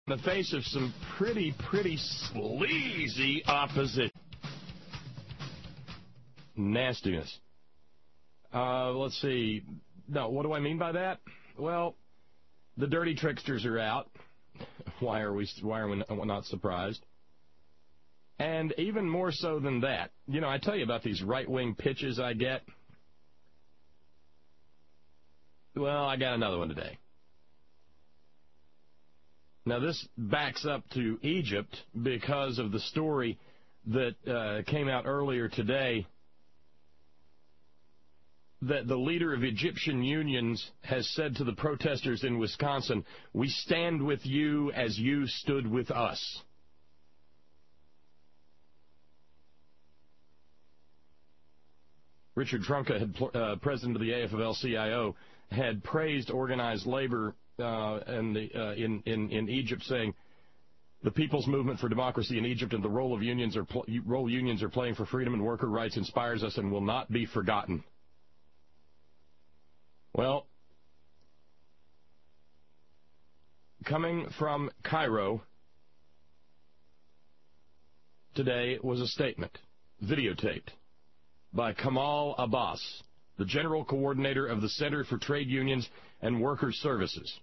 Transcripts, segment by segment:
in the face of some pretty sleazy opposition. Nastiness. Let's see. No, what do I mean by that? Well, the dirty tricksters are out. Why are we not surprised? And even more so than that, you know, I tell you about these right-wing pitches I get. Well, I got another one today. Now, this backs up to Egypt because of the story that came out earlier today that the leader of Egyptian unions has said to the protesters in Wisconsin, "We stand with you as you stood with us." Richard Trumka, president of the AFL-CIO, had praised organized labor in Egypt, saying the People's Movement for Democracy in Egypt and the role unions are playing for freedom and worker rights inspires us and will not be forgotten. Well, coming from Cairo today was a statement, videotaped, by Kamal Abbas, the general coordinator of the Center for Trade Unions and Workers' Services.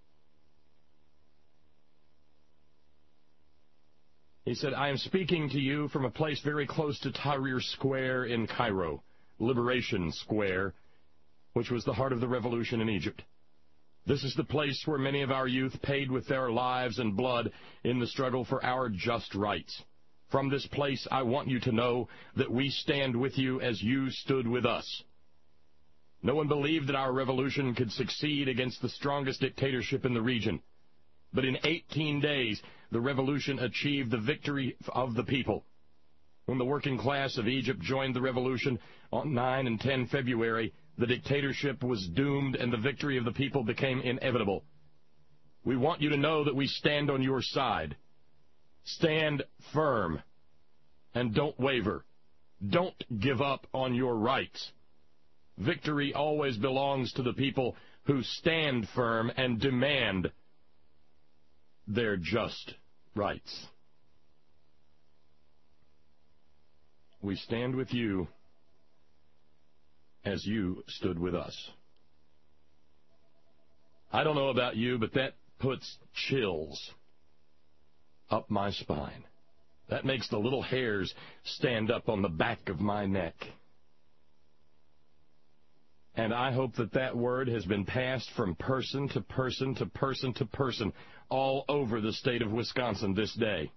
He said, "I am speaking to you from a place very close to Tahrir Square in Cairo, Liberation Square, which was the heart of the revolution in Egypt. This is the place where many of our youth paid with their lives and blood in the struggle for our just rights. From this place, I want you to know that we stand with you as you stood with us. No one believed that our revolution could succeed against the strongest dictatorship in the region. But in 18 days, the revolution achieved the victory of the people. When the working class of Egypt joined the revolution on 9 and 10 February, the dictatorship was doomed and the victory of the people became inevitable. We want you to know that we stand on your side. Stand firm and don't waver. Don't give up on your rights. Victory always belongs to the people who stand firm and demand their just rights. We stand with you as you stood with us." I don't know about you, but that puts chills up my spine. That makes the little hairs stand up on the back of my neck. And I hope that that word has been passed from person to person to person to person all over the state of Wisconsin this day.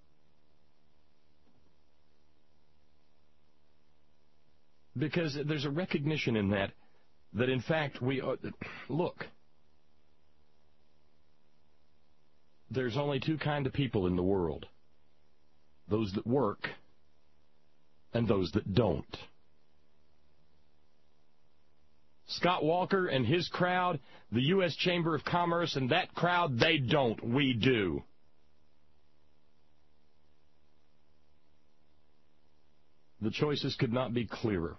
Because there's a recognition in that in fact we are, look, there's only two kinds of people in the world. Those that work and those that don't. Scott Walker and his crowd, the U.S. Chamber of Commerce and that crowd, they don't. We do. The choices could not be clearer.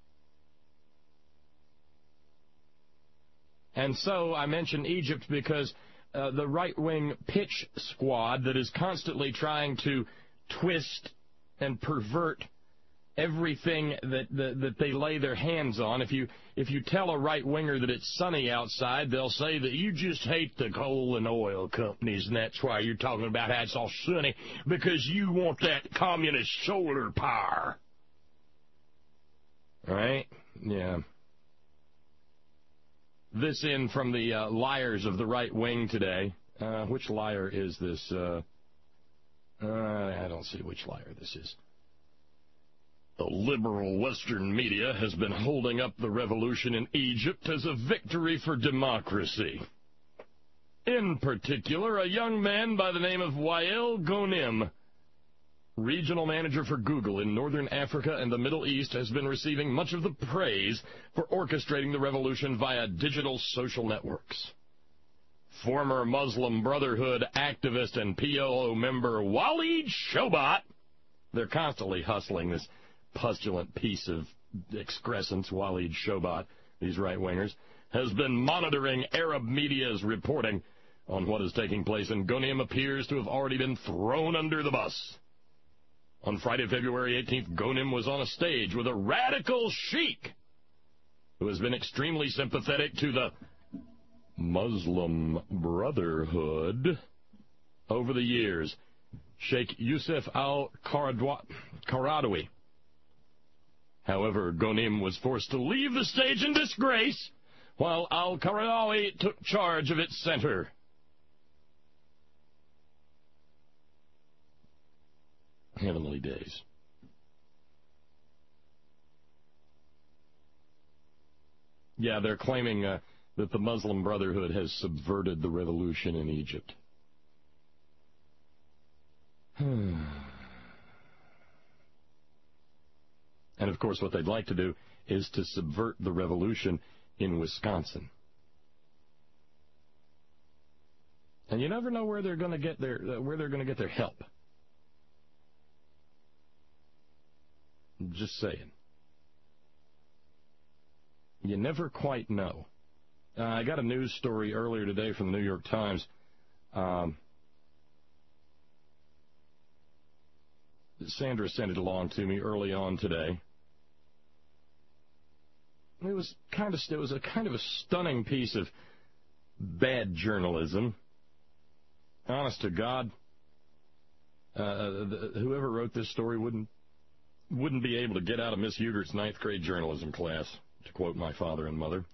And so I mention Egypt because the right-wing pitch squad that is constantly trying to twist and pervert everything that they lay their hands on. If you tell a right-winger that it's sunny outside, they'll say that you just hate the coal and oil companies, and that's why you're talking about how it's all sunny, because you want that communist solar power. All right? Yeah. This in from the liars of the right wing today. Which liar is this? I don't see which liar this is. The liberal Western media has been holding up the revolution in Egypt as a victory for democracy. In particular, a young man by the name of Wael Ghonim, regional manager for Google in Northern Africa and the Middle East, has been receiving much of the praise for orchestrating the revolution via digital social networks. Former Muslim Brotherhood activist and PLO member Waleed Shobat, they're constantly hustling this pustulant piece of excrescence, Waleed Shobat, these right-wingers, has been monitoring Arab media's reporting on what is taking place in Ghonim appears to have already been thrown under the bus. On Friday, February 18th, Ghonim was on a stage with a radical sheik who has been extremely sympathetic to the Muslim Brotherhood over the years. Sheikh Yusuf al-Qaradawi. However, Ghonim was forced to leave the stage in disgrace while al-Qaradawi took charge of its center. Heavenly days. Yeah, they're claiming that the Muslim Brotherhood has subverted the revolution in Egypt. And of course, what they'd like to do is to subvert the revolution in Wisconsin. And you never know where they're going to get their help. Just saying. You never quite know. I got a news story earlier today from the New York Times. Sandra sent it along to me early on today. It was a kind of a stunning piece of bad journalism. Honest to God, whoever wrote this story wouldn't be able to get out of Miss Hugert's 9th grade journalism class, to quote my father and mother.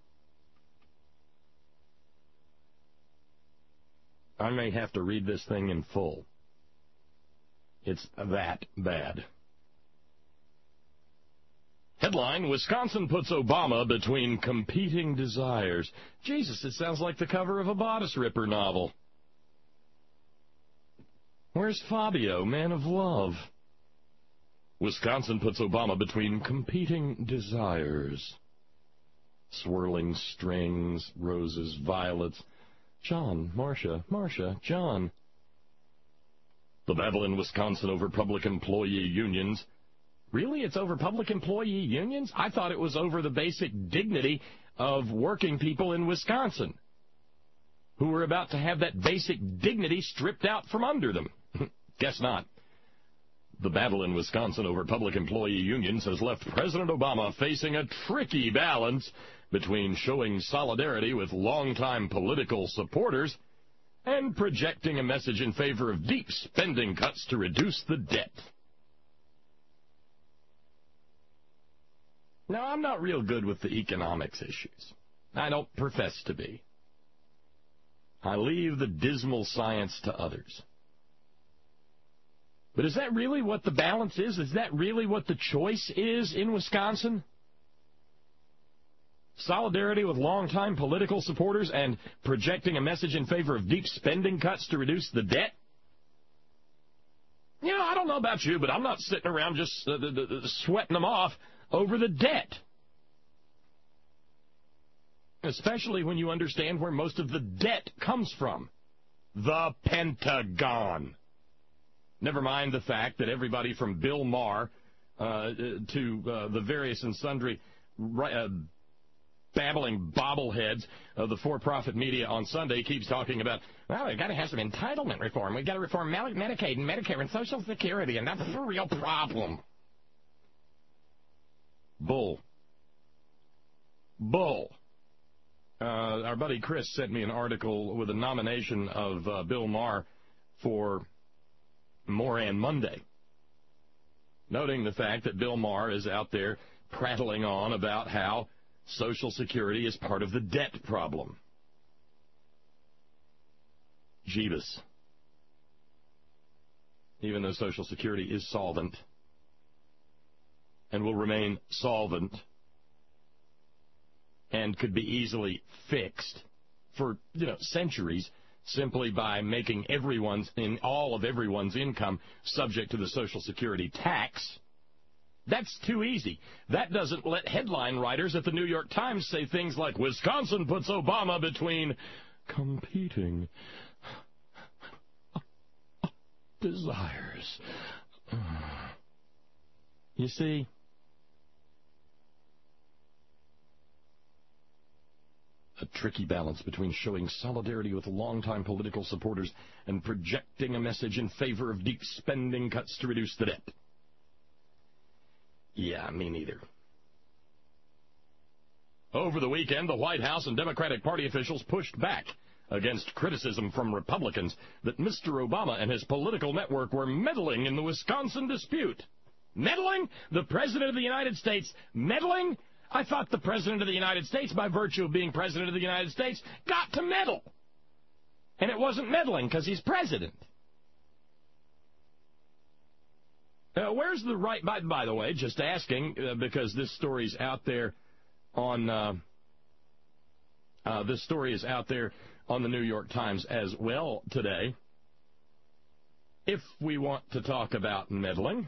I may have to read this thing in full. It's that bad. Headline, Wisconsin puts Obama between competing desires. Jesus, it sounds like the cover of a bodice ripper novel. Where's Fabio, man of love? Wisconsin puts Obama between competing desires. Swirling strings, roses, violets. John, Marcia, John. The battle in Wisconsin over public employee unions. Really? It's over public employee unions? I thought it was over the basic dignity of working people in Wisconsin, who were about to have that basic dignity stripped out from under them. Guess not. The battle in Wisconsin over public employee unions has left President Obama facing a tricky balance between showing solidarity with longtime political supporters and projecting a message in favor of deep spending cuts to reduce the debt. Now, I'm not real good with the economics issues. I don't profess to be. I leave the dismal science to others. But is that really what the balance is? Is that really what the choice is in Wisconsin? Solidarity with longtime political supporters and projecting a message in favor of deep spending cuts to reduce the debt? You know, I don't know about you, but I'm not sitting around just sweating them off over the debt. Especially when you understand where most of the debt comes from. The Pentagon. Never mind the fact that everybody from Bill Maher to the various and sundry babbling bobbleheads of the for-profit media on Sunday keeps talking about, well, we've got to have some entitlement reform. We've got to reform Medicaid and Medicare and Social Security, and that's a real problem. Bull. Our buddy Chris sent me an article with a nomination of Bill Maher for Moran Monday, noting the fact that Bill Maher is out there prattling on about how Social Security is part of the debt problem. Jeebus. Even though Social Security is solvent and will remain solvent and could be easily fixed for, centuries, simply by making all of everyone's income subject to the Social Security tax. That's too easy. That doesn't let headline writers at the New York Times say things like, Wisconsin puts Obama between competing desires. You see, a tricky balance between showing solidarity with longtime political supporters and projecting a message in favor of deep spending cuts to reduce the debt. Yeah, me neither. Over the weekend, the White House and Democratic Party officials pushed back against criticism from Republicans that Mr. Obama and his political network were meddling in the Wisconsin dispute. Meddling? The President of the United States meddling? I thought the President of the United States, by virtue of being President of the United States, got to meddle. And it wasn't meddling because he's President. Where's the right... By the way, just asking, because this story's out there on... this story is out there on the New York Times as well today. If we want to talk about meddling...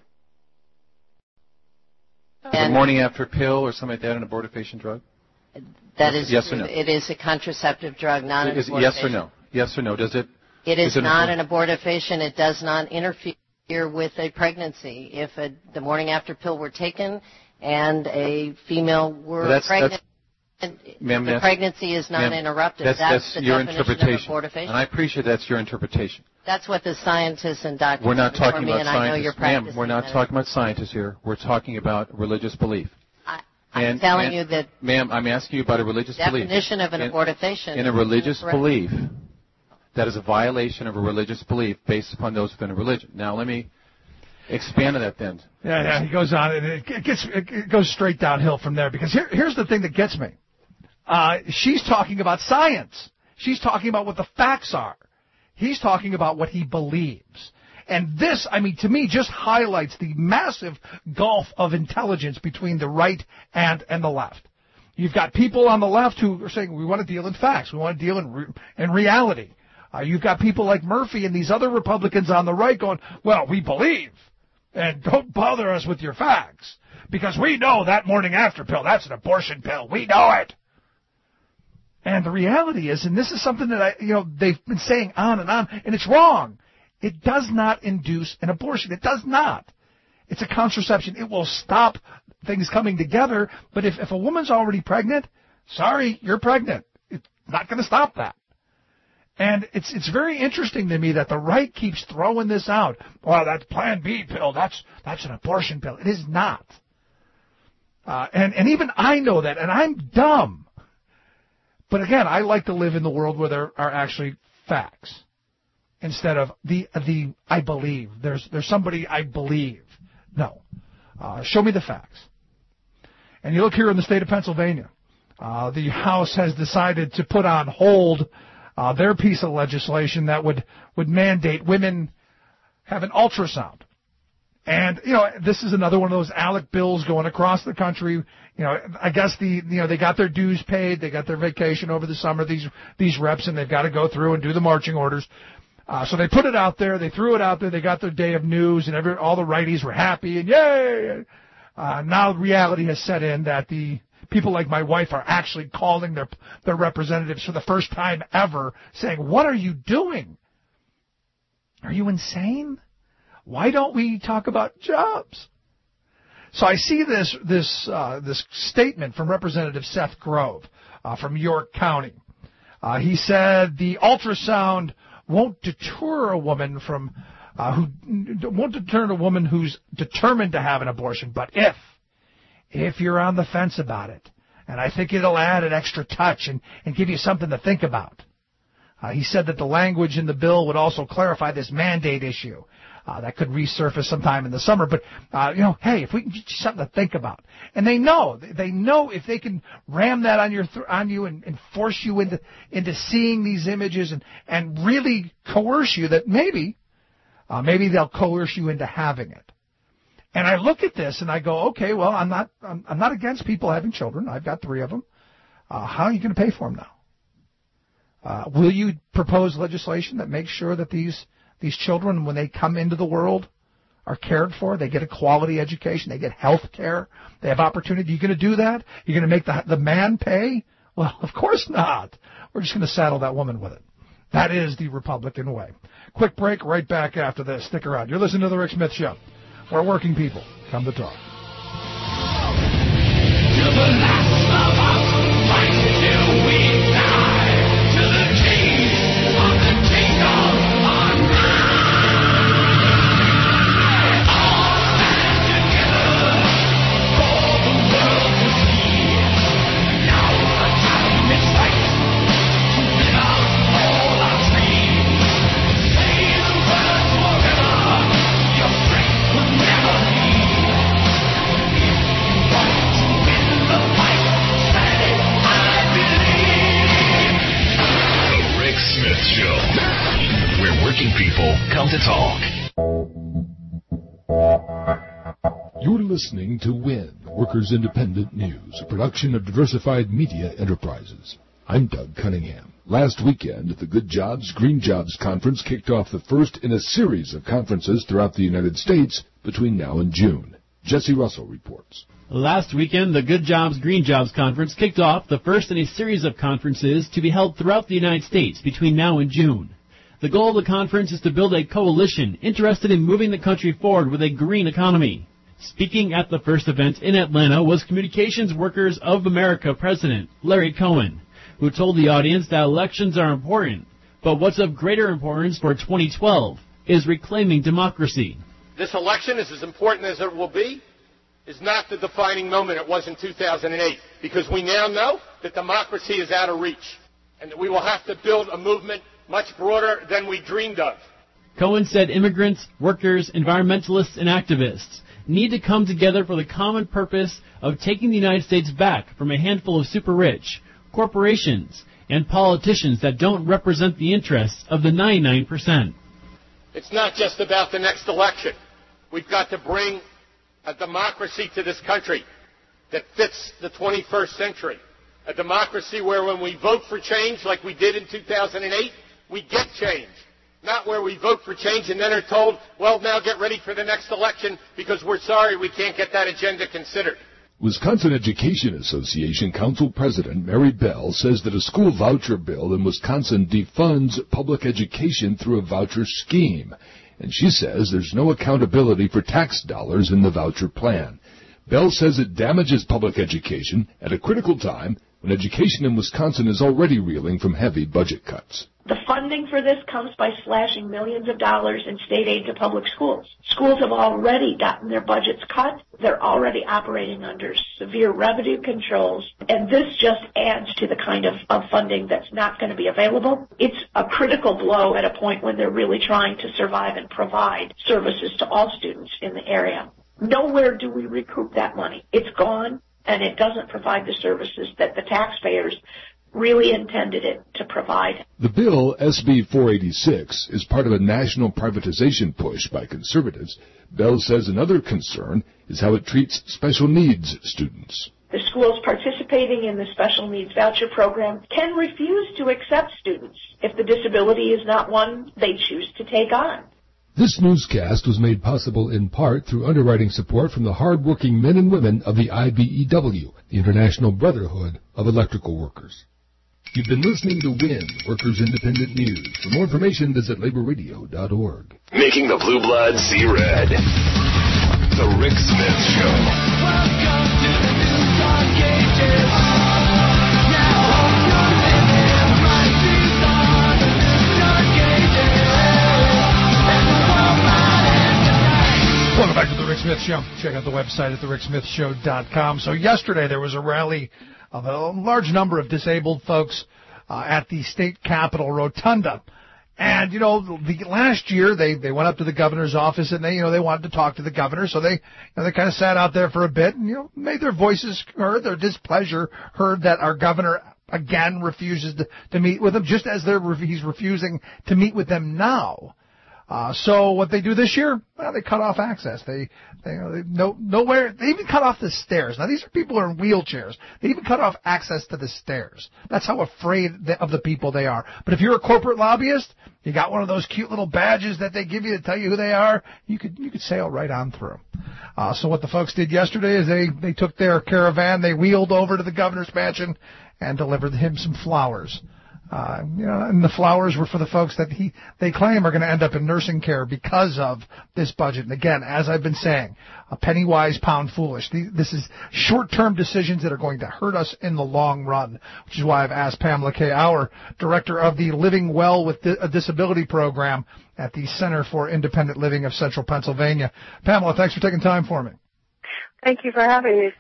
The morning after pill or something like that, an abortifacient drug? That is yes or no? It is a contraceptive drug, not an abortifacient. Yes or no? Yes or no? Does it? It is not an abortifacient. It does not interfere with a pregnancy. If the morning after pill were taken and a female were pregnant, the pregnancy is not interrupted. That's the your definition interpretation. of abortifacient. And I appreciate that's your interpretation. That's what the scientists and doctors We're not talking me, about and scientists. I know you're Ma'am, we're not talking about scientists here. We're talking about religious belief. I'm telling you that... Ma'am, I'm asking you about a religious belief. Definition of an abortifacient. In a religious belief, that is a violation of a religious belief based upon those within a religion. Now, let me expand on that then. Yeah, he goes on, and it goes straight downhill from there, because here's the thing that gets me. She's talking about science. She's talking about what the facts are. He's talking about what he believes. And this, I mean, to me, just highlights the massive gulf of intelligence between the right and the left. You've got people on the left who are saying, we want to deal in facts. We want to deal in reality. You've got people like Murphy and these other Republicans on the right going, well, we believe, and don't bother us with your facts, because we know that morning after pill, that's an abortion pill. We know it. And the reality is, and this is something that they've been saying on, and it's wrong. It does not induce an abortion. It does not. It's a contraception. It will stop things coming together, but if a woman's already pregnant, sorry, you're pregnant. It's not going to stop that. And it's very interesting to me that the right keeps throwing this out. Well, that's Plan B pill. That's an abortion pill. It is not. And even I know that, and I'm dumb. But again, I like to live in the world where there are actually facts instead of the I believe. There's somebody I believe. No. Show me the facts. And you look here in the state of Pennsylvania. The House has decided to put on hold their piece of legislation that would mandate women have an ultrasound. And, this is another one of those ALEC bills going across the country. I guess they got their dues paid. They got their vacation over the summer, these reps, and they've got to go through and do the marching orders. So they put it out there. They threw it out there. They got their day of news, and all the righties were happy, and yay! Now reality has set in that the people like my wife are actually calling their representatives for the first time ever, saying, what are you doing? Are you insane? Why don't we talk about jobs? So I see this statement from Representative Seth Grove from York County. He said the ultrasound won't deter a woman who's determined to have an abortion, but if you're on the fence about it, and I think it'll add an extra touch and give you something to think about. He said that the language in the bill would also clarify this mandate issue. That could resurface sometime in the summer. But, hey, if we can get you something to think about. And they know if they can ram that on you and force you into seeing these images and really coerce you, that maybe they'll coerce you into having it. And I look at this and I go, okay, well, I'm not against people having children. I've got 3 of them. How are you going to pay for them now? Will you propose legislation that makes sure that these children, when they come into the world, are cared for? They get a quality education. They get health care. They have opportunity. Are you going to do that? You're going to make the man pay? Well, of course not. We're just going to saddle that woman with it. That is the Republican way. Quick break, right back after this. Stick around. You're listening to The Rick Smith Show, where working people come to talk. To the last of us, fight till we die. come to talk. You're listening to WIN, Workers Independent News, a production of Diversified Media Enterprises. I'm Doug Cunningham. Last weekend, the Good Jobs, Green Jobs Conference kicked off the first in a series of conferences throughout the United States between now and June. Jesse Russell reports. Last weekend, the Good Jobs, Green Jobs Conference kicked off the first in a series of conferences to be held throughout the United States between now and June. The goal of the conference is to build a coalition interested in moving the country forward with a green economy. Speaking at the first event in Atlanta was Communications Workers of America President Larry Cohen, who told the audience that elections are important, but what's of greater importance for 2012 is reclaiming democracy. This election is as important as it will be, is not the defining moment it was in 2008, because we now know that democracy is out of reach, and that we will have to build a movement much broader than we dreamed of. Cohen said immigrants, workers, environmentalists, and activists need to come together for the common purpose of taking the United States back from a handful of super-rich, corporations, and politicians that don't represent the interests of the 99%. It's not just about the next election. We've got to bring a democracy to this country that fits the 21st century. A democracy where when we vote for change like we did in 2008, we get change. Not where we vote for change and then are told, well, now get ready for the next election because we're sorry we can't get that agenda considered. Wisconsin Education Association Council President Mary Bell says that a school voucher bill in Wisconsin defunds public education through a voucher scheme. And she says there's no accountability for tax dollars in the voucher plan. Bell says it damages public education at a critical time when education in Wisconsin is already reeling from heavy budget cuts. The funding for this comes by slashing millions of dollars in state aid to public schools. Schools have already gotten their budgets cut. They're already operating under severe revenue controls. And this just adds to the kind of funding that's not going to be available. It's a critical blow at a point when they're really trying to survive and provide services to all students in the area. Nowhere do we recoup that money. It's gone, and it doesn't provide the services that the taxpayers really intended it to provide. The bill, SB 486, is part of a national privatization push by conservatives. Bell says another concern is how it treats special needs students. The schools participating in the special needs voucher program can refuse to accept students if the disability is not one they choose to take on. This newscast was made possible in part through underwriting support from the hard-working men and women of the IBEW, the International Brotherhood of Electrical Workers. You've been listening to WIN, Workers Independent News. For more information, visit laborradio.org. Making the blue blood see red. The Rick Smith Show. Welcome to the new Dark Ages. Now hope you're living right these are the new Dark Ages. And the world might end tonight. Welcome back to the Rick Smith Show. Check out the website at thericksmithshow.com. So yesterday there was a rally of a large number of disabled folks at the state capitol rotunda. And, last year they went up to the governor's office and they wanted to talk to the governor. So they kind of sat out there for a bit and, made their voices heard, their displeasure heard that our governor again refuses to meet with them, just as he's refusing to meet with them now. So what they do this year? Well, they cut off access. They nowhere. They even cut off the stairs. Now these are people who are in wheelchairs. They even cut off access to the stairs. That's how afraid of the people they are. But if you're a corporate lobbyist, you got one of those cute little badges that they give you to tell you who they are. You could sail right on through. So what the folks did yesterday is they took their caravan, they wheeled over to the governor's mansion, and delivered him some flowers. And the flowers were for the folks that they claim are going to end up in nursing care because of this budget. And again, as I've been saying, a penny wise, pound foolish. This is short-term decisions that are going to hurt us in the long run, which is why I've asked Pamela K. Auer, director of the Living Well with a Disability program at the Center for Independent Living of Central Pennsylvania. Pamela, thanks for taking time for me. Thank you for having me.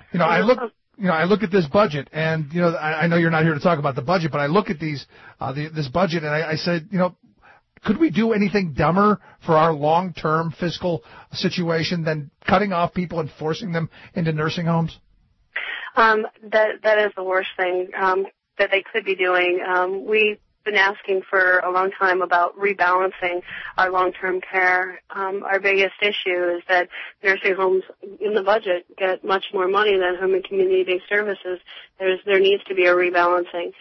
I look at this budget, and I know you're not here to talk about the budget, but I look at this budget, and I said, could we do anything dumber for our long-term fiscal situation than cutting off people and forcing them into nursing homes? That is the worst thing that they could be doing. We been asking for a long time about rebalancing our long-term care. Our biggest issue is that nursing homes in the budget get much more money than home and community-based services. There needs to be a rebalancing.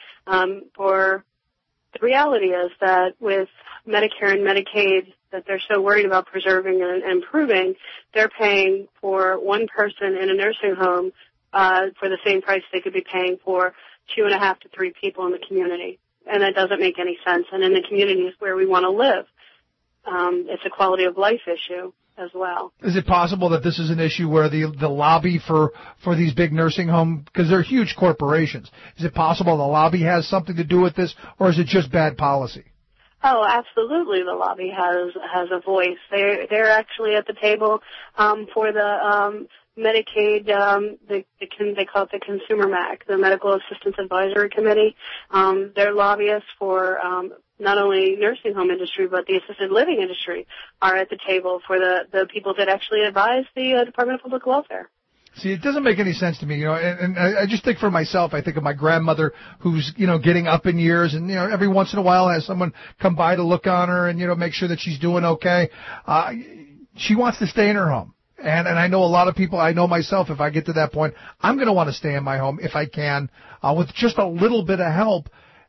The reality is that with Medicare and Medicaid that they're so worried about preserving and improving, they're paying for one person in a nursing home for the same price they could be paying for 2.5 to 3 people in the community. And that doesn't make any sense. And in the communities where we want to live, it's a quality of life issue as well. Is it possible that this is an issue where the lobby for these big nursing homes, because they're huge corporations, is it possible the lobby has something to do with this, or is it just bad policy? Oh, absolutely. The lobby has a voice. They're actually at the table for the Medicaid. They call it the Consumer MAC, the Medical Assistance Advisory Committee. They're lobbyists for not only nursing home industry but the assisted living industry are at the table for the people that actually advise the Department of Public Welfare. See, it doesn't make any sense to me, and I just think for myself, I think of my grandmother who's, getting up in years and, every once in a while has someone come by to look on her and, make sure that she's doing okay. She wants to stay in her home. And I know a lot of people, I know myself, if I get to that point, I'm going to want to stay in my home if I can, with just a little bit of help.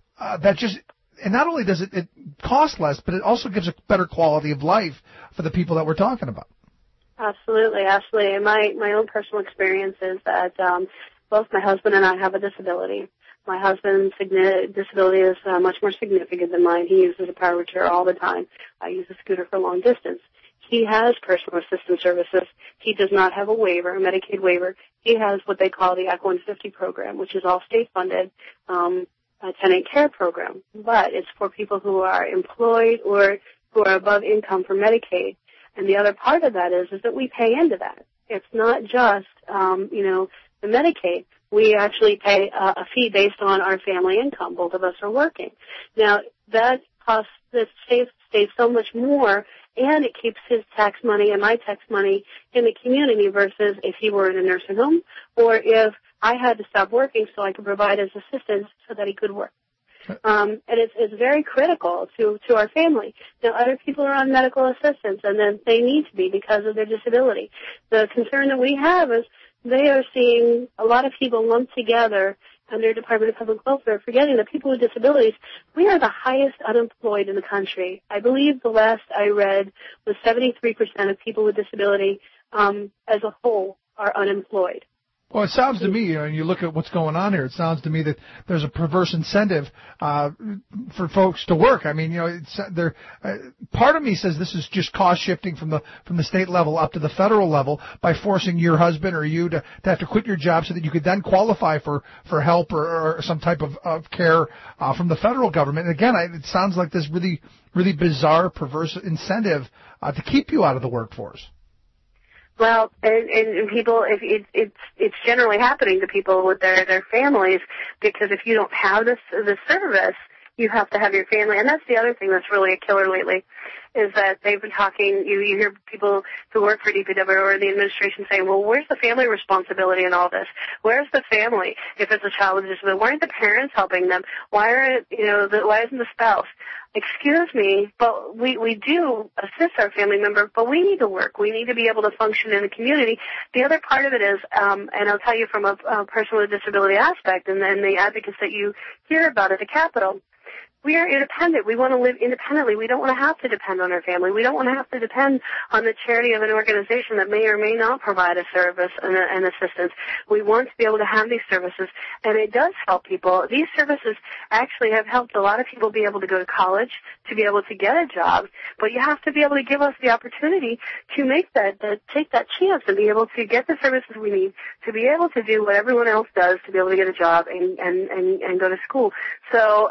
And not only does it cost less, but it also gives a better quality of life for the people that we're talking about. Absolutely, absolutely. And my own personal experience is that both my husband and I have a disability. My husband's disability is much more significant than mine. He uses a power chair all the time. I use a scooter for long distance. He has personal assistance services. He does not have a waiver, a Medicaid waiver. He has what they call the Act 150 program, which is all state-funded, a tenant care program. But it's for people who are employed or who are above income for Medicaid. And the other part of that is that we pay into that. It's not just, the Medicaid. We actually pay a fee based on our family income. Both of us are working. Now, that costs the state so much more, and it keeps his tax money and my tax money in the community versus if he were in a nursing home or if I had to stop working so I could provide his assistance so that he could work. And it's very critical to our family. Now, other people are on medical assistance, and then they need to be because of their disability. The concern that we have is they are seeing a lot of people lumped together under Department of Public Welfare, forgetting that people with disabilities, we are the highest unemployed in the country. I believe the last I read was 73% of people with disability as a whole are unemployed. Well, it sounds to me, and you look at what's going on here, it sounds to me that there's a perverse incentive for folks to work. I mean, part of me says this is just cost shifting from the state level up to the federal level by forcing your husband or you to have to quit your job so that you could then qualify for help or some type of care from the federal government. And again, it sounds like this really, really bizarre, perverse incentive to keep you out of the workforce. Well, and people, it's generally happening to people with their families, because if you don't have the service, you have to have your family. And that's the other thing that's really a killer lately, is that they've been talking, you hear people who work for DPW or the administration saying, well, where's the family responsibility in all this? Where's the family if it's a child with a disability? Why aren't the parents helping them? Why isn't the spouse? Excuse me, but we do assist our family member, but we need to work. We need to be able to function in the community. The other part of it is, and I'll tell you from a person with a disability aspect, and then the advocates that you hear about at the Capitol, we are independent. We want to live independently. We don't want to have to depend on our family. We don't want to have to depend on the charity of an organization that may or may not provide a service and assistance. We want to be able to have these services, and it does help people. These services actually have helped a lot of people be able to go to college, to be able to get a job, but you have to be able to give us the opportunity to take that chance and be able to get the services we need, to be able to do what everyone else does, to be able to get a job and go to school. So,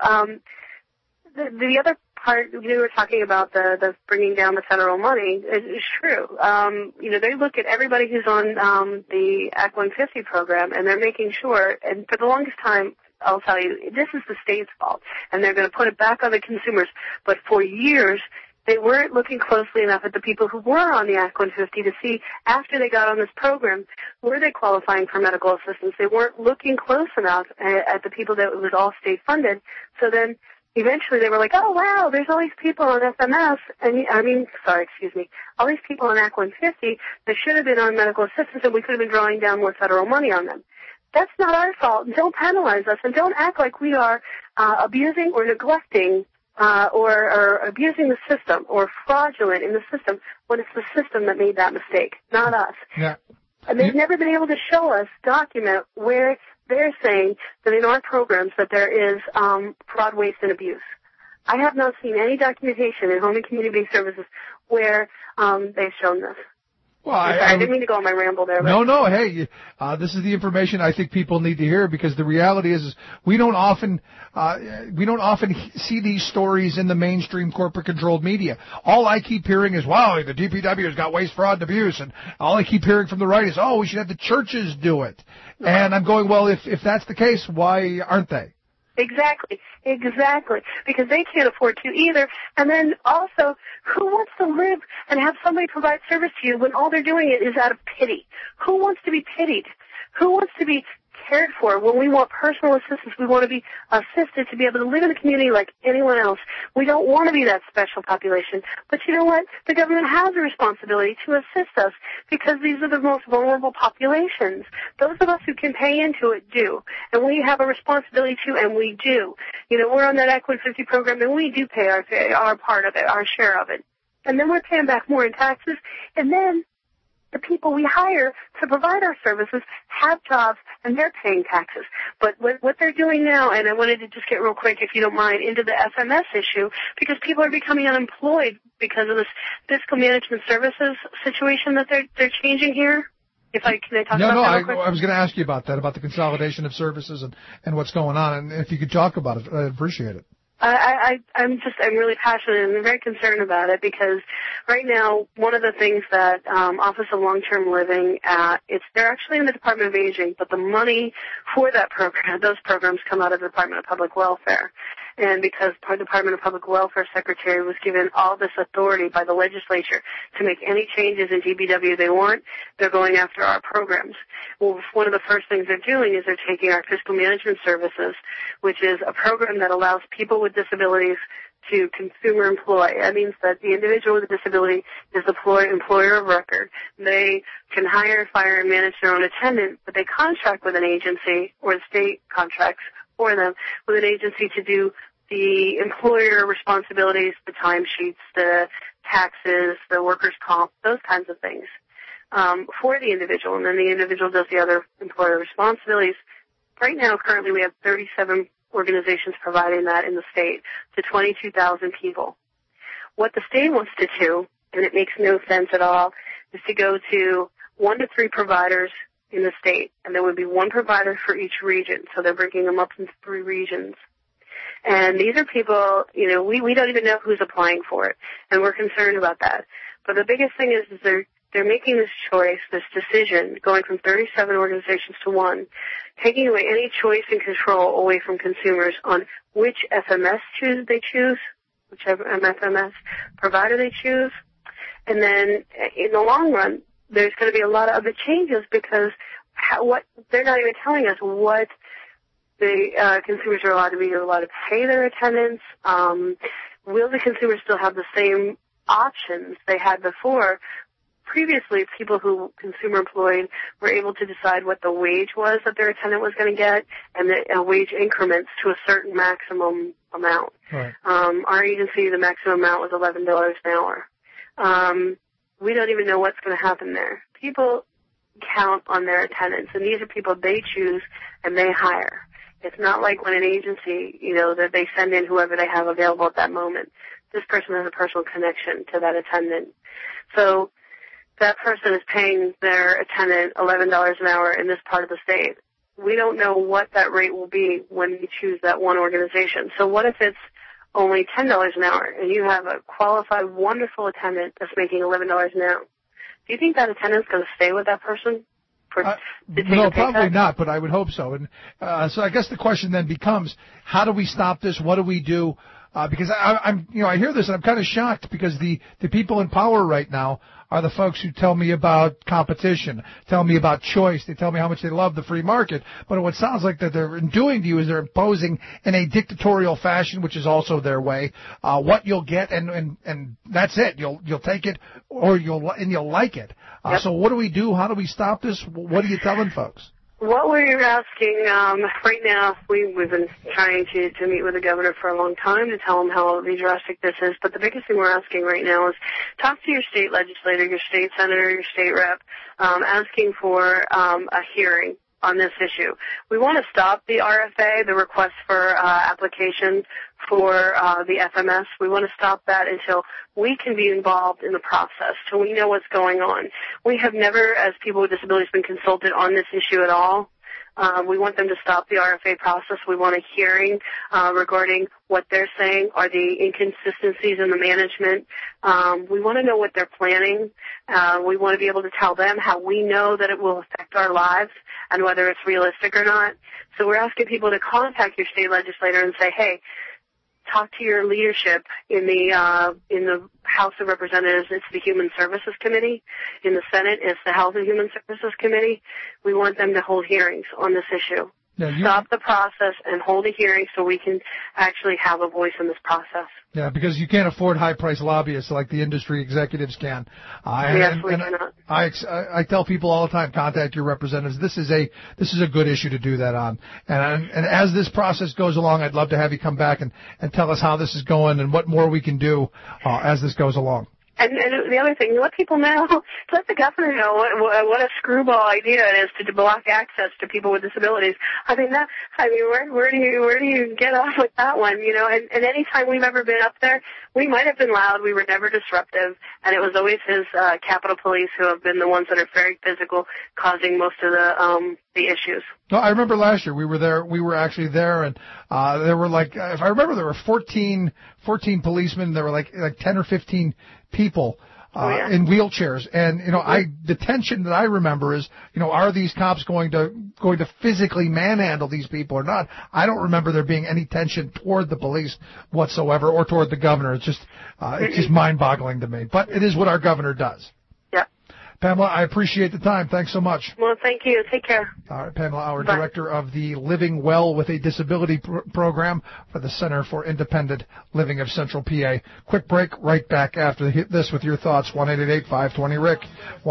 the other part, we were talking about the bringing down the federal money, is true. They look at everybody who's on the Act 150 program, and they're making sure, and for the longest time, I'll tell you, this is the state's fault, and they're going to put it back on the consumers. But for years, they weren't looking closely enough at the people who were on the Act 150 to see, after they got on this program, were they qualifying for medical assistance? They weren't looking close enough at the people that it was all state funded. So then eventually they were like, oh, wow, there's all these people on FMS, all these people on Act 150 that should have been on medical assistance, and we could have been drawing down more federal money on them. That's not our fault. Don't penalize us, and don't act like we are abusing or neglecting or abusing the system or fraudulent in the system when it's the system that made that mistake, not us. Yeah. And they've never been able to show us, document where they're saying that in our programs that there is fraud, waste, and abuse. I have not seen any documentation in home and community-based services where they've shown this. Well, I didn't mean to go on my ramble there. No. Hey, this is the information I think people need to hear, because the reality is we don't often see these stories in the mainstream corporate-controlled media. All I keep hearing is, wow, the DPW has got waste, fraud, and abuse, and all I keep hearing from the right is, oh, we should have the churches do it. And I'm going, well, if that's the case, why aren't they? Exactly, because they can't afford to either. And then also, who wants to live and have somebody provide service to you when all they're doing it is out of pity? Who wants to be pitied? Who wants to be cared for when we want personal assistance? We want to be assisted to be able to live in the community like anyone else. We don't want to be that special population. But you know what? The government has a responsibility to assist us because these are the most vulnerable populations. Those of us who can pay into it do. And we have a responsibility to, and we do. You know, we're on that Act 150 program, and we do pay our part of it, our share of it. And then we're paying back more in taxes. And then the people we hire to provide our services have jobs, and they're paying taxes. But what they're doing now, and I wanted to just get real quick, if you don't mind, into the FMS issue, because people are becoming unemployed because of this fiscal management services situation that they're changing here. Can I talk about that real quick? I was going to ask you about that, about the consolidation of services and what's going on, and if you could talk about it, I'd appreciate it. I'm really passionate and very concerned about it, because right now one of the things that Office of Long-Term Living, they're actually in the Department of Aging, but the money for those programs come out of the Department of Public Welfare. And because the Department of Public Welfare Secretary was given all this authority by the legislature to make any changes in DBW they want, they're going after our programs. Well, one of the first things they're doing is they're taking our fiscal management services, which is a program that allows people with disabilities to consumer employ. That means that the individual with a disability is the employer of record. They can hire, fire, and manage their own attendant, but they contract with an agency, or the state contracts for them with an agency to do the employer responsibilities, the timesheets, the taxes, the workers' comp, those kinds of things for the individual, and then the individual does the other employer responsibilities. Right now, currently, we have 37 organizations providing that in the state to 22,000 people. What the state wants to do, and it makes no sense at all, is to go to 1 to 3 providers in the state, and there would be 1 provider for each region, so they're breaking them up into 3 regions. And these are people, we don't even know who's applying for it, and we're concerned about that. But the biggest thing is they're making this choice, this decision, going from 37 organizations to 1, taking away any choice and control away from consumers on which FMS they choose, whichever FMS provider they choose. And then in the long run, there's going to be a lot of other changes, because they're not even telling us what the consumers are allowed to be. They're allowed to pay their attendants. Will the consumers still have the same options they had before? Previously, people who consumer employed were able to decide what the wage was that their attendant was going to get, and the wage increments to a certain maximum amount. Right. Our agency, the maximum amount was $11 an hour. We don't even know what's going to happen there. People count on their attendants, and these are people they choose and they hire. It's not like when an agency, that they send in whoever they have available at that moment. This person has a personal connection to that attendant. So that person is paying their attendant $11 an hour in this part of the state. We don't know what that rate will be when we choose that one organization. So what if it's only $10 an hour and you have a qualified, wonderful attendant that's making $11 an hour? Do you think that attendant's going to stay with that person? No, probably not, but I would hope so. And so I guess the question then becomes, how do we stop this? What do we do? Because I hear this and I'm kind of shocked because the people in power right now are the folks who tell me about competition, tell me about choice, they tell me how much they love the free market. But what sounds like that they're doing to you is they're imposing in a dictatorial fashion, which is also their way, what you'll get, and that's it. You'll take it or you'll like it. Yep. So what do we do? How do we stop this? What are you telling folks? What we're asking right now, we've been trying to meet with the governor for a long time to tell him how drastic this is. But the biggest thing we're asking right now is talk to your state legislator, your state senator, your state rep, asking for a hearing on this issue. We want to stop the RFA, the request for application for the FMS. We want to stop that until we can be involved in the process, till we know what's going on. We have never, as people with disabilities, been consulted on this issue at all. We want them to stop the RFA process. We want a hearing regarding what they're saying are the inconsistencies in the management. We want to know what they're planning. We want to be able to tell them how we know that it will affect our lives and whether it's realistic or not. So we're asking people to contact your state legislator and say, hey, talk to your leadership in the House of Representatives. It's the Human Services Committee. In the Senate, it's the Health and Human Services Committee. We want them to hold hearings on this issue. Stop the process and hold a hearing so we can actually have a voice in this process. Yeah, because you can't afford high-priced lobbyists like the industry executives can. Yes, we cannot. I tell people all the time, contact your representatives. This is a good issue to do that on. And as this process goes along, I'd love to have you come back and tell us how this is going and what more we can do as this goes along. And the other thing, let people know, let the governor know what a screwball idea it is to block access to people with disabilities. I mean, where do you get off with that one? You know, and any time we've ever been up there, we might have been loud. We were never disruptive, and it was always his Capitol Police who have been the ones that are very physical, causing most of the issues. No, I remember last year we were there. We were actually there, and there were if I remember, there were 14 policemen. There were like 10 or 15 people in wheelchairs, and the tension that I remember is, are these cops going to physically manhandle these people or not? I don't remember there being any tension toward the police whatsoever or toward the governor. It's just mind-boggling to me. But it is what our governor does. Pamela, I appreciate the time. Thanks so much. Well, thank you. Take care. All right, Pamela Auer, Director of the Living Well with a Disability program for the Center for Independent Living of Central PA. Quick break, right back after this with your thoughts. 1-888-520-RICK,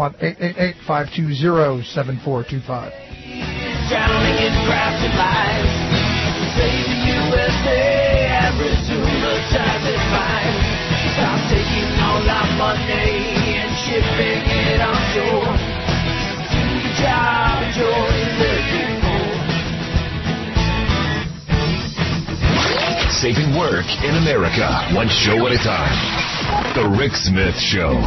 1-888-520-7425. Drowning in crafted lies, saving USA every single time they find. Stop taking all our money and shipping it on shore. Do your job, enjoy living more. Saving work in America, one show at a time. The Rick Smith Show.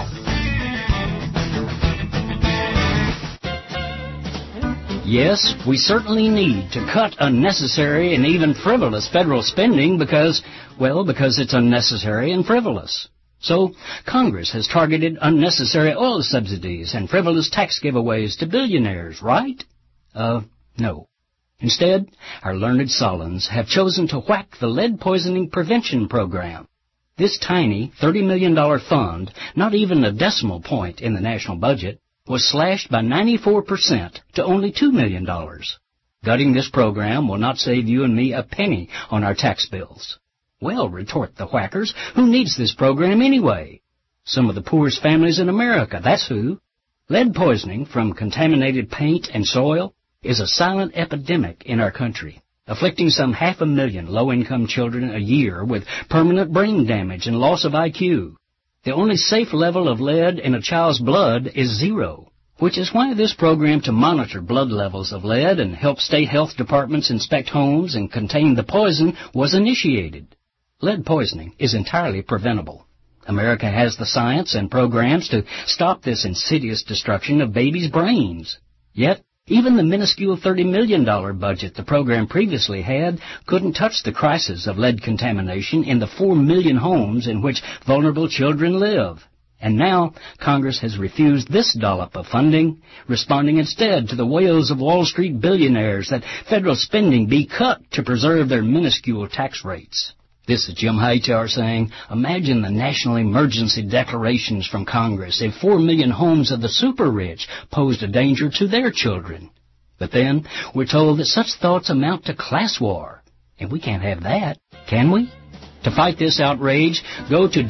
Yes, we certainly need to cut unnecessary and even frivolous federal spending because it's unnecessary and frivolous. So, Congress has targeted unnecessary oil subsidies and frivolous tax giveaways to billionaires, right? No. Instead, our learned Solons have chosen to whack the lead poisoning prevention program. This tiny $30 million fund, not even a decimal point in the national budget, was slashed by 94% to only $2 million. Gutting this program will not save you and me a penny on our tax bills. Well, retort the whackers, who needs this program anyway? Some of the poorest families in America, that's who. Lead poisoning from contaminated paint and soil is a silent epidemic in our country, afflicting some 500,000 low-income children a year with permanent brain damage and loss of IQ. The only safe level of lead in a child's blood is 0, which is why this program to monitor blood levels of lead and help state health departments inspect homes and contain the poison was initiated. Lead poisoning is entirely preventable. America has the science and programs to stop this insidious destruction of babies' brains. Yet, even the minuscule $30 million budget the program previously had couldn't touch the crisis of lead contamination in the 4 million homes in which vulnerable children live. And now, Congress has refused this dollop of funding, responding instead to the wails of Wall Street billionaires that federal spending be cut to preserve their minuscule tax rates. This is Jim Hightower saying, imagine the national emergency declarations from Congress if 4 million homes of the super-rich posed a danger to their children. But then we're told that such thoughts amount to class war. And we can't have that, can we? To fight this outrage, go to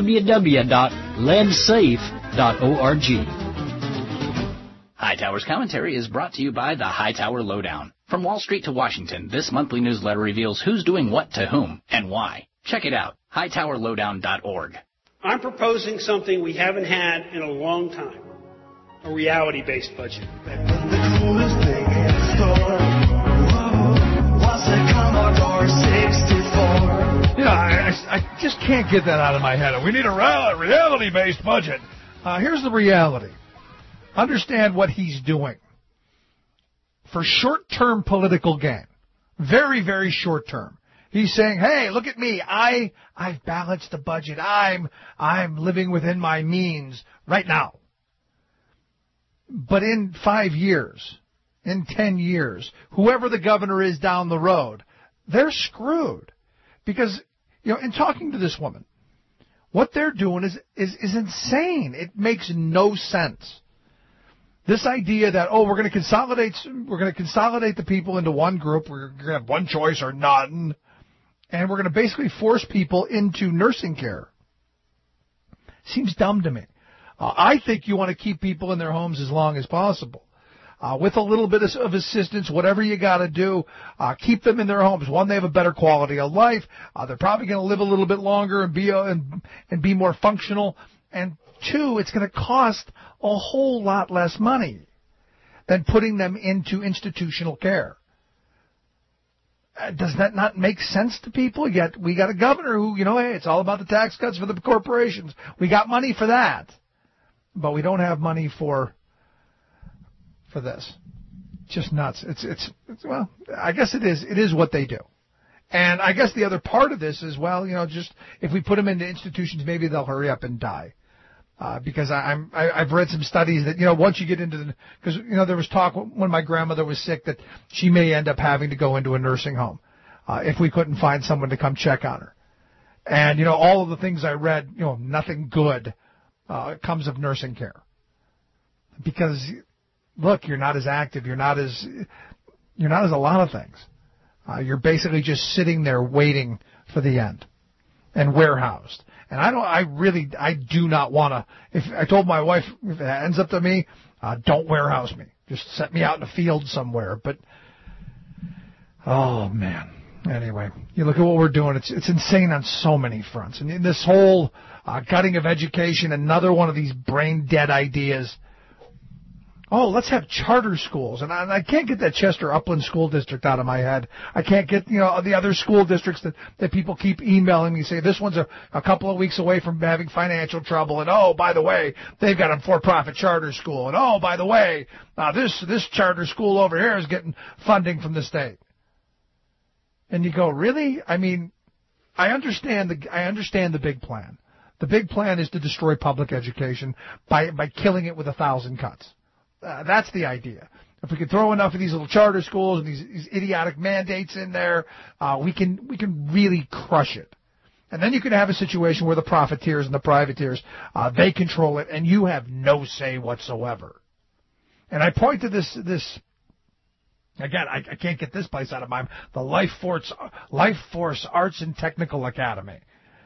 www.leadsafe.org. Hightower's commentary is brought to you by the Hightower Lowdown. From Wall Street to Washington, this monthly newsletter reveals who's doing what to whom and why. Check it out, hightowerlowdown.org. I'm proposing something we haven't had in a long time, a reality-based budget. The coolest thing in the store. Whoa, what's the Commodore 64? You know, I just can't get that out of my head. We need a reality-based budget. Here's the reality. Understand what he's doing. For short-term political gain. Very, very short-term. He's saying, hey, look at me. I've balanced the budget. I'm living within my means right now. But in 5 years, in 10 years, whoever the governor is down the road, they're screwed. Because, you know, in talking to this woman, what they're doing is insane. It makes no sense. This idea that, we're going to consolidate the people into one group, we're going to have one choice or none, and we're going to basically force people into nursing care. Seems dumb to me. I think you want to keep people in their homes as long as possible. With a little bit of assistance, whatever you got to do, keep them in their homes. One, they have a better quality of life. They're probably going to live a little bit longer and be more functional. And two, it's going to cost a whole lot less money than putting them into institutional care. Does that not make sense to people? Yet we got a governor who, hey, it's all about the tax cuts for the corporations. We got money for that, but we don't have money for this. Just nuts. It's well, I guess it is. It is what they do. And I guess the other part of this is, just if we put them into institutions, maybe they'll hurry up and die. Because I've read some studies that, once you get into because there was talk when my grandmother was sick that she may end up having to go into a nursing home, if we couldn't find someone to come check on her. And, all of the things I read, nothing good, comes of nursing care. Because, look, you're not as active, you're not as a lot of things. You're basically just sitting there waiting for the end and warehoused. And I do not want to, if I told my wife, if it ends up to me, don't warehouse me. Just set me out in a field somewhere. But, oh man. Anyway, you look at what we're doing. It's insane on so many fronts. And this whole gutting of education, another one of these brain dead ideas. Let's have charter schools. And I can't get that Chester Upland School District out of my head. I can't get, the other school districts that people keep emailing me, say this one's a couple of weeks away from having financial trouble. And, by the way, they've got a for-profit charter school. And, by the way, this charter school over here is getting funding from the state. And you go, really? I mean, I understand the big plan. The big plan is to destroy public education by killing it with 1,000 cuts. That's the idea. If we could throw enough of these little charter schools and these idiotic mandates in there, we can really crush it. And then you can have a situation where the profiteers and the privateers, they control it, and you have no say whatsoever. And I point to this again, I can't get this place out of my mind, the Life Force Arts and Technical Academy.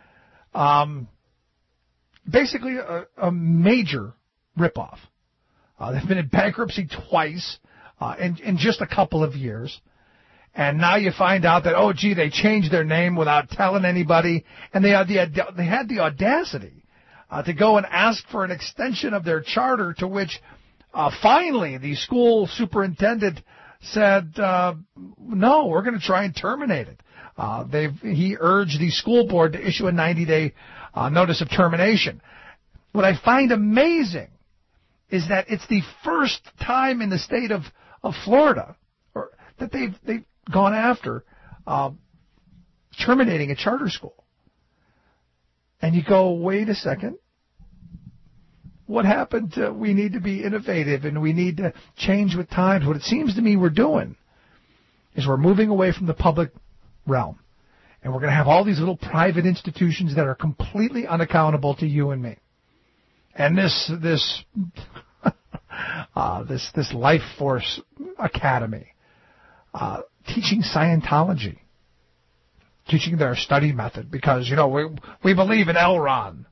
Basically a major ripoff. They've been in bankruptcy twice in just a couple of years. And now you find out that, they changed their name without telling anybody. And they had the audacity to go and ask for an extension of their charter, to which finally the school superintendent said, no, we're going to try and terminate it. He urged the school board to issue a 90-day notice of termination. What I find amazing is that it's the first time in the state of Florida that they've gone after terminating a charter school. And you go, wait a second. What happened to we need to be innovative and we need to change with times? What it seems to me we're doing is we're moving away from the public realm. And we're going to have all these little private institutions that are completely unaccountable to you and me. And this Life Force Academy, teaching Scientology, teaching their study method, because, we believe in Elron.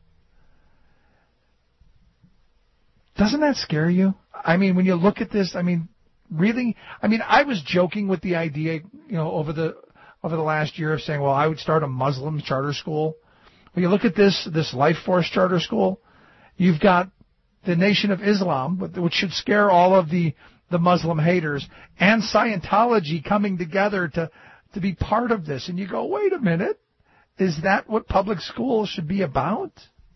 Doesn't that scare you? I mean, when you look at this, really? I was joking with the idea, over the last year of saying, well, I would start a Muslim charter school. When you look at this Life Force charter school, you've got the Nation of Islam, which should scare all of the Muslim haters, and Scientology coming together to be part of this. And you go, wait a minute, is that what public schools should be about?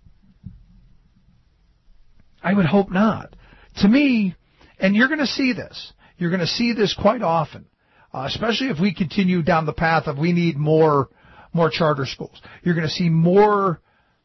I would hope not. To me, and you're going to see this. You're going to see this quite often, especially if we continue down the path of we need more charter schools. You're going to see more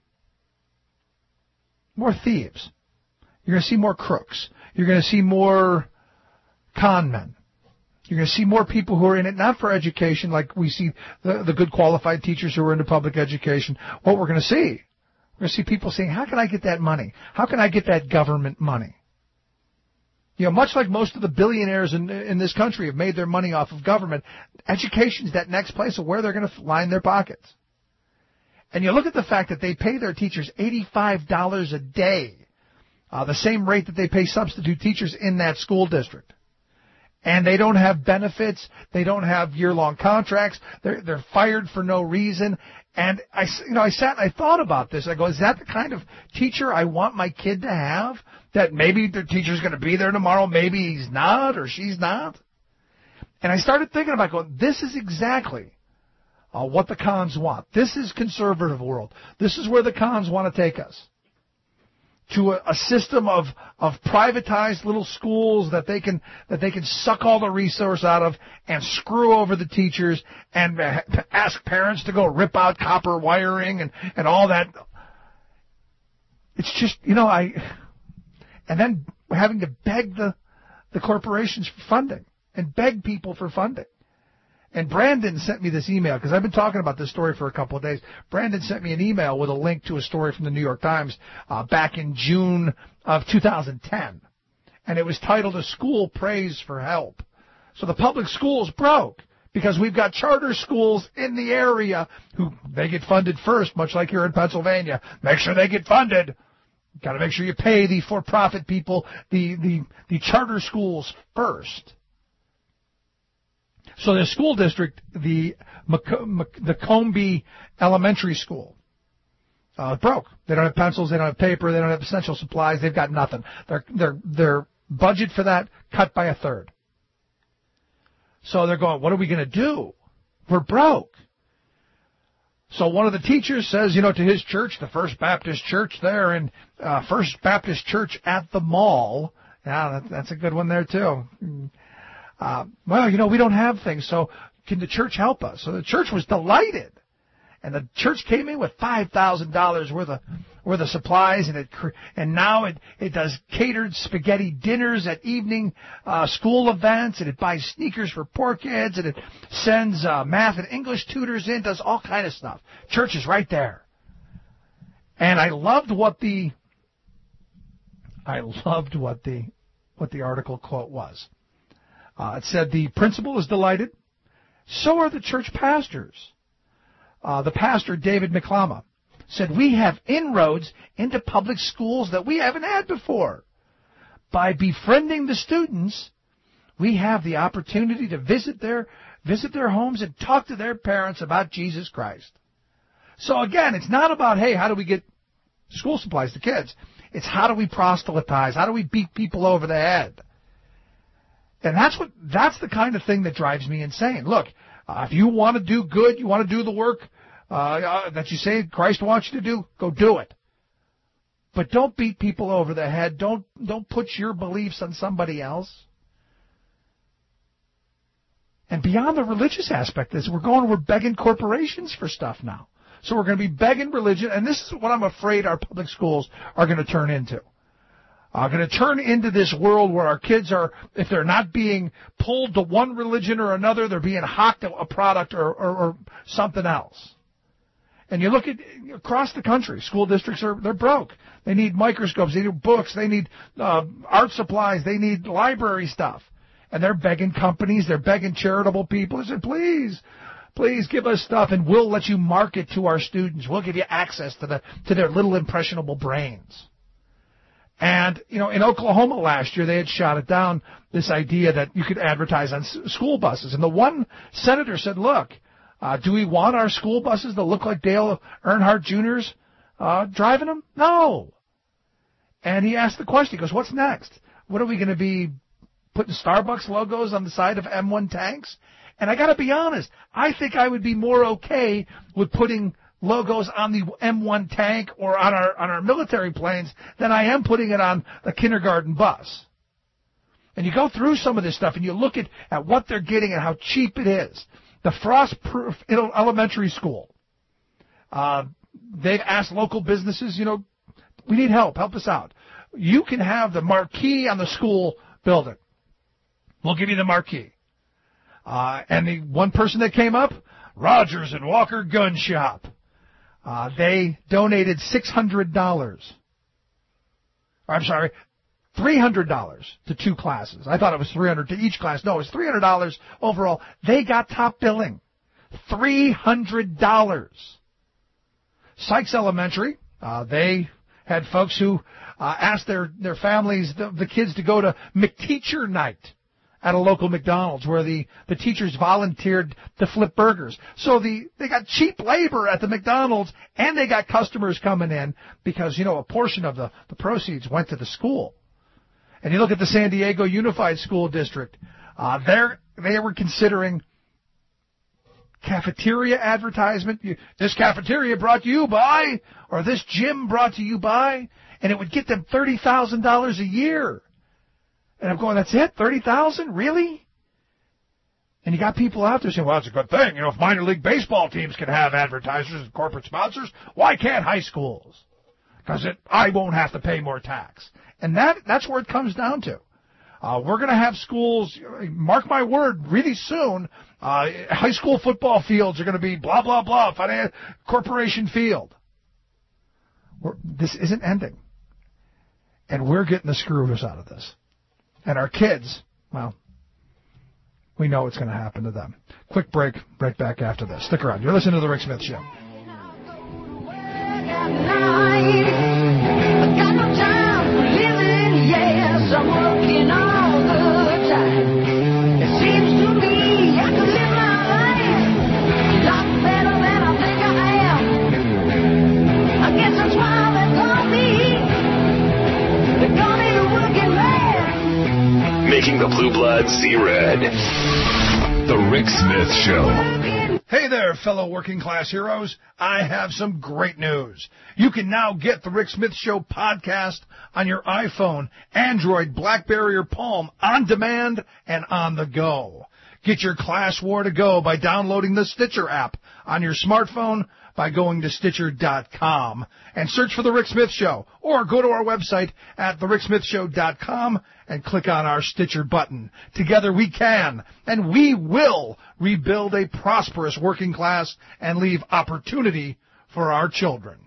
thieves. You're going to see more crooks. You're going to see more con men. You're going to see more people who are in it not for education, like we see the good qualified teachers who are into public education. What we're going to see, we're going to see people saying, how can I get that money? How can I get that government money? Much like most of the billionaires in this country have made their money off of government, education's that next place of where they're going to line their pockets. And you look at the fact that they pay their teachers $85 a day, the same rate that they pay substitute teachers in that school district. And they don't have benefits. They don't have year-long contracts. They're fired for no reason. And I sat and I thought about this. I go, is that the kind of teacher I want my kid to have? That maybe the teacher's going to be there tomorrow, maybe he's not or she's not? And I started thinking about going, this is exactly what the cons want. This is conservative world. This is where the cons want to take us. To a system of privatized little schools that they can suck all the resource out of and screw over the teachers and ask parents to go rip out copper wiring and all that. It's just, and then having to beg the corporations for funding and beg people for funding. And Brandon sent me this email, because I've been talking about this story for a couple of days. Brandon sent me an email with a link to a story from the New York Times back in June of 2010. And it was titled, "A School Prays for Help." So the public schools broke because we've got charter schools in the area who they get funded first, much like here in Pennsylvania. Make sure they get funded. Got to make sure you pay the for-profit people, the charter schools first. So the school district, the Combie Elementary School, broke. They don't have pencils, they don't have paper, they don't have essential supplies, they've got nothing. Their budget for that cut by a third. So they're going, what are we going to do? We're broke. So one of the teachers says, to his church, the First Baptist Church there in First Baptist Church at the Mall. Yeah, that's a good one there too. We don't have things, so can the church help us? So the church was delighted. And the church came in with $5,000 worth of supplies, and now it does catered spaghetti dinners at evening school events, and it buys sneakers for poor kids, and it sends math and English tutors in, does all kind of stuff. Church is right there. And I loved what the article quote was. It said, the principal is delighted. So are the church pastors. The pastor, David McClama, said, we have inroads into public schools that we haven't had before. By befriending the students, we have the opportunity to visit their homes and talk to their parents about Jesus Christ. So again, it's not about, hey, how do we get school supplies to kids? It's how do we proselytize? How do we beat people over the head? And that's the kind of thing that drives me insane. Look, if you want to do good, you want to do the work that you say Christ wants you to do, go do it. But don't beat people over the head. Don't put your beliefs on somebody else. And beyond the religious aspect of this, we're begging corporations for stuff now. So we're going to be begging religion, and this is what I'm afraid our public schools are going to turn into. going to turn into this world where our kids are, if they're not being pulled to one religion or another, they're being hocked a product or something else. And you look at across the country, school districts they're broke. They need microscopes, they need books, they need art supplies, they need library stuff. And they're begging companies, they're begging charitable people. They say, please give us stuff and we'll let you market to our students. We'll give you access to their little impressionable brains. And, in Oklahoma last year, they had shot it down, this idea that you could advertise on school buses. And the one senator said, look, do we want our school buses to look like Dale Earnhardt Jr.'s driving them? No. And he asked the question, he goes, what's next? What are we going to be putting Starbucks logos on the side of M1 tanks? And I got to be honest, I think I would be more okay with putting logos on the M1 tank or on our military planes than I am putting it on the kindergarten bus. And you go through some of this stuff and you look at what they're getting and how cheap it is. The Frostproof Elementary School, they've asked local businesses, we need help us out. You can have the marquee on the school building. We'll give you the marquee. And the one person that came up, Rogers and Walker Gun Shop. They donated $300 to two classes. I thought it was $300 to each class. No, it was $300 overall. They got top billing. $300. Sykes Elementary, they had folks who asked their families, the kids, to go to McTeacher Night at a local McDonald's where the teachers volunteered to flip burgers. So they got cheap labor at the McDonald's and they got customers coming in because, a portion of the proceeds went to the school. And you look at the San Diego Unified School District, they were considering cafeteria advertisement. This cafeteria brought to you by, or this gym brought to you by, and it would get them $30,000 a year. And I'm going, that's it? $30,000? Really? And you got people out there saying, well, it's a good thing. If minor league baseball teams can have advertisers and corporate sponsors, why can't high schools? Because I won't have to pay more tax. And that's where it comes down to. We're going to have schools, mark my word, really soon, high school football fields are going to be blah, blah, blah, corporation field. This isn't ending. And we're getting the screws out of this. And our kids, well, we know what's going to happen to them. Quick break, right back after this. Stick around. You're listening to The Rick Smith Show. Making the blue blood see red. The Rick Smith Show. Hey there, fellow working class heroes. I have some great news. You can now get the Rick Smith Show podcast on your iPhone, Android, BlackBerry, or Palm on demand and on the go. Get your class war to go by downloading the Stitcher app on your smartphone by going to Stitcher.com and search for The Rick Smith Show, or go to our website at TheRickSmithShow.com and click on our Stitcher button. Together we can, and we will, rebuild a prosperous working class and leave opportunity for our children.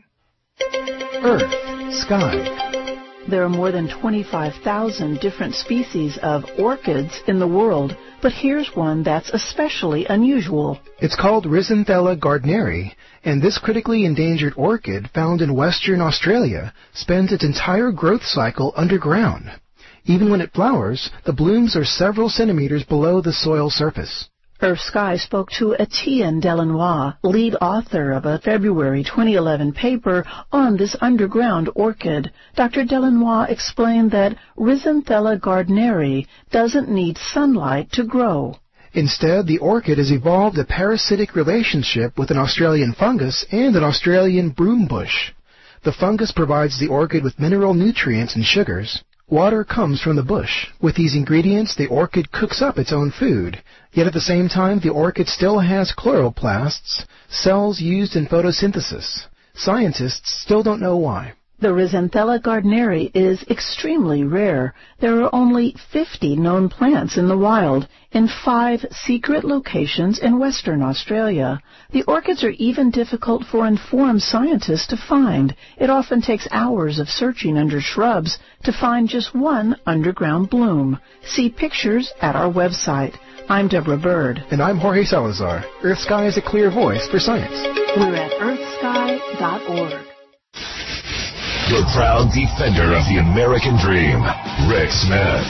Earth, sky. There are more than 25,000 different species of orchids in the world, but here's one that's especially unusual. It's called Rhizoanthella gardneri, and this critically endangered orchid found in Western Australia spends its entire growth cycle underground. Even when it flowers, the blooms are several centimeters below the soil surface. Earth Sky spoke to Etienne Delanois, lead author of a February 2011 paper on this underground orchid. Dr. Delanois explained that Rhizoanthella gardneri doesn't need sunlight to grow. Instead, the orchid has evolved a parasitic relationship with an Australian fungus and an Australian broom bush. The fungus provides the orchid with mineral nutrients and sugars. Water comes from the bush. With these ingredients, the orchid cooks up its own food. Yet at the same time, the orchid still has chloroplasts, cells used in photosynthesis. Scientists still don't know why. The Rhizoanthella gardneri is extremely rare. There are only 50 known plants in the wild in 5 secret locations in Western Australia. The orchids are even difficult for informed scientists to find. It often takes hours of searching under shrubs to find just one underground bloom. See pictures at our website. I'm Deborah Bird. And I'm Jorge Salazar. Earth Sky is a clear voice for science. We're at earthsky.org. The proud defender of the American dream, Rick Smith.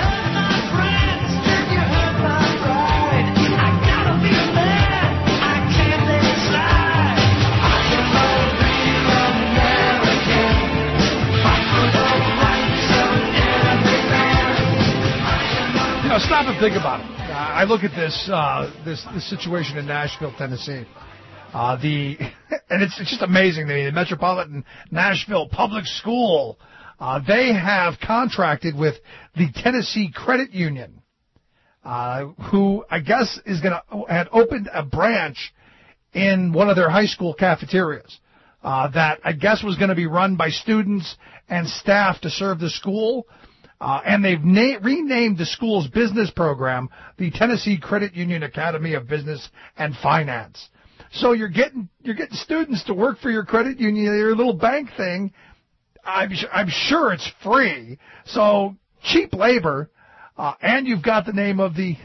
Stop and think about it. I look at this situation in Nashville, Tennessee. And it's just amazing. The Metropolitan Nashville Public School, they have contracted with the Tennessee Credit Union, who I guess had opened a branch in one of their high school cafeterias that I guess was going to be run by students and staff to serve the school. And they've renamed the school's business program the Tennessee Credit Union Academy of Business and Finance. So you're getting students to work for your credit union, your little bank thing. I'm sure it's free. So cheap labor, and you've got the name of the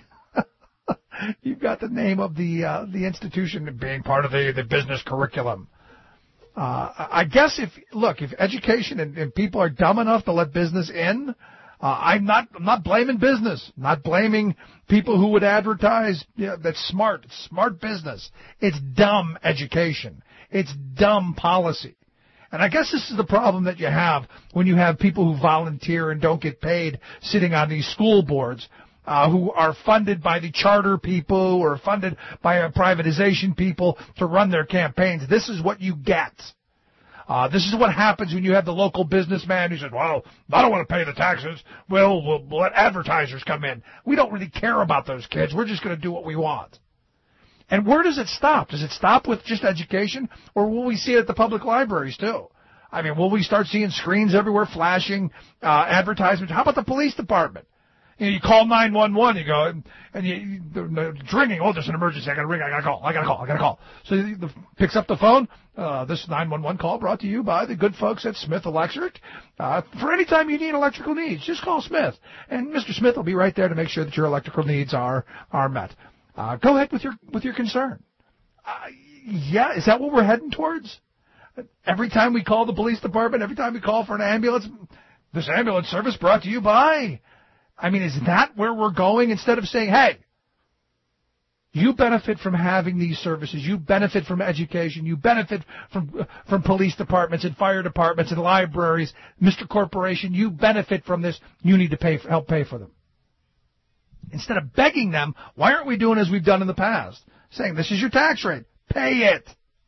the institution being part of the business curriculum. I guess if education and people are dumb enough to let business in, I'm not blaming business, not blaming people who would advertise. That's smart. It's smart business. It's dumb education. It's dumb policy. And I guess this is the problem that you have when you have people who volunteer and don't get paid sitting on these school boards, who are funded by the charter people or funded by privatization people to run their campaigns. This is what you get. This is what happens when you have the local businessman who says, well, I don't want to pay the taxes. We'll let advertisers come in. We don't really care about those kids. We're just going to do what we want. And where does it stop? Does it stop with just education, or will we see it at the public libraries too? I mean, will we start seeing screens everywhere flashing advertisements? How about the police department? You call 911, you go, and they're ringing. Oh, there's an emergency. I got to ring. I got to call. So he picks up the phone. This 911 call brought to you by the good folks at Smith Electric. For any time you need electrical needs, just call Smith. And Mr. Smith will be right there to make sure that your electrical needs are met. Go ahead with your concern. Yeah, is that what we're heading towards? Every time we call the police department, every time we call for an ambulance, this ambulance service brought to you by... I mean, is that where we're going? Instead of saying, hey, you benefit from having these services, you benefit from education, you benefit from police departments and fire departments and libraries, Mr. Corporation, you benefit from this, you need to help pay for them. Instead of begging them, why aren't we doing as we've done in the past? Saying, this is your tax rate, pay it.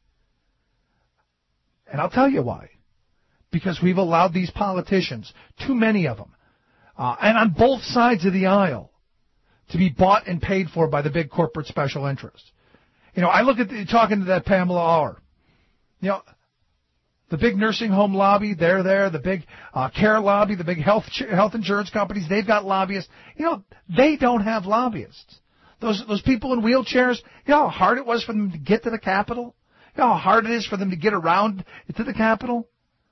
And I'll tell you why. Because we've allowed these politicians, too many of them, and on both sides of the aisle, to be bought and paid for by the big corporate special interests. I look at talking to that Pamela Auer. The big nursing home lobby, they're there. The big care lobby, the big health insurance companies, they've got lobbyists. They don't have lobbyists. Those people in wheelchairs, you know how hard it was for them to get to the Capitol? You know how hard it is for them to get around to the Capitol?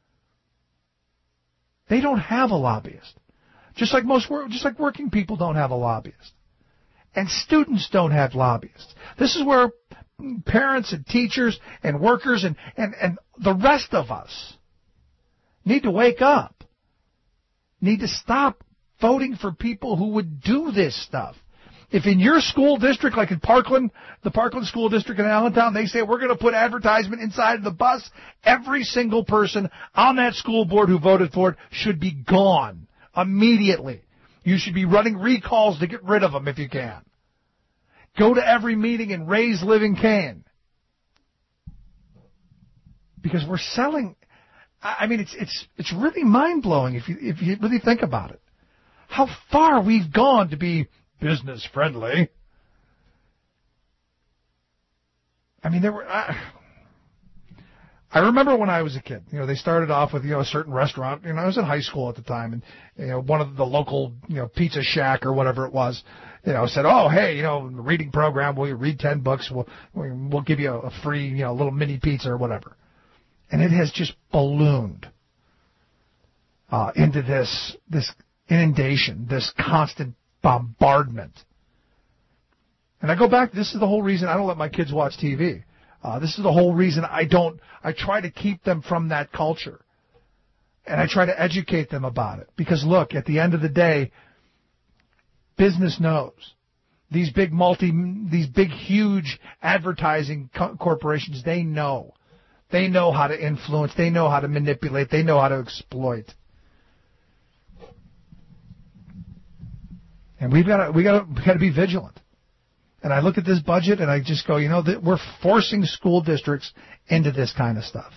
They don't have a lobbyist. Just like working people don't have a lobbyist. And students don't have lobbyists. This is where parents and teachers and workers and the rest of us need to wake up. Need to stop voting for people who would do this stuff. If in your school district, like in Parkland, the Parkland School District in Allentown, they say we're going to put advertisement inside of the bus, every single person on that school board who voted for it should be gone immediately. You should be running recalls to get rid of them if you can. Go to every meeting and raise living Cain. Because we're selling. I mean, it's really mind-blowing if you really think about it. How far we've gone to be business friendly. I mean, I remember when I was a kid, they started off with, a certain restaurant. I was in high school at the time, and, one of the local, Pizza Shack or whatever it was, said, oh, hey, reading program, will you read 10 books? We'll give you a free, little mini pizza or whatever. And it has just ballooned into this inundation, this constant bombardment. And I go back, this is the whole reason I don't let my kids watch TV. This is the whole reason I try to keep them from that culture. And I try to educate them about it. Because look, at the end of the day, business knows. These big huge advertising corporations, they know. They know how to influence. They know how to manipulate. They know how to exploit. And we got to be vigilant. And I look at this budget and I just go, that we're forcing school districts into this kind of stuff.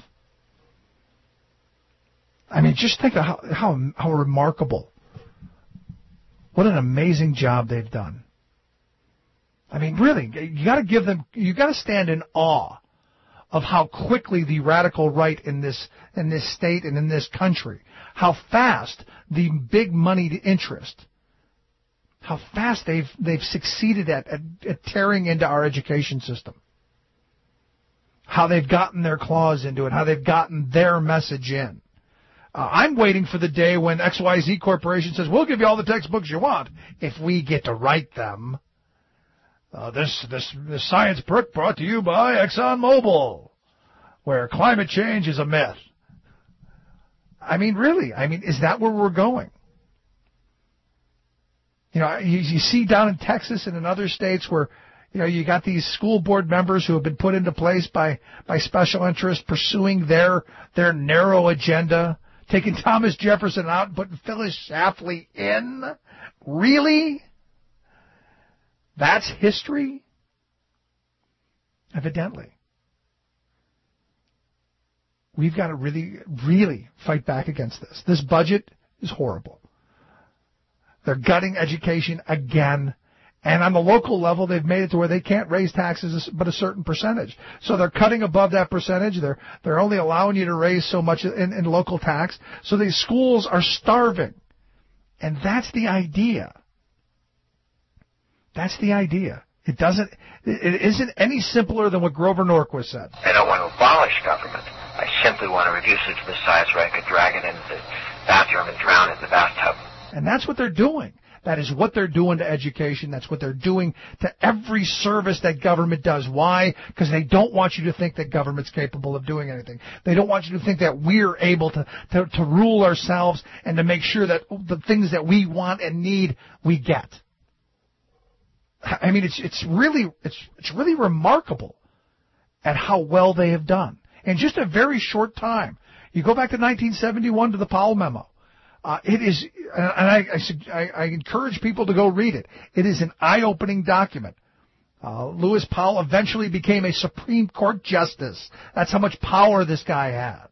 I mean, just think of how remarkable, what an amazing job they've done. I mean, really, you got to stand in awe of how quickly the radical right in this state and in this country, how fast the big moneyed interest, how fast they've succeeded at tearing into our education system. How they've gotten their claws into it, how they've gotten their message in. I'm waiting for the day when XYZ Corporation says, we'll give you all the textbooks you want if we get to write them. This science book brought to you by ExxonMobil, where climate change is a myth. I mean, really, is that where we're going? You see down in Texas and in other states where, you got these school board members who have been put into place by special interests pursuing their narrow agenda, taking Thomas Jefferson out and putting Phyllis Schlafly in. Really? That's history? Evidently. We've got to really, really fight back against this. This budget is horrible. They're gutting education again. And on the local level, they've made it to where they can't raise taxes but a certain percentage. So they're cutting above that percentage. They're only allowing you to raise so much in local tax. So these schools are starving. And that's the idea. That's the idea. It isn't any simpler than what Grover Norquist said. I don't want to abolish government. I simply want to reduce it to the size where I could drag it into the bathroom and drown it in the bathtub. And that's what they're doing. That is what they're doing to education. That's what they're doing to every service that government does. Why? Because they don't want you to think that government's capable of doing anything. They don't want you to think that we're able to rule ourselves and to make sure that the things that we want and need, we get. I mean, it's really remarkable at how well they have done. In just a very short time. You go back to 1971 to the Powell Memo. It is, and I encourage people to go read it. It is an eye-opening document. Lewis Powell eventually became a Supreme Court justice. That's how much power this guy had.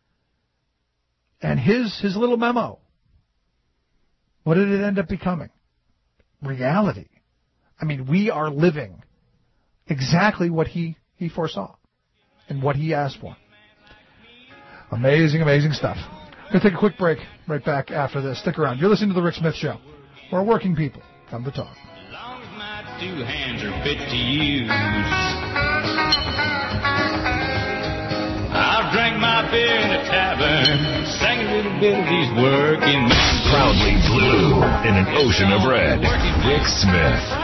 And his little memo, what did it end up becoming? Reality. I mean, we are living exactly what he foresaw and what he asked for. Amazing, amazing stuff. We're going to take a quick break. Right back after this. Stick around. You're listening to The Rick Smith Show, where working people come to talk. As long as my two hands are fit to use, I'll drink my beer in a tavern, sing a little bit of these working men. Proudly blue in an ocean of red. Rick Smith.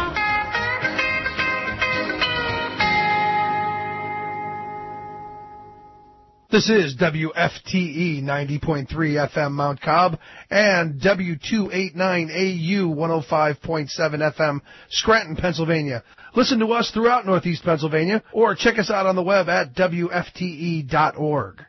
This is WFTE 90.3 FM Mount Cobb and W289AU 105.7 FM Scranton, Pennsylvania. Listen to us throughout Northeast Pennsylvania or check us out on the web at WFTE.org.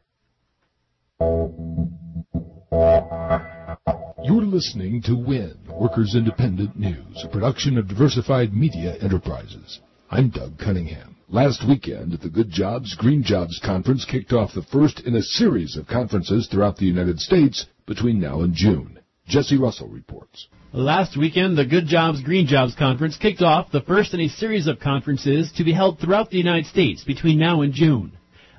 You're listening to WIN, Workers Independent News, a production of Diversified Media Enterprises. I'm Doug Cunningham. Last weekend at the Good Jobs, Green Jobs Conference kicked off the first in a series of conferences throughout the United States between now and June. Jesse Russell reports. Last weekend, the Good Jobs, Green Jobs Conference kicked off the first in a series of conferences to be held throughout the United States between now and June.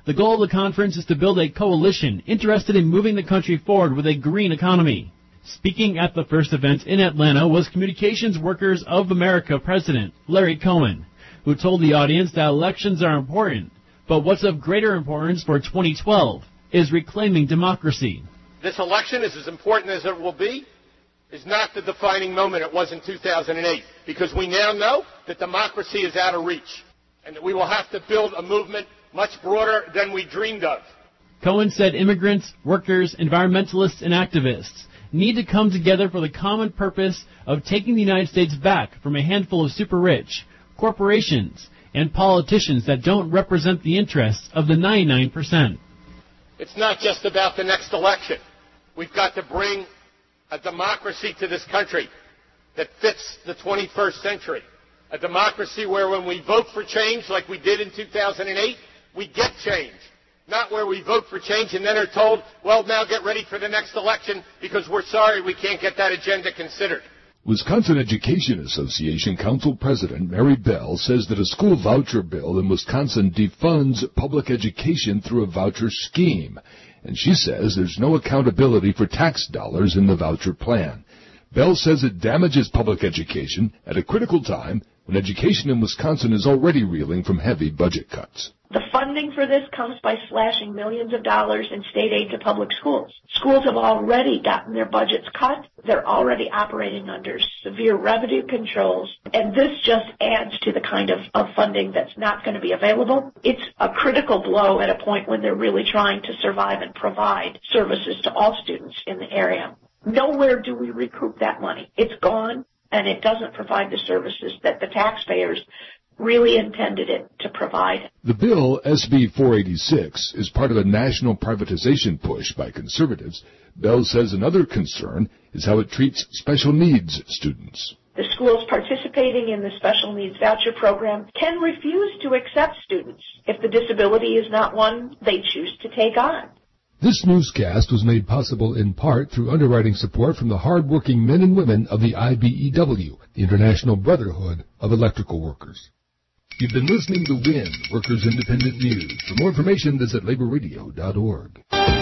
The goal of the conference is to build a coalition interested in moving the country forward with a green economy. Speaking at the first event in Atlanta was Communications Workers of America President Larry Cohen, who told the audience that elections are important, but what's of greater importance for 2012 is reclaiming democracy. This election is as important as it will be, is not the defining moment it was in 2008, because we now know that democracy is out of reach, and that we will have to build a movement much broader than we dreamed of. Cohen said immigrants, workers, environmentalists, and activists need to come together for the common purpose of taking the United States back from a handful of super-rich, corporations, and politicians that don't represent the interests of the 99%. It's not just about the next election. We've got to bring a democracy to this country that fits the 21st century. A democracy where when we vote for change like we did in 2008, we get change. Not where we vote for change and then are told, well, now get ready for the next election because we're sorry we can't get that agenda considered. Wisconsin Education Association Council President Mary Bell says that a school voucher bill in Wisconsin defunds public education through a voucher scheme. And she says there's no accountability for tax dollars in the voucher plan. Bell says it damages public education at a critical time when education in Wisconsin is already reeling from heavy budget cuts. The funding for this comes by slashing millions of dollars in state aid to public schools. Schools have already gotten their budgets cut. They're already operating under severe revenue controls. And this just adds to the kind of funding that's not going to be available. It's a critical blow at a point when they're really trying to survive and provide services to all students in the area. Nowhere do we recoup that money. It's gone, and it doesn't provide the services that the taxpayers really intended it to provide. The bill, SB 486, is part of a national privatization push by conservatives. Bell says another concern is how it treats special needs students. The schools participating in the special needs voucher program can refuse to accept students if the disability is not one they choose to take on. This newscast was made possible in part through underwriting support from the hard-working men and women of the IBEW, the International Brotherhood of Electrical Workers. You've been listening to WIN, Workers Independent News. For more information, visit laborradio.org.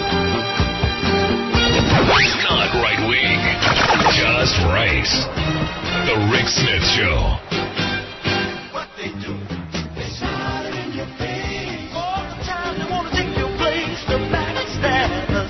Not right wing, just right. The Rick Smith Show. What they do, they shout it in your face. All the time they want to take your place. The backstabbers.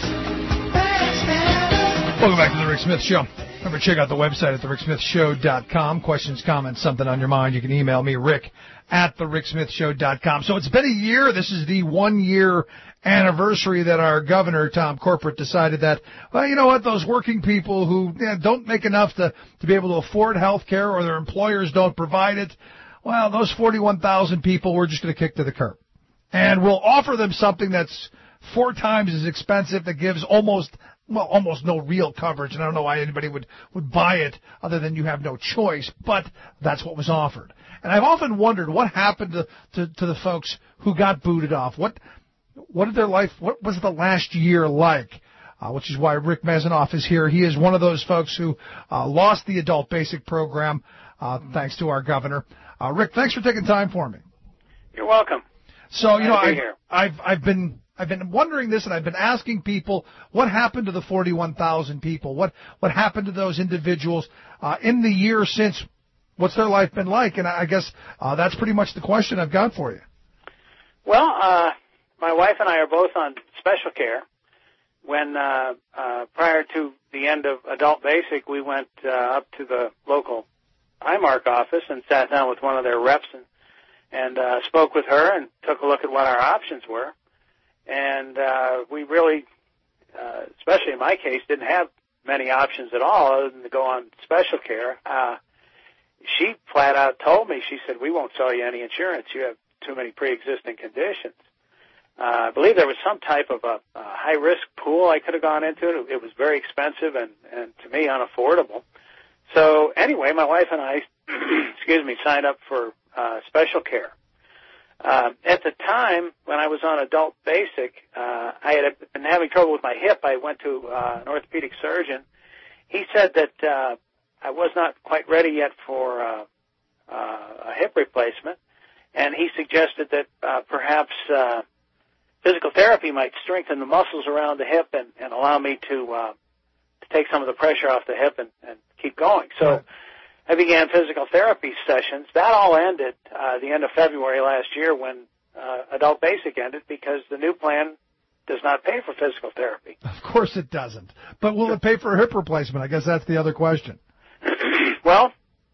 Welcome back to the Rick Smith Show. Remember, check out the website at thericksmithshow.com. Questions, comments, something on your mind, you can email me, Rick, at thericksmithshow.com. So it's been a year. This is the 1-year anniversary that our governor, Tom Corporate, decided that, well, you know what, those working people who don't make enough to be able to afford health care or their employers don't provide it, well, those 41,000 people we're just going to kick to the curb. And we'll offer them something that's 4 times as expensive, that gives almost no real coverage, and I don't know why anybody would buy it other than you have no choice, but that's what was offered. And I've often wondered what happened to the folks who got booted off. What did their life, what was the last year like? Which is why Rick Mezenoff is here. He is one of those folks who lost the adult basic program thanks to our governor. Rick, thanks for taking time for me. You're welcome. So, you know, I've been wondering this, and I've been asking people, what happened to the 41,000 people? What happened to those individuals in the year since? What's their life been like? And I guess that's pretty much the question I've got for you. Well, my wife and I are both on special care. When prior to the end of adult basic, we went up to the local IMARC office and sat down with one of their reps and spoke with her and took a look at what our options were. And we really, especially in my case, didn't have many options at all other than to go on special care. She flat out told me, she said, we won't sell you any insurance. You have too many pre-existing conditions. I believe there was some type of a high-risk pool I could have gone into. It was very expensive and to me, unaffordable. So anyway, my wife and I, signed up for special care. At the time, when I was on adult basic, I had been having trouble with my hip. I went to an orthopedic surgeon. He said that I was not quite ready yet for a hip replacement, and he suggested that perhaps physical therapy might strengthen the muscles around the hip and allow me to take some of the pressure off the hip and keep going. So Right. I began physical therapy sessions. That all ended the end of February last year when Adult Basic ended because the new plan does not pay for physical therapy. Of course it doesn't. But will it pay for a hip replacement? I guess that's the other question. Well,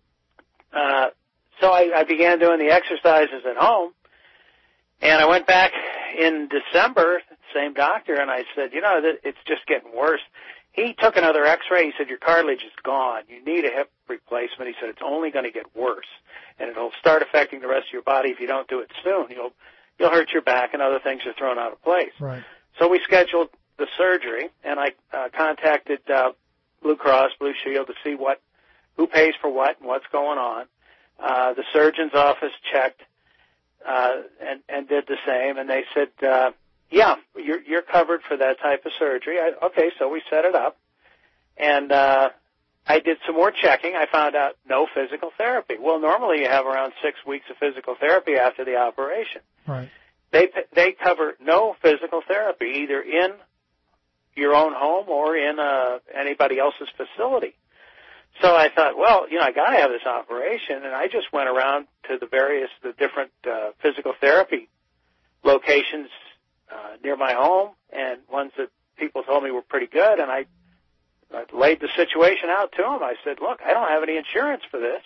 so I began doing the exercises at home, and I went back in December, same doctor, and I said, it's just getting worse. He took another x-ray. He said, your cartilage is gone. You need a hip replacement. He said, it's only going to get worse, and it'll start affecting the rest of your body if you don't do it soon. You'll hurt your back, and other things are thrown out of place. Right. So we scheduled the surgery, and I contacted Blue Cross Blue Shield to see who pays for what and what's going on. The surgeon's office checked and did the same, and they said, yeah, you're covered for that type of surgery. Okay, so we set it up, and I did some more checking. I found out no physical therapy. Well, normally you have around 6 weeks of physical therapy after the operation. Right. They cover no physical therapy, either in your own home or in anybody else's facility. So I thought, well, I got to have this operation, and I just went around to the different physical therapy locations near my home, and ones that people told me were pretty good, and I laid the situation out to them. I said, look, I don't have any insurance for this.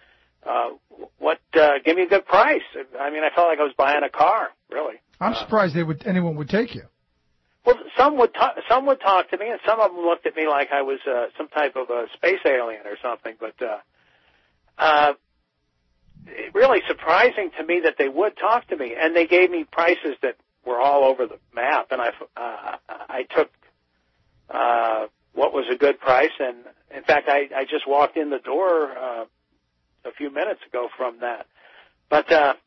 Give me a good price. I mean, I felt like I was buying a car, really. I'm surprised anyone would take you. Well, some would talk to me, and some of them looked at me like I was some type of a space alien or something. But really surprising to me that they would talk to me, and they gave me prices that were all over the map. And I took what was a good price, and in fact, I just walked in the door a few minutes ago from that. But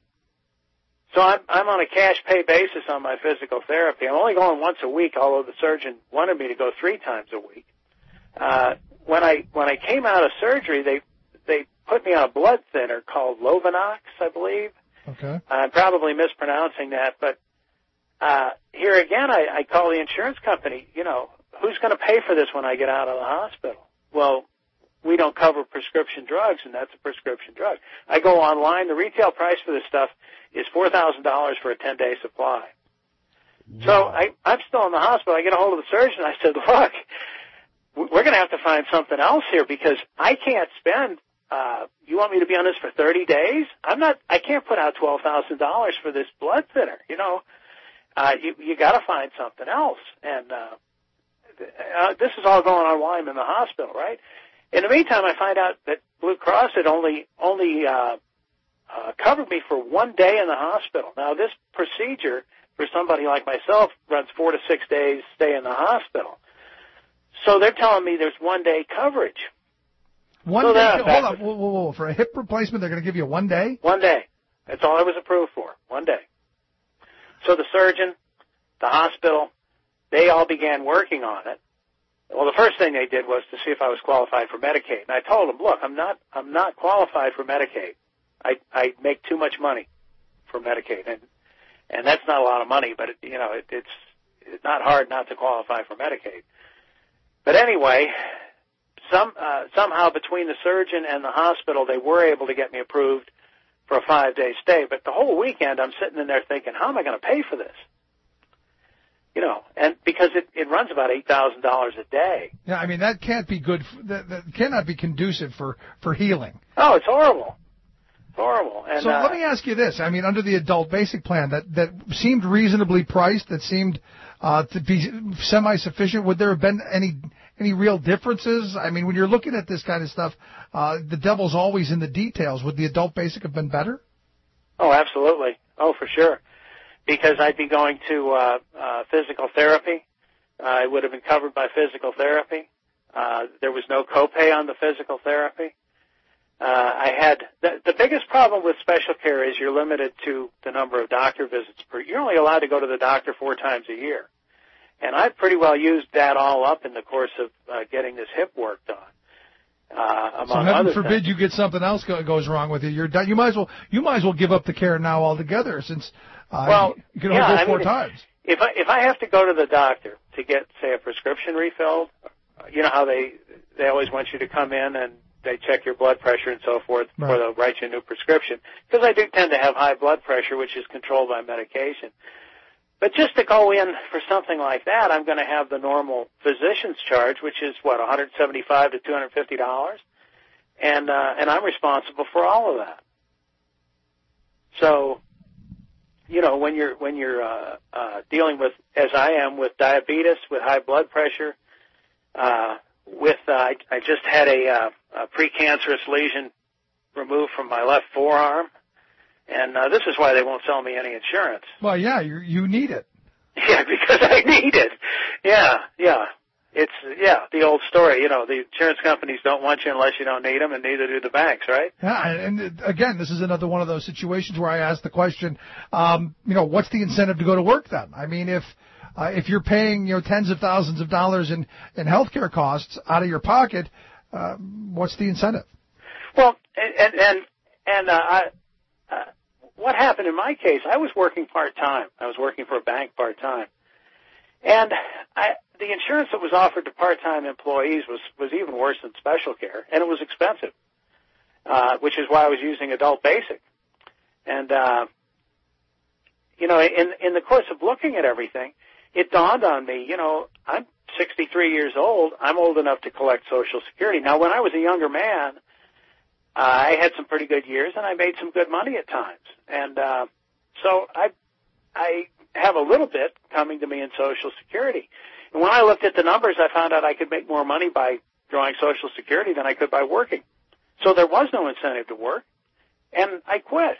so I'm on a cash pay basis on my physical therapy. I'm only going once a week, although the surgeon wanted me to go 3 times a week. When I came out of surgery, they put me on a blood thinner called Lovenox, I believe. Okay. I'm probably mispronouncing that, but here again, I call the insurance company. Who's going to pay for this when I get out of the hospital? Well, we don't cover prescription drugs, and that's a prescription drug. I go online. The retail price for this stuff is $4,000 for a 10-day supply. Wow. So I'm still in the hospital. I get a hold of the surgeon. I said, look, we're going to have to find something else here because I can't spend you want me to be on this for 30 days? I can't put out $12,000 for this blood thinner. You got to find something else. And this is all going on while I'm in the hospital, right? In the meantime, I find out that Blue Cross had only covered me for 1 day in the hospital. Now, this procedure for somebody like myself runs 4 to 6 days stay in the hospital. So they're telling me there's 1 day coverage. Hold on. Whoa. For a hip replacement, they're going to give you 1 day? 1 day. That's all I was approved for, 1 day. So the surgeon, the hospital, they all began working on it. Well, the first thing they did was to see if I was qualified for Medicaid. And I told them, look, I'm not qualified for Medicaid. I make too much money for Medicaid. And that's not a lot of money, but it's not hard not to qualify for Medicaid. But anyway, somehow between the surgeon and the hospital, they were able to get me approved for a 5-day stay. But the whole weekend, I'm sitting in there thinking, how am I going to pay for this? And because it runs about $8,000 a day. Yeah, I mean, that can't be good. That cannot be conducive for healing. Oh, it's horrible. It's horrible. And, so let me ask you this. I mean, under the adult basic plan, that seemed reasonably priced, that seemed to be semi-sufficient. Would there have been any real differences? I mean, when you're looking at this kind of stuff, the devil's always in the details. Would the adult basic have been better? Oh, absolutely. Oh, for sure. Because I'd be going to physical therapy. It would have been covered by physical therapy. There was no copay on the physical therapy. I had the biggest problem with special care is you're limited to the number of doctor visits per. You're only allowed to go to the doctor 4 times a year, and I pretty well used that all up in the course of getting this hip worked on. So heaven forbid you get something else goes wrong with you. You might as well give up the care now altogether since you can only go 4 times. if I have to go to the doctor to get, say, a prescription refilled, you know how they always want you to come in and they check your blood pressure and so forth before they'll write you a new prescription. Because I do tend to have high blood pressure, which is controlled by medication. But just to go in for something like that, I'm going to have the normal physician's charge, which is $175 to $250, and I'm responsible for all of that. So, you know, when you're dealing with, as I am, with diabetes, with high blood pressure, I just had a precancerous lesion removed from my left forearm, and this is why they won't sell me any insurance. Well, yeah, you need it. Yeah, because I need it. Yeah. It's, the old story. You know, the insurance companies don't want you unless you don't need them, and neither do the banks, right? Yeah, and again, this is another one of those situations where I ask the question, what's the incentive to go to work then? I mean, if you're paying, tens of thousands of dollars in healthcare costs out of your pocket, what's the incentive? Well, what happened in my case, I was working part-time. I was working for a bank part-time. And the insurance that was offered to part-time employees was even worse than special care, and it was expensive, which is why I was using adult basic. And, in the course of looking at everything, it dawned on me, I'm 63 years old. I'm old enough to collect Social Security. Now, when I was a younger man, I had some pretty good years, and I made some good money at times. And so I have a little bit coming to me in Social Security. And when I looked at the numbers, I found out I could make more money by drawing Social Security than I could by working. So there was no incentive to work, and I quit.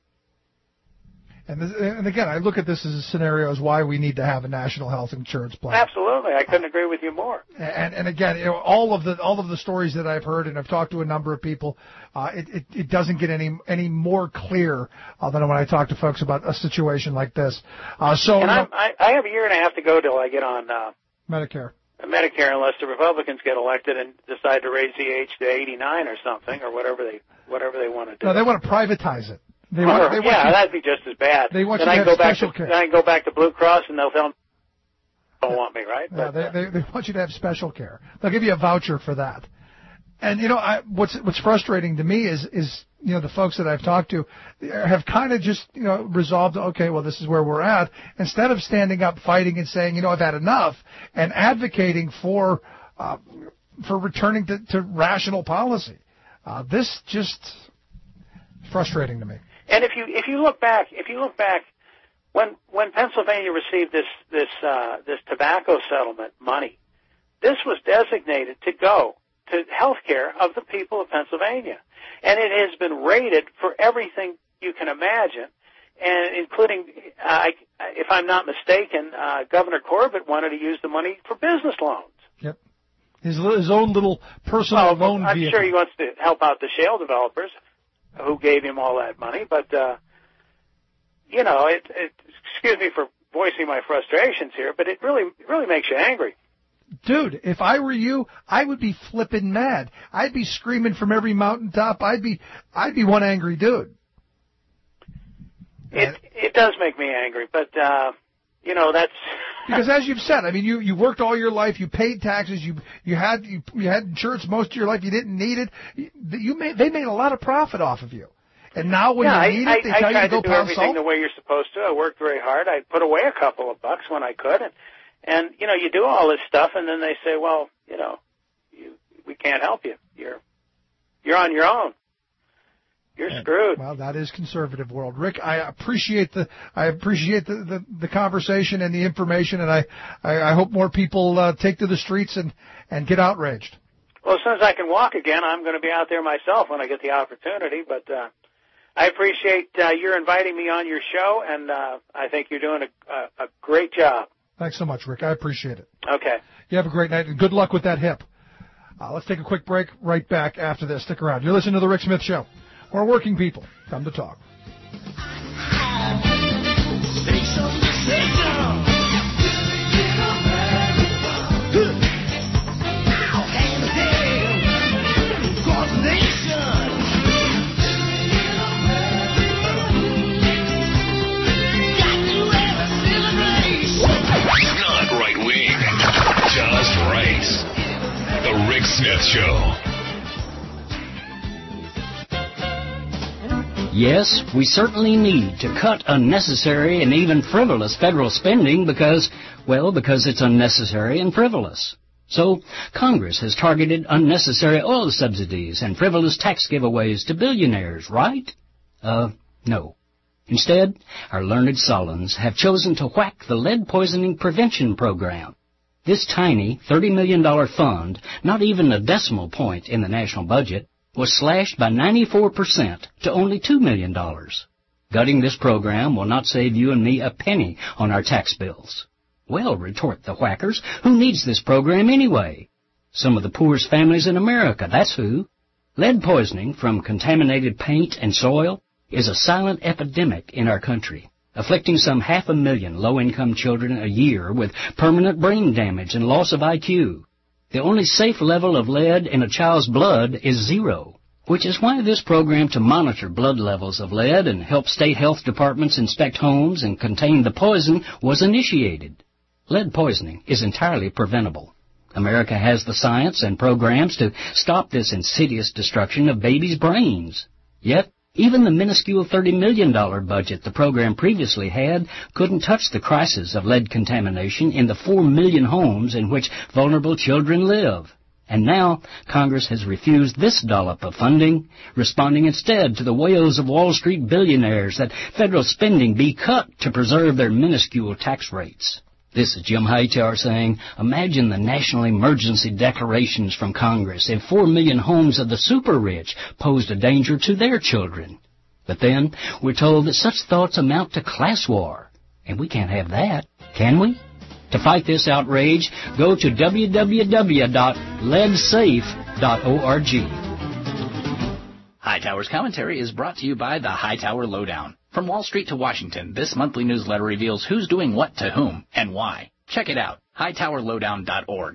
And again, I look at this as a scenario as why we need to have a national health insurance plan. Absolutely, I couldn't agree with you more. And again, all of the stories that I've heard, and I've talked to a number of people, it doesn't get any more clear than when I talk to folks about a situation like this. I have a year and a half to go till I get on Medicare, unless the Republicans get elected and decide to raise the age to 89 or something, or whatever they want to do. No, they want to privatize it. That'd be just as bad. They want then you I to can have go back special to care. Then I can go back to Blue Cross, and they'll tell them they don't want me, right? Yeah, they want you to have special care. They'll give you a voucher for that. And what's frustrating to me is the folks that I've talked to have kind of just resolved, okay, well, this is where we're at, instead of standing up, fighting, and saying, I've had enough, and advocating for returning to rational policy. This just frustrating to me. And if you look back, when Pennsylvania received this tobacco settlement money, this was designated to go to health care of the people of Pennsylvania, and it has been rated for everything you can imagine, and including, if I'm not mistaken, Governor Corbett wanted to use the money for business loans. Yep, his own little personal loan I'm vehicle. sure he wants to help out the shale developers who gave him all that money, but excuse me for voicing my frustrations here, but it really makes you angry. Dude, if I were you, I would be flipping mad. I'd be screaming from every mountaintop. I'd be one angry dude. It does make me angry, but that's because, as you've said, I mean, you worked all your life, you paid taxes, you had insurance most of your life, you didn't need it. They made a lot of profit off of you, and now when you need it, they tell you to go pound salt. I tried to do everything the way you're supposed to. I worked very hard. I put away a couple of bucks when I could, and you do all this stuff, and then they say, well, we can't help you. You're on your own. You're screwed. Well, that is conservative world, Rick. I appreciate the conversation and the information, and I hope more people take to the streets and get outraged. Well, as soon as I can walk again, I'm going to be out there myself when I get the opportunity. But I appreciate your inviting me on your show, and I think you're doing a great job. Thanks so much, Rick. I appreciate it. Okay. You have a great night, and good luck with that hip. Let's take a quick break. Right back after this. Stick around. You're listening to The Rick Smith Show, where working people come to talk. Show. Yes, we certainly need to cut unnecessary and even frivolous federal spending because it's unnecessary and frivolous. So, Congress has targeted unnecessary oil subsidies and frivolous tax giveaways to billionaires, right? No. Instead, our learned Solons have chosen to whack the lead poisoning prevention program. This tiny $30 million fund, not even a decimal point in the national budget, was slashed by 94% to only $2 million. Gutting this program will not save you and me a penny on our tax bills. Well, retort the whackers, who needs this program anyway? Some of the poorest families in America, that's who. Lead poisoning from contaminated paint and soil is a silent epidemic in our country, afflicting some 500,000 low-income children a year with permanent brain damage and loss of IQ. The only safe level of lead in a child's blood is 0, which is why this program to monitor blood levels of lead and help state health departments inspect homes and contain the poison was initiated. Lead poisoning is entirely preventable. America has the science and programs to stop this insidious destruction of babies' brains. Yet, even the minuscule $30 million budget the program previously had couldn't touch the crisis of lead contamination in the 4 million homes in which vulnerable children live. And now, Congress has refused this dollop of funding, responding instead to the wails of Wall Street billionaires that federal spending be cut to preserve their minuscule tax rates. This is Jim Hightower saying, imagine the national emergency declarations from Congress if 4 million homes of the super-rich posed a danger to their children. But then, we're told that such thoughts amount to class war. And we can't have that, can we? To fight this outrage, go to www.leadsafe.org. Hightower's commentary is brought to you by the Hightower Lowdown. From Wall Street to Washington, this monthly newsletter reveals who's doing what to whom and why. Check it out, hightowerlowdown.org.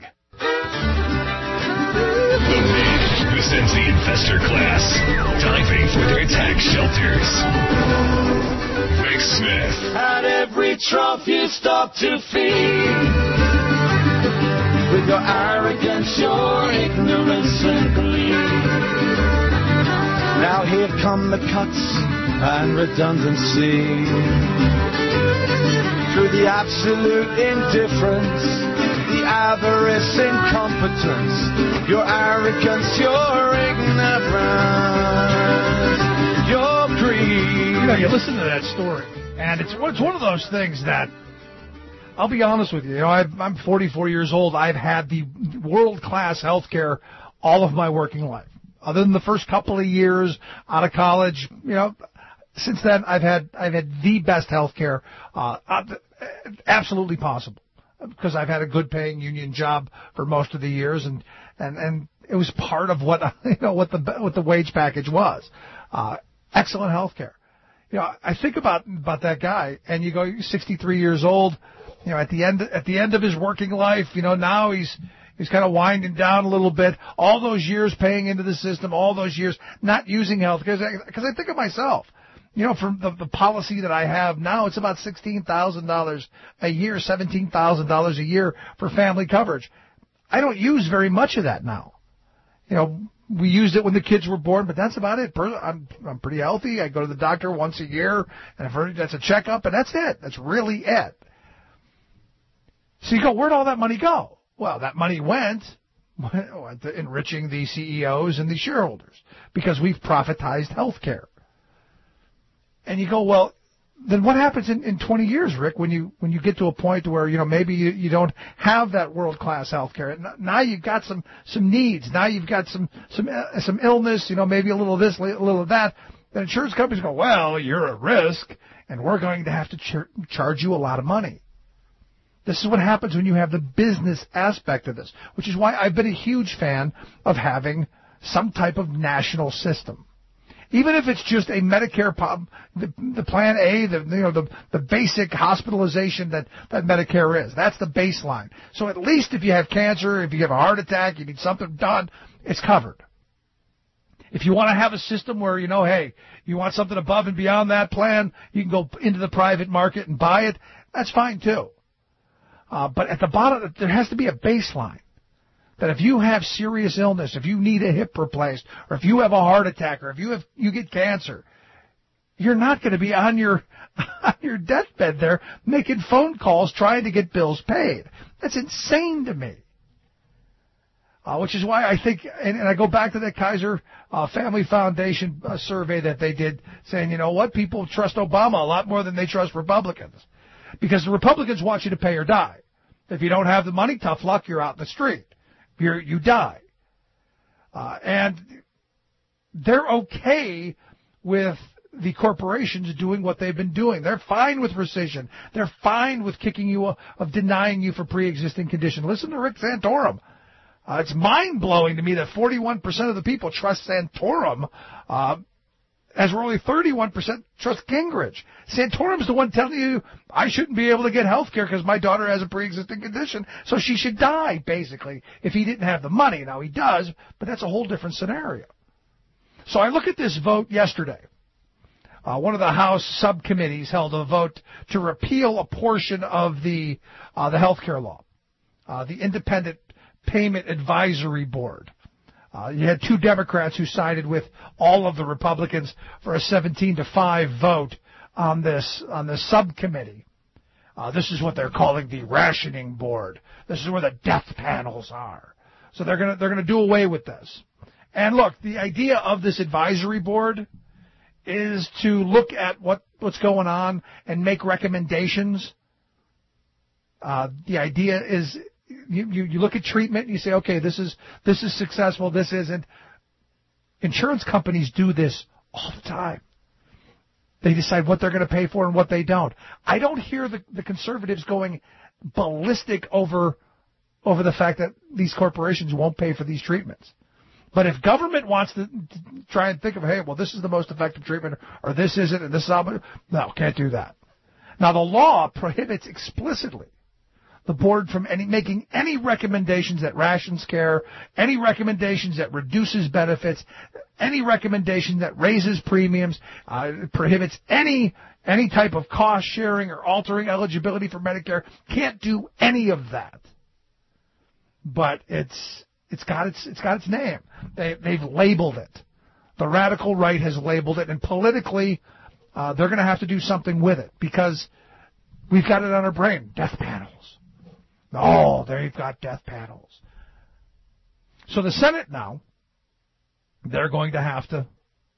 The man who sends the investor class diving for their tax shelters. Rick Smith. At every trough you stop to feed. With your arrogance, your ignorance and greed. Now here come the cuts and redundancy. Through the absolute indifference, the avarice, incompetence, your arrogance, your ignorance, your greed. You know, you listen to that story, and it's one of those things that, I'll be honest with you, I'm 44 years old. I've had the world-class health care all of my working life. Other than the first couple of years out of college, since then I've had the best health care absolutely possible, because I've had a good paying union job for most of the years, and it was part of what what the wage package was. Excellent health care. I think about that guy, and you go, he's 63 years old. At the end of his working life, now he's kind of winding down a little bit. All those years paying into the system, all those years not using health care. Because I think of myself, from the policy that I have now, it's about $16,000 a year, $17,000 a year for family coverage. I don't use very much of that now. We used it when the kids were born, but that's about it. I'm pretty healthy. I go to the doctor once a year, and that's a checkup, and that's it. That's really it. So you go, where'd all that money go? Well, that money went to enriching the CEOs and the shareholders, because we've privatized health care. And you go, well, then what happens in 20 years, Rick, when you get to a point where, maybe you don't have that world-class health care? Now you've got some needs. Now you've got some illness, maybe a little of this, a little of that. The insurance companies go, well, you're at risk, and we're going to have to charge you a lot of money. This is what happens when you have the business aspect of this, which is why I've been a huge fan of having some type of national system. Even if it's just a Medicare, the Plan A, the basic hospitalization that Medicare is. That's the baseline. So at least if you have cancer, if you have a heart attack, you need something done, it's covered. If you want to have a system where, hey, you want something above and beyond that plan, you can go into the private market and buy it, that's fine too. But at the bottom, there has to be a baseline. that if you have serious illness, if you need a hip replaced, or if you have a heart attack, or if you get cancer, you're not going to be on your deathbed there making phone calls trying to get bills paid. That's insane to me. Which is why I think, and I go back to that Kaiser Family Foundation survey that they did, saying, you know what, people trust Obama a lot more than they trust Republicans. Because the Republicans want you to pay or die. If you don't have the money, tough luck, you're out in the street. You die. And they're okay with the corporations doing what they've been doing. They're fine with rescission. They're fine with kicking you, of denying you for pre-existing condition. Listen to Rick Santorum. It's mind-blowing to me that 41% of the people trust Santorum, as we're only 31% trust Gingrich. Santorum's the one telling you, I shouldn't be able to get health care because my daughter has a pre-existing condition, so she should die, basically, if he didn't have the money. Now, he does, but that's a whole different scenario. So I look at this vote yesterday. One of the House subcommittees held a vote to repeal a portion of the health care law, the Independent Payment Advisory Board. You had two Democrats who sided with all of the Republicans for a 17-5 vote on this subcommittee. This is what they're calling the rationing board. This is where the death panels are. So they're gonna do away with this. And look, the idea of this advisory board is to look at what's going on and make recommendations. The idea is you look at treatment and you say, okay, this is successful, this isn't. Insurance companies do this all the time. They decide what they're going to pay for and what they don't. I don't hear the conservatives going ballistic over the fact that these corporations won't pay for these treatments. But if government wants to try and think of, hey, well, this is the most effective treatment, or this isn't, and this is how, no, can't do that. Now, the law prohibits explicitly the board from making any recommendations that rations care, any recommendations that reduces benefits, any recommendation that raises premiums. It prohibits any type of cost sharing or altering eligibility for Medicare. Can't do any of that. But it's got its name. They've labeled it. The radical right has labeled it, and politically, they're going to have to do something with it because we've got it on our brain. Death panels. Oh, there you've got death panels. So the Senate now, they're going to have to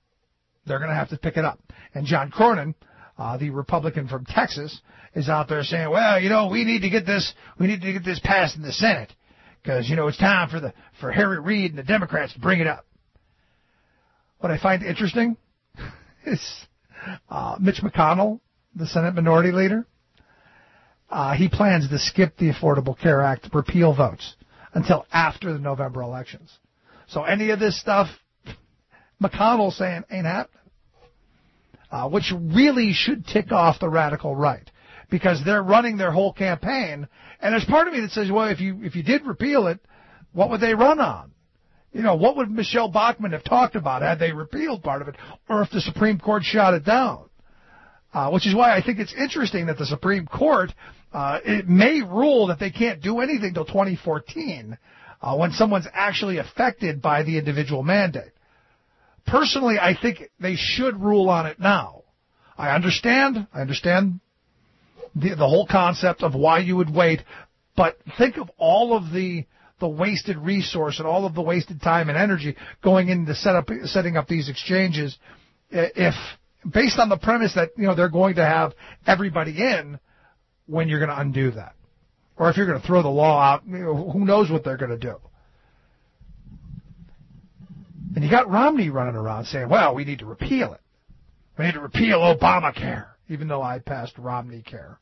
pick it up. And John Cornyn, the Republican from Texas, is out there saying, well, we need to get this passed in the Senate because, it's time for Harry Reid and the Democrats to bring it up. What I find interesting is Mitch McConnell, the Senate Minority Leader, he plans to skip the Affordable Care Act repeal votes until after the November elections. So any of this stuff, McConnell's saying ain't happening, which really should tick off the radical right because they're running their whole campaign. And there's part of me that says, well, if you did repeal it, what would they run on? What would Michelle Bachmann have talked about had they repealed part of it, or if the Supreme Court shot it down? Which is why I think it's interesting that the Supreme Court, it may rule that they can't do anything till 2014 when someone's actually affected by the individual mandate. Personally, I think they should rule on it now. I understand the whole concept of why you would wait, but think of all of the wasted resource and all of the wasted time and energy going into setting up these exchanges if based on the premise that they're going to have everybody in when you're going to undo that. Or if you're going to throw the law out, who knows what they're going to do. And you got Romney running around saying, well, we need to repeal it. We need to repeal Obamacare, even though I passed Romney Care.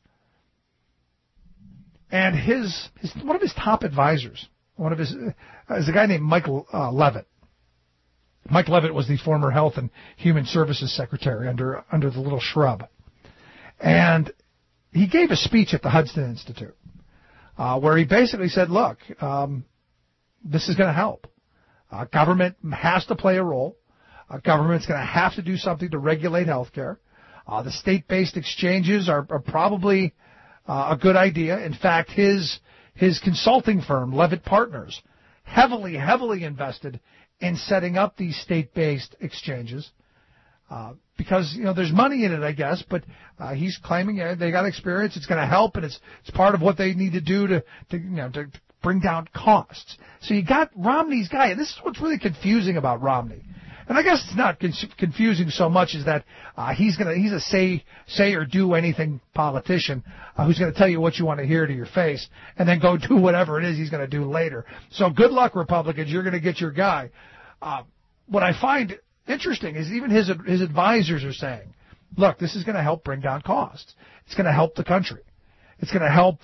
And one of his top advisors, is a guy named Michael Levitt. Mike Levitt was the former Health and Human Services Secretary under the little shrub. And he gave a speech at the Hudson Institute where he basically said, look, this is going to help. Government has to play a role. Government's going to have to do something to regulate health care. The state-based exchanges are probably a good idea. In fact, his consulting firm, Levitt Partners, heavily invested in setting up these state-based exchanges because, there's money in it, I guess, but he's claiming they got experience, it's going to help, and it's part of what they need to do to bring down costs. So you got Romney's guy, and this is what's really confusing about Romney. And I guess it's not confusing so much as that he's a say or do anything politician who's going to tell you what you want to hear to your face and then go do whatever it is he's going to do later. So good luck, Republicans. You're going to get your guy. What I find interesting is even his advisors are saying, look, this is going to help bring down costs. It's going to help the country. It's going to help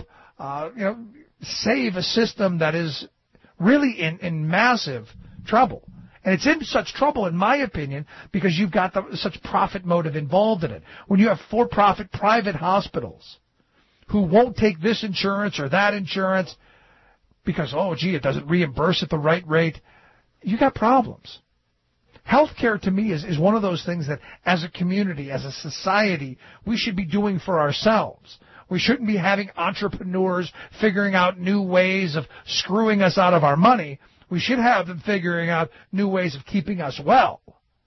save a system that is really in massive trouble. And it's in such trouble, in my opinion, because you've got such profit motive involved in it. When you have for-profit private hospitals who won't take this insurance or that insurance because, it doesn't reimburse at the right rate, you got problems. Healthcare, to me, is one of those things that, as a community, as a society, we should be doing for ourselves. We shouldn't be having entrepreneurs figuring out new ways of screwing us out of our money. We should have them figuring out new ways of keeping us well,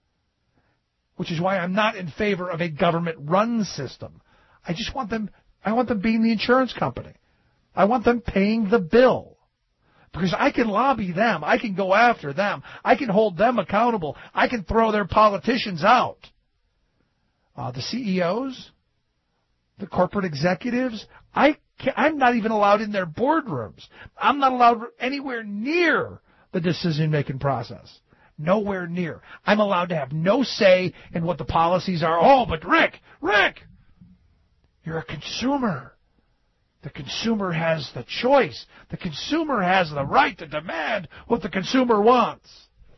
which is why I'm not in favor of a government-run system. I want them being the insurance company. I want them paying the bill because I can lobby them. I can go after them. I can hold them accountable. I can throw their politicians out. The CEOs, the corporate executives, I'm not even allowed in their boardrooms. I'm not allowed anywhere near the decision-making process. Nowhere near. I'm allowed to have no say in what the policies are. Oh, but Rick, you're a consumer. The consumer has the choice. The consumer has the right to demand what the consumer wants.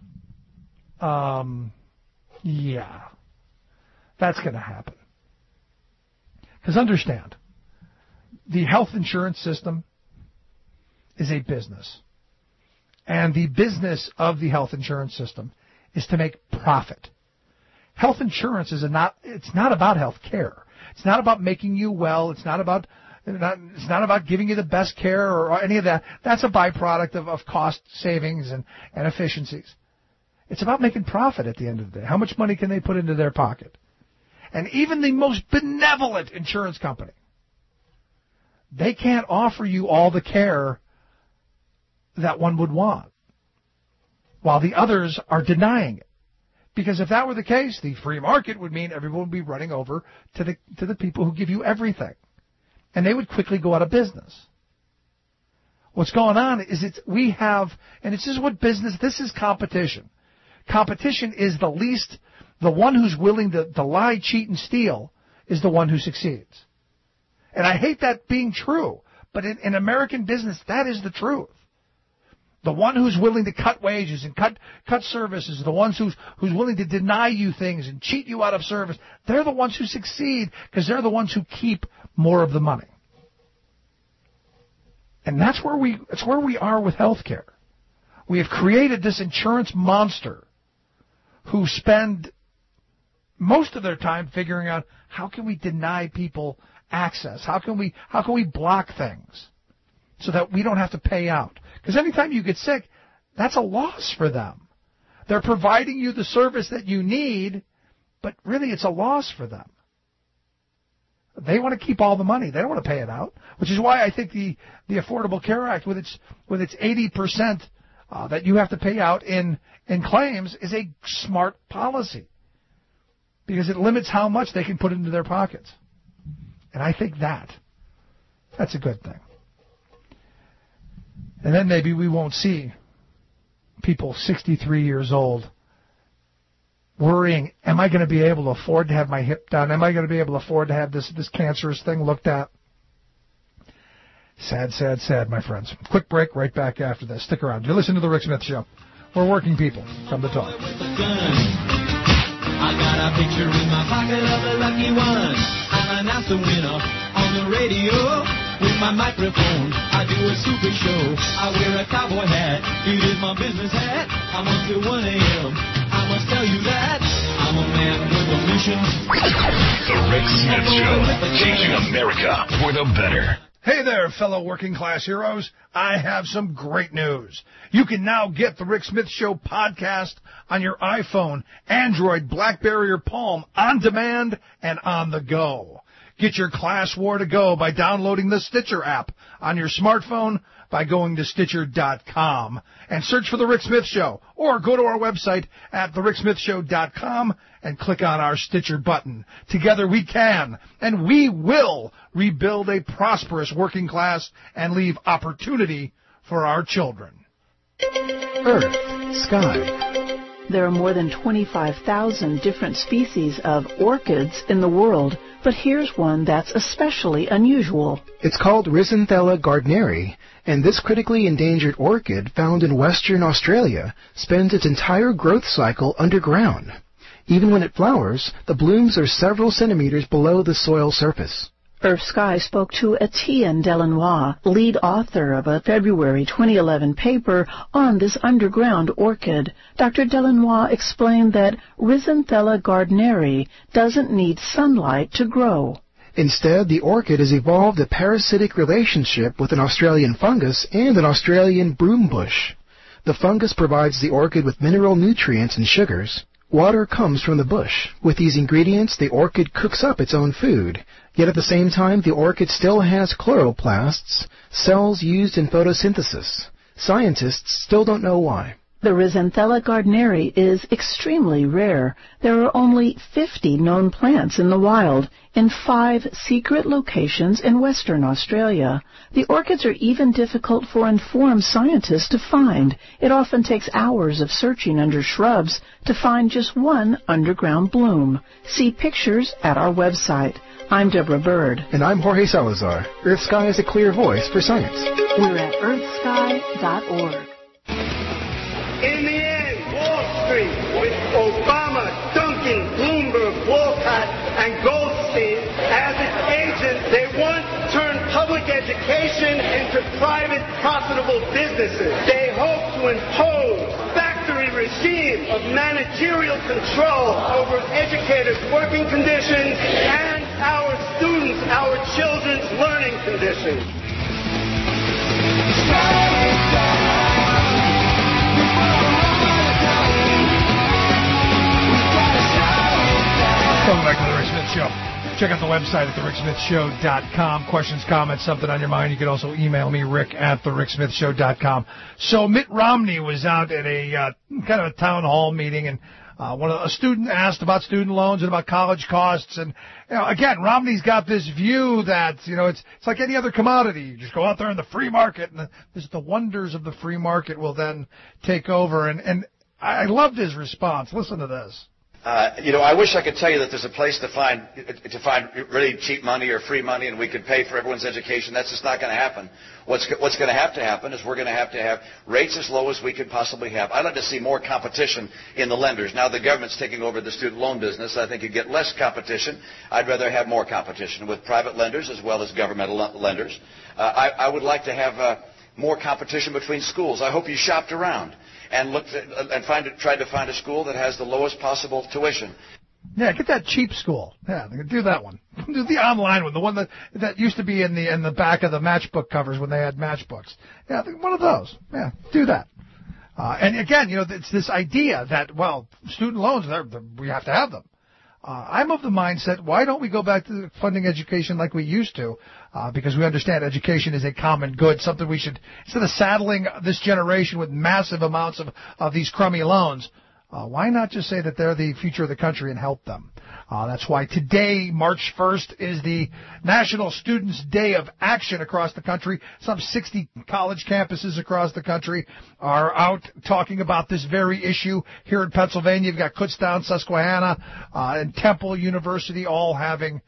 Yeah. That's going to happen. Because understand, the health insurance system is a business. And the business of the health insurance system is to make profit. Health insurance it's not about health care. It's not about making you well. It's not about giving you the best care or any of that. That's a byproduct of cost savings and efficiencies. It's about making profit at the end of the day. How much money can they put into their pocket? And even the most benevolent insurance company, they can't offer you all the care that one would want, while the others are denying it. Because if that were the case, the free market would mean everyone would be running over to the people who give you everything, and they would quickly go out of business. What's going on is this is competition. Competition is the one who's willing to lie, cheat, and steal is the one who succeeds. And I hate that being true, but in American business, that is the truth. The one who's willing to cut wages and cut services, the ones who's willing to deny you things and cheat you out of service, they're the ones who succeed because they're the ones who keep more of the money. And that's where we are with healthcare. We have created this insurance monster who spend most of their time figuring out how can we deny people access? How can we block things so that we don't have to pay out? Because anytime you get sick, that's a loss for them. They're providing you the service that you need, but really it's a loss for them. They want to keep all the money. They don't want to pay it out, which is why I think the Affordable Care Act with its 80% that you have to pay out in claims is a smart policy because it limits how much they can put into their pockets. And I think that's a good thing. And then maybe we won't see people 63 years old worrying, am I going to be able to afford to have my hip done? Am I going to be able to afford to have this cancerous thing looked at? Sad, sad, sad, my friends. Quick break, right back after this. Stick around. You listen to The Rick Smith Show. We're working people. Come to talk. I got a picture in my pocket of the lucky one. I announce the winner on the radio. With my microphone, I do a super show. I wear a cowboy hat. It is my business hat. I'm on till 1 a.m. I must tell you that I'm a man with a mission. The Rick Smith Show, changing America for the better. Hey there, fellow working class heroes. I have some great news. You can now get the Rick Smith Show podcast on your iPhone, Android, BlackBerry, or Palm on demand and on the go. Get your class war to go by downloading the Stitcher app on your smartphone by going to Stitcher.com and search for The Rick Smith Show, or go to our website at TheRickSmithShow.com and click on our Stitcher button. Together we can, and we will, rebuild a prosperous working class and leave opportunity for our children. Earth, sky. There are more than 25,000 different species of orchids in the world, but here's one that's especially unusual. It's called Rhizoanthella gardneri, and this critically endangered orchid found in Western Australia spends its entire growth cycle underground. Even when it flowers, the blooms are several centimeters below the soil surface. Earth Sky spoke to Etienne Delanois, lead author of a February 2011 paper on this underground orchid. Dr. Delanois explained that Rhizoanthella gardneri doesn't need sunlight to grow. Instead, the orchid has evolved a parasitic relationship with an Australian fungus and an Australian broom bush. The fungus provides the orchid with mineral nutrients and sugars. Water comes from the bush. With these ingredients, the orchid cooks up its own food. Yet at the same time, the orchid still has chloroplasts, cells used in photosynthesis. Scientists still don't know why. The Rhizoanthella gardneri is extremely rare. There are only 50 known plants in the wild, in 5 secret locations in Western Australia. The orchids are even difficult for informed scientists to find. It often takes hours of searching under shrubs to find just one underground bloom. See pictures at our website. I'm Deborah Bird. And I'm Jorge Salazar. Earth Sky is a clear voice for science. We're at earthsky.org. In the end, Wall Street, with Obama, Duncan, Bloomberg, Wolcott, and Goldstein as its agents, they want to turn public education into private, profitable businesses. They hope to impose factory regime of managerial control over educators' working conditions and our students, our children's learning conditions. Welcome back to the Rick Smith Show. Check out the website at thericksmithshow.com. Questions, comments, something on your mind. You can also email me, Rick at thericksmithshow.com. So Mitt Romney was out at a kind of a town hall meeting, and a student asked about student loans and about college costs. And again, Romney's got this view that it's like any other commodity. You just go out there in the free market, and the wonders of the free market will then take over. And I loved his response. Listen to this. I wish I could tell you that there's a place to find really cheap money or free money and we could pay for everyone's education. That's just not going to happen. What's going to happen is we're going to have rates as low as we could possibly have. I'd like to see more competition in the lenders. Now the government's taking over the student loan business. I think you get less competition. I'd rather have more competition with private lenders as well as governmental lenders. I would like to have more competition between schools. I hope you shopped around and looked and tried to find a school that has the lowest possible tuition. Yeah, get that cheap school. Yeah, do that one. Do the online one, the one that used to be in the back of the matchbook covers when they had matchbooks. Yeah, one of those. Yeah, do that. And again, it's this idea that student loans, we have to have them. I'm of the mindset, why don't we go back to funding education like we used to? Because we understand education is a common good, something we should, instead of saddling this generation with massive amounts of these crummy loans, why not just say that they're the future of the country and help them? That's why today, March 1st, is the National Students' Day of Action across the country. Some 60 college campuses across the country are out talking about this very issue. Here in Pennsylvania, you've got Kutztown, Susquehanna, and Temple University all having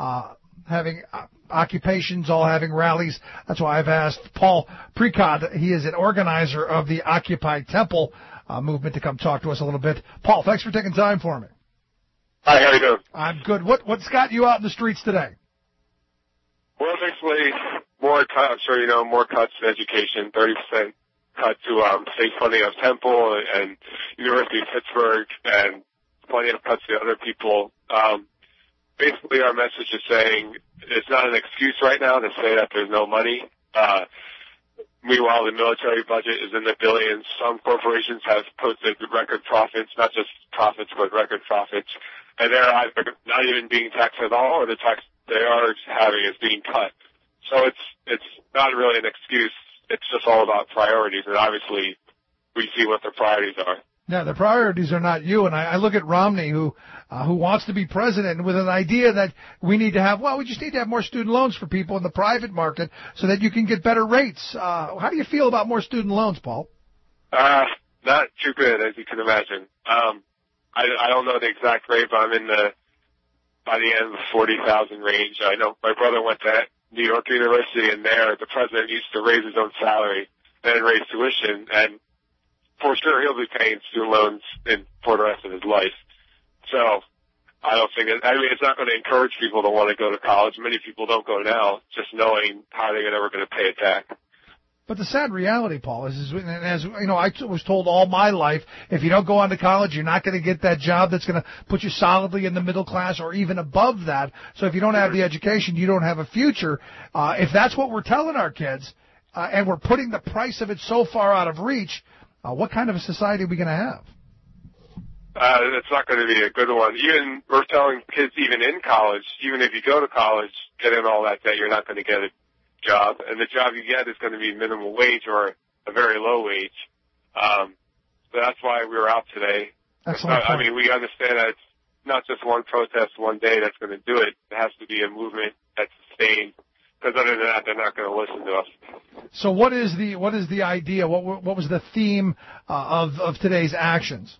occupations, all having rallies. That's why I've asked Paul Precod, he is an organizer of the Occupy Temple movement, to come talk to us a little bit. Paul, thanks for taking time for me. Hi, how you doing? I'm good. What's got you out in the streets today? Well, basically, more cuts to education, 30% cut to state funding of Temple and University of Pittsburgh, and plenty of cuts to other people. basically our message is saying it's not an excuse right now to say that there's no money. Meanwhile, the military budget is in the billions. Some corporations have posted record profits, not just profits, but record profits. And they're either not even being taxed at all, or the tax they are having is being cut. So it's not really an excuse. It's just all about priorities, and obviously we see what the priorities are. Yeah, the priorities are not you. And I look at Romney, who wants to be president with an idea that we need to have, well, we just need to have more student loans for people in the private market so that you can get better rates. How do you feel about more student loans, Paul? Not too good, as you can imagine. I don't know the exact rate, but I'm in by the end of the 40,000 range. I know my brother went to New York University, and there the president used to raise his own salary and raise tuition, and for sure he'll be paying student loans for the rest of his life. So I don't think it's not going to encourage people to want to go to college. Many people don't go now, just knowing how they're never going to pay it back. But the sad reality, Paul, is as you know, I was told all my life, if you don't go on to college, you're not going to get that job that's going to put you solidly in the middle class or even above that. So if you don't have the education, you don't have a future. If that's what we're telling our kids, and we're putting the price of it so far out of reach, what kind of a society are we going to have? It's not going to be a good one. Even we're telling kids, even in college, even if you go to college, get in all that debt, you're not going to get a job, and the job you get is going to be minimum wage or a very low wage. So that's why we were out today. I mean, we understand that it's not just one protest one day that's going to do it. It has to be a movement that's sustained, because other than that, they're not going to listen to us. So what is the idea? What was the theme of today's actions?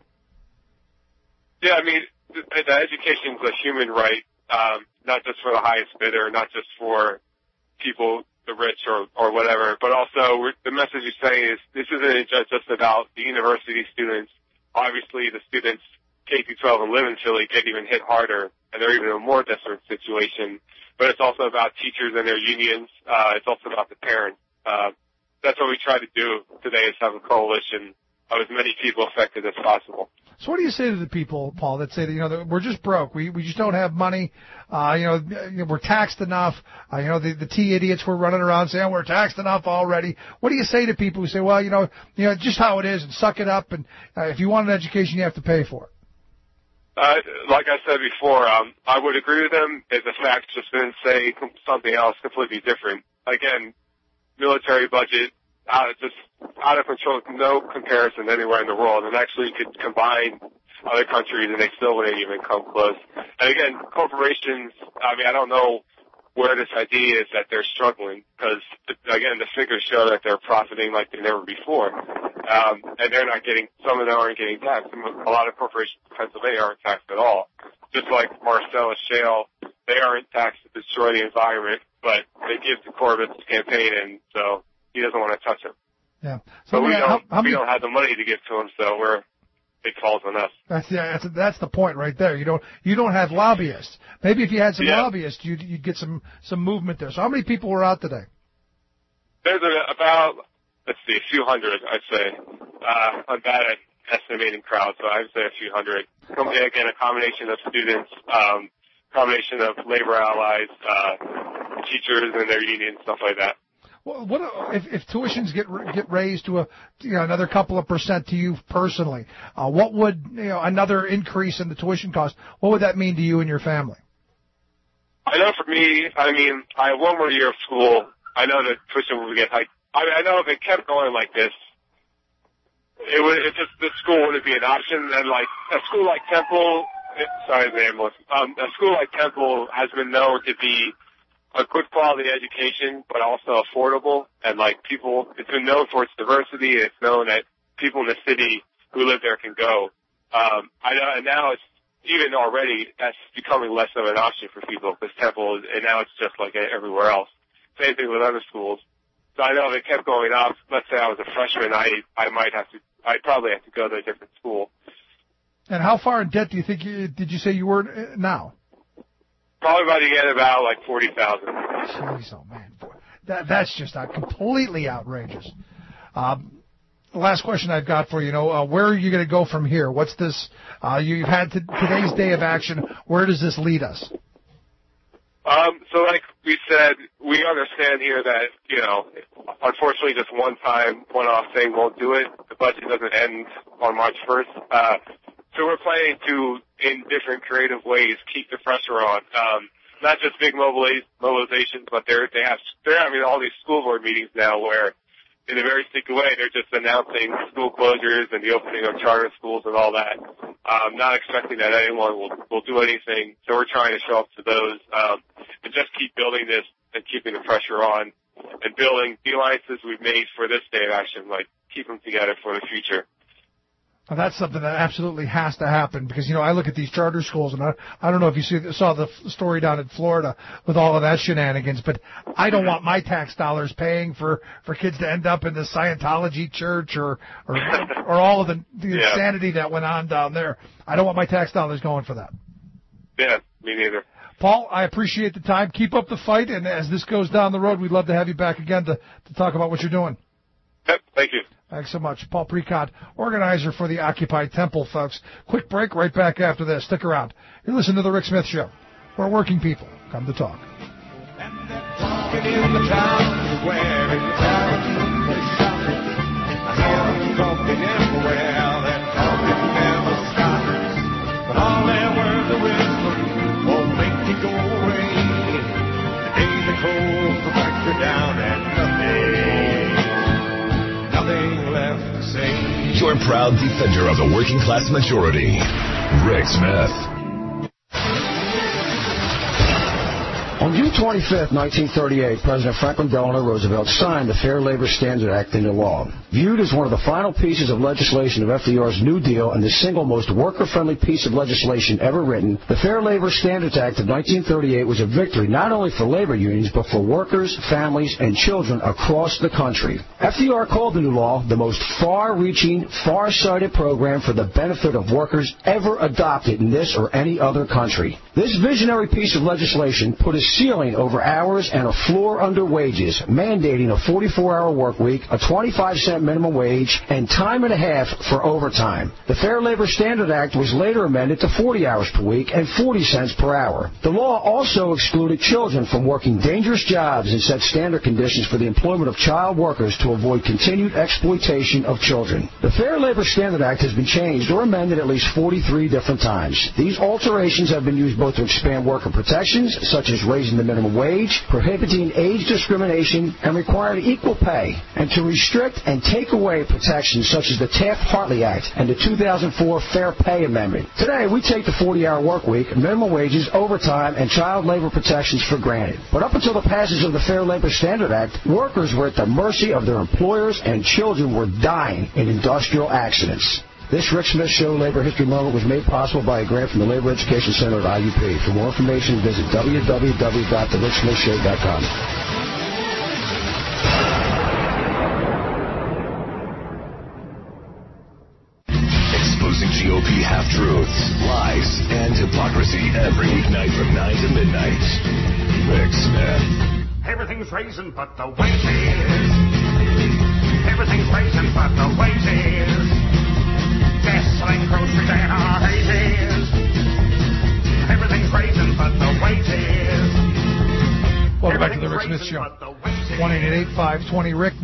Yeah, I mean, the education is a human right, not just for the highest bidder, not just for people, the rich or whatever, but also the message you're saying is this isn't just about the university students. Obviously, the students K-12 and live in Philly get even hit harder, and they're even in a more desperate situation. But it's also about teachers and their unions. It's also about the parents. That's what we try to do today, is have a coalition of as many people affected as possible. So what do you say to the people, Paul, that say that, that we're just broke, we just don't have money, we're taxed enough, the T idiots were running around saying we're taxed enough already. What do you say to people who say, well, just how it is, and suck it up, and if you want an education, you have to pay for it? Like I said before, I would agree with them if the facts just didn't say something else completely different. Again, military budget, just out of control, no comparison anywhere in the world, and actually could combine other countries and they still wouldn't even come close. And again, corporations, I don't know where this idea is that they're struggling, because again, the figures show that they're profiting like they never before. And they're not getting, some of them aren't getting taxed. A lot of corporations in Pennsylvania aren't taxed at all. Just like Marcellus Shale, they aren't taxed to destroy the environment, but they give to Corbett's campaign, and so he doesn't want to touch them. Yeah. So we don't have the money to give to him, so it falls on us. That's the point right there. You don't have lobbyists. Maybe if you had some lobbyists, you'd get some movement there. So how many people were out today? There's about, let's see, a few hundred, I'd say. I'm bad at estimating crowds, so I'd say a few hundred. Again, a combination of students, combination of labor allies, teachers and their unions, stuff like that. Well, what if tuitions get raised to another couple of percent to you personally? What would another increase in the tuition cost? What would that mean to you and your family? I know for me, I have one more year of school. I know that tuition would get hiked. I know if it kept going like this, the school wouldn't be an option. And like a school like Temple, a school like Temple has been known to be a good quality education, but also affordable, and it's been known for its diversity. It's known that people in the city who live there can go. I know, and now it's even already that's becoming less of an option for people, because Temple, and now it's just like everywhere else. Same thing with other schools. So I know if it kept going up, let's say I was a freshman, I'd probably have to go to a different school. And how far in debt do you think did you say you were now? Probably by the end about like $40,000. Jeez, oh man, that's just completely outrageous. The last question I've got for you, where are you going to go from here? What's this? You've had today's day of action. Where does this lead us? So like we said, we understand here that, unfortunately just one-off thing won't do it. The budget doesn't end on March 1st. So we're planning to, in different creative ways, keep the pressure on. Not just big mobilizations, but they're having all these school board meetings now where, in a very secret way, they're just announcing school closures and the opening of charter schools and all that. Not expecting that anyone will do anything. So we're trying to show up to those and just keep building this and keeping the pressure on and building the alliances we've made for this day of action, like keep them together for the future. Well, that's something that absolutely has to happen because, I look at these charter schools, and I don't know if you saw the story down in Florida with all of that shenanigans, but I don't want my tax dollars paying for kids to end up in the Scientology church or all of the insanity that went on down there. I don't want my tax dollars going for that. Yeah, me neither. Paul, I appreciate the time. Keep up the fight, and as this goes down the road, we'd love to have you back again to talk about what you're doing. Yep, thank you. Thanks so much. Paul Precott, organizer for the Occupy Temple, folks. Quick break right back after this. Stick around. You're listening to The Rick Smith Show, where working people come to talk. Talking in the town square, in the town, I hear them talking everywhere, that talking never stops, but all their words of wisdom won't make you go away. The day the cold cracks you down and nothing left to say. Your proud defender of the working class majority, Rick Smith. On June 25, 1938, President Franklin Delano Roosevelt signed the Fair Labor Standards Act into law. Viewed as one of the final pieces of legislation of FDR's New Deal and the single most worker-friendly piece of legislation ever written, the Fair Labor Standards Act of 1938 was a victory not only for labor unions, but for workers, families, and children across the country. FDR called the new law the most far-reaching, far-sighted program for the benefit of workers ever adopted in this or any other country. This visionary piece of legislation put a ceiling over hours and a floor under wages, mandating a 44-hour work week, a 25-cent minimum wage, and time and a half for overtime. The Fair Labor Standards Act was later amended to 40 hours per week and 40 cents per hour. The law also excluded children from working dangerous jobs and set standard conditions for the employment of child workers to avoid continued exploitation of children. The Fair Labor Standards Act has been changed or amended at least 43 different times. These alterations have been used both to expand worker protections, such as raising the minimum wage, prohibiting age discrimination, and requiring equal pay, and to restrict and take away protections such as the Taft-Hartley Act and the 2004 Fair Pay Amendment. Today, we take the 40-hour work week, minimum wages, overtime, and child labor protections for granted. But up until the passage of the Fair Labor Standards Act, workers were at the mercy of their employers and children were dying in industrial accidents. This Rick Smith Show Labor History Moment was made possible by a grant from the Labor Education Center at IUP. For more information, visit www.thericksmithshow.com. Exposing GOP half-truths, lies, and hypocrisy every weeknight from 9 to midnight. Rick Smith. Everything's raising but the wages. Everything's raising but the wages. Gasoline, groceries, and our hazes. Everything's raising but the wages. Welcome back to the Rick Smith Show. 1-888-520-RICK,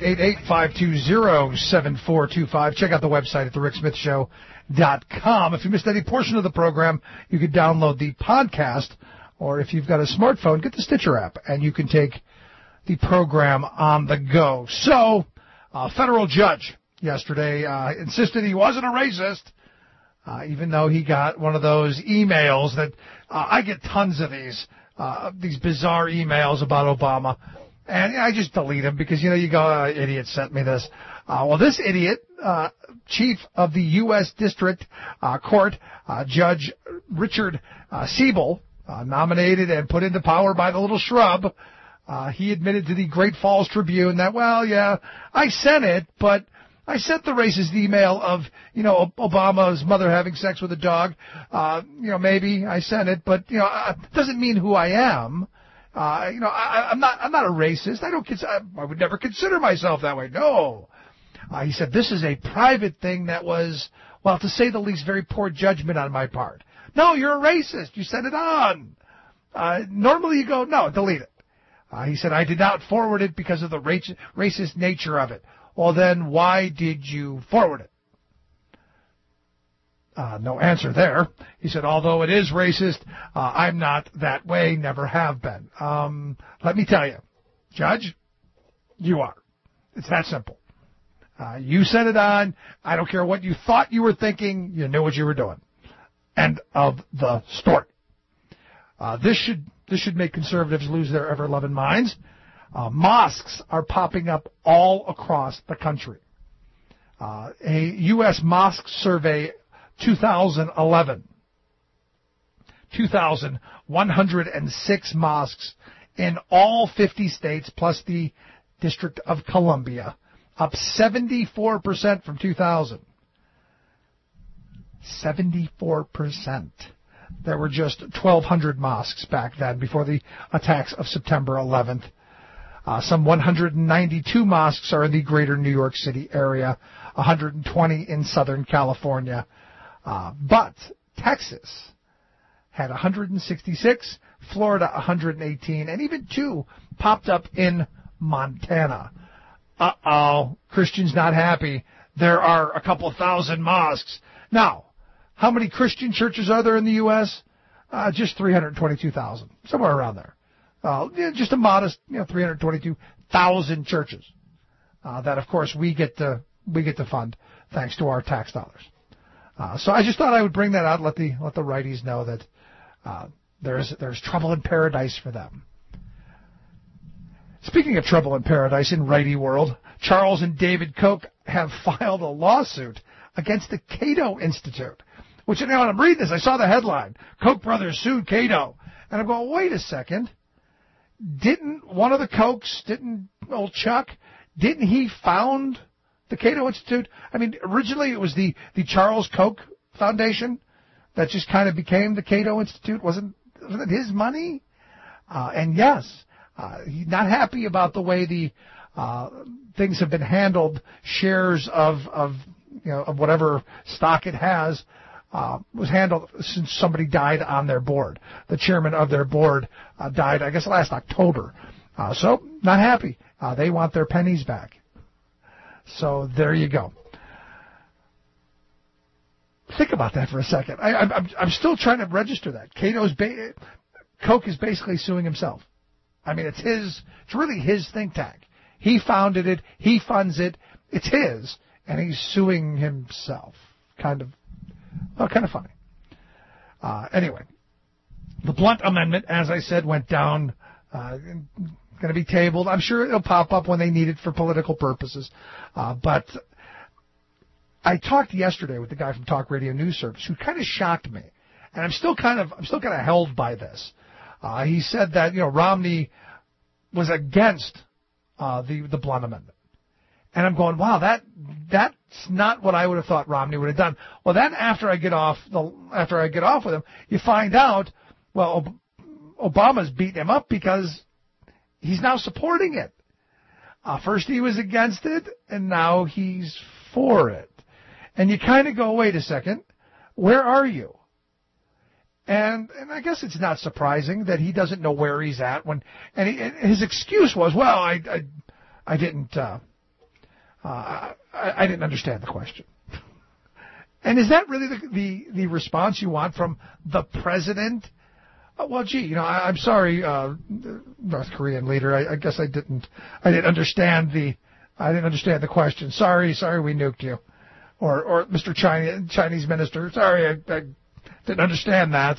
1-888-520-7425. Check out the website at thericksmithshow.com. If you missed any portion of the program, you can download the podcast, or if you've got a smartphone, get the Stitcher app, and you can take the program on the go. So, a federal judge yesterday insisted he wasn't a racist, even though he got one of those emails that I get tons of these bizarre emails about Obama, and I just delete them because, you go, idiot sent me this. Well, this idiot, chief of the U.S. District Court, Judge Richard Siebel, nominated and put into power by the little shrub, he admitted to the Great Falls Tribune that, well, yeah, I sent it, but I sent the racist email of, Obama's mother having sex with a dog. Maybe I sent it, but, it doesn't mean who I am. I'm not a racist. I would never consider myself that way. No. He said, this is a private thing that was, well, to say the least, very poor judgment on my part. No, you're a racist. You sent it on. Normally you go, no, delete it. He said, I did not forward it because of the racist nature of it. Well, then why did you forward it? No answer there. He said, although it is racist, I'm not that way, never have been. Let me tell you, Judge, you are. It's that simple. You sent it on. I don't care what you thought you were thinking. You knew what you were doing. End of the story. This should make conservatives lose their ever-loving minds. Mosques are popping up all across the country. A U.S. mosque survey 2011. 2,106 mosques in all 50 states plus the District of Columbia, up 74% from 2000. 74%. There were just 1,200 mosques back then before the attacks of September 11th. Some 192 mosques are in the greater New York City area, 120 in Southern California. But Texas had 166, Florida 118, and even 2 popped up in Montana. Christians not happy. There are a couple thousand mosques. Now, how many Christian churches are there in the U.S.? Just 322,000, somewhere around there. Just a modest, 322,000 churches. That, of course, we get to fund thanks to our tax dollars. So I just thought I would bring that out, let the righties know that there's trouble in paradise for them. Speaking of trouble in paradise in righty world, Charles and David Koch have filed a lawsuit against the Cato Institute. Which, now when I'm reading this, I saw the headline, Koch brothers sued Cato. And I'm going, wait a second. Didn't one of the Kochs, old Chuck, didn't he found the Cato Institute? I mean, originally it was the Charles Koch Foundation that just kind of became the Cato Institute. Wasn't it his money? And yes, he's not happy about the way the things have been handled. Shares of whatever stock it has was handled since somebody died on their board. The chairman of their board died, I guess, last October. So not happy. They want their pennies back. So there you go. Think about that for a second. I'm still trying to register that. Koch is basically suing himself. I mean, it's really his think tank. He founded it. He funds it. It's his, and he's suing himself. Kind of funny. Anyway, the Blunt Amendment, as I said, went down. Going to be tabled. I'm sure it'll pop up when they need it for political purposes. But I talked yesterday with the guy from Talk Radio News Service who kind of shocked me, and I'm still kind of held by this. He said that Romney was against the Blunt Amendment, and I'm going, wow, that's not what I would have thought Romney would have done. Well, then after I get off with him, you find out, well, Obama's beating him up because he's now supporting it. First he was against it, and now he's for it. And you kind of go, wait a second, where are you? And I guess it's not surprising that he doesn't know where he's at his excuse was, well, I didn't understand the question. And is that really the response you want from the president? Well, gee, I'm sorry, North Korean leader. I guess I didn't understand the question. Sorry, we nuked you. Or Mr. Chinese minister. Sorry, I didn't understand that.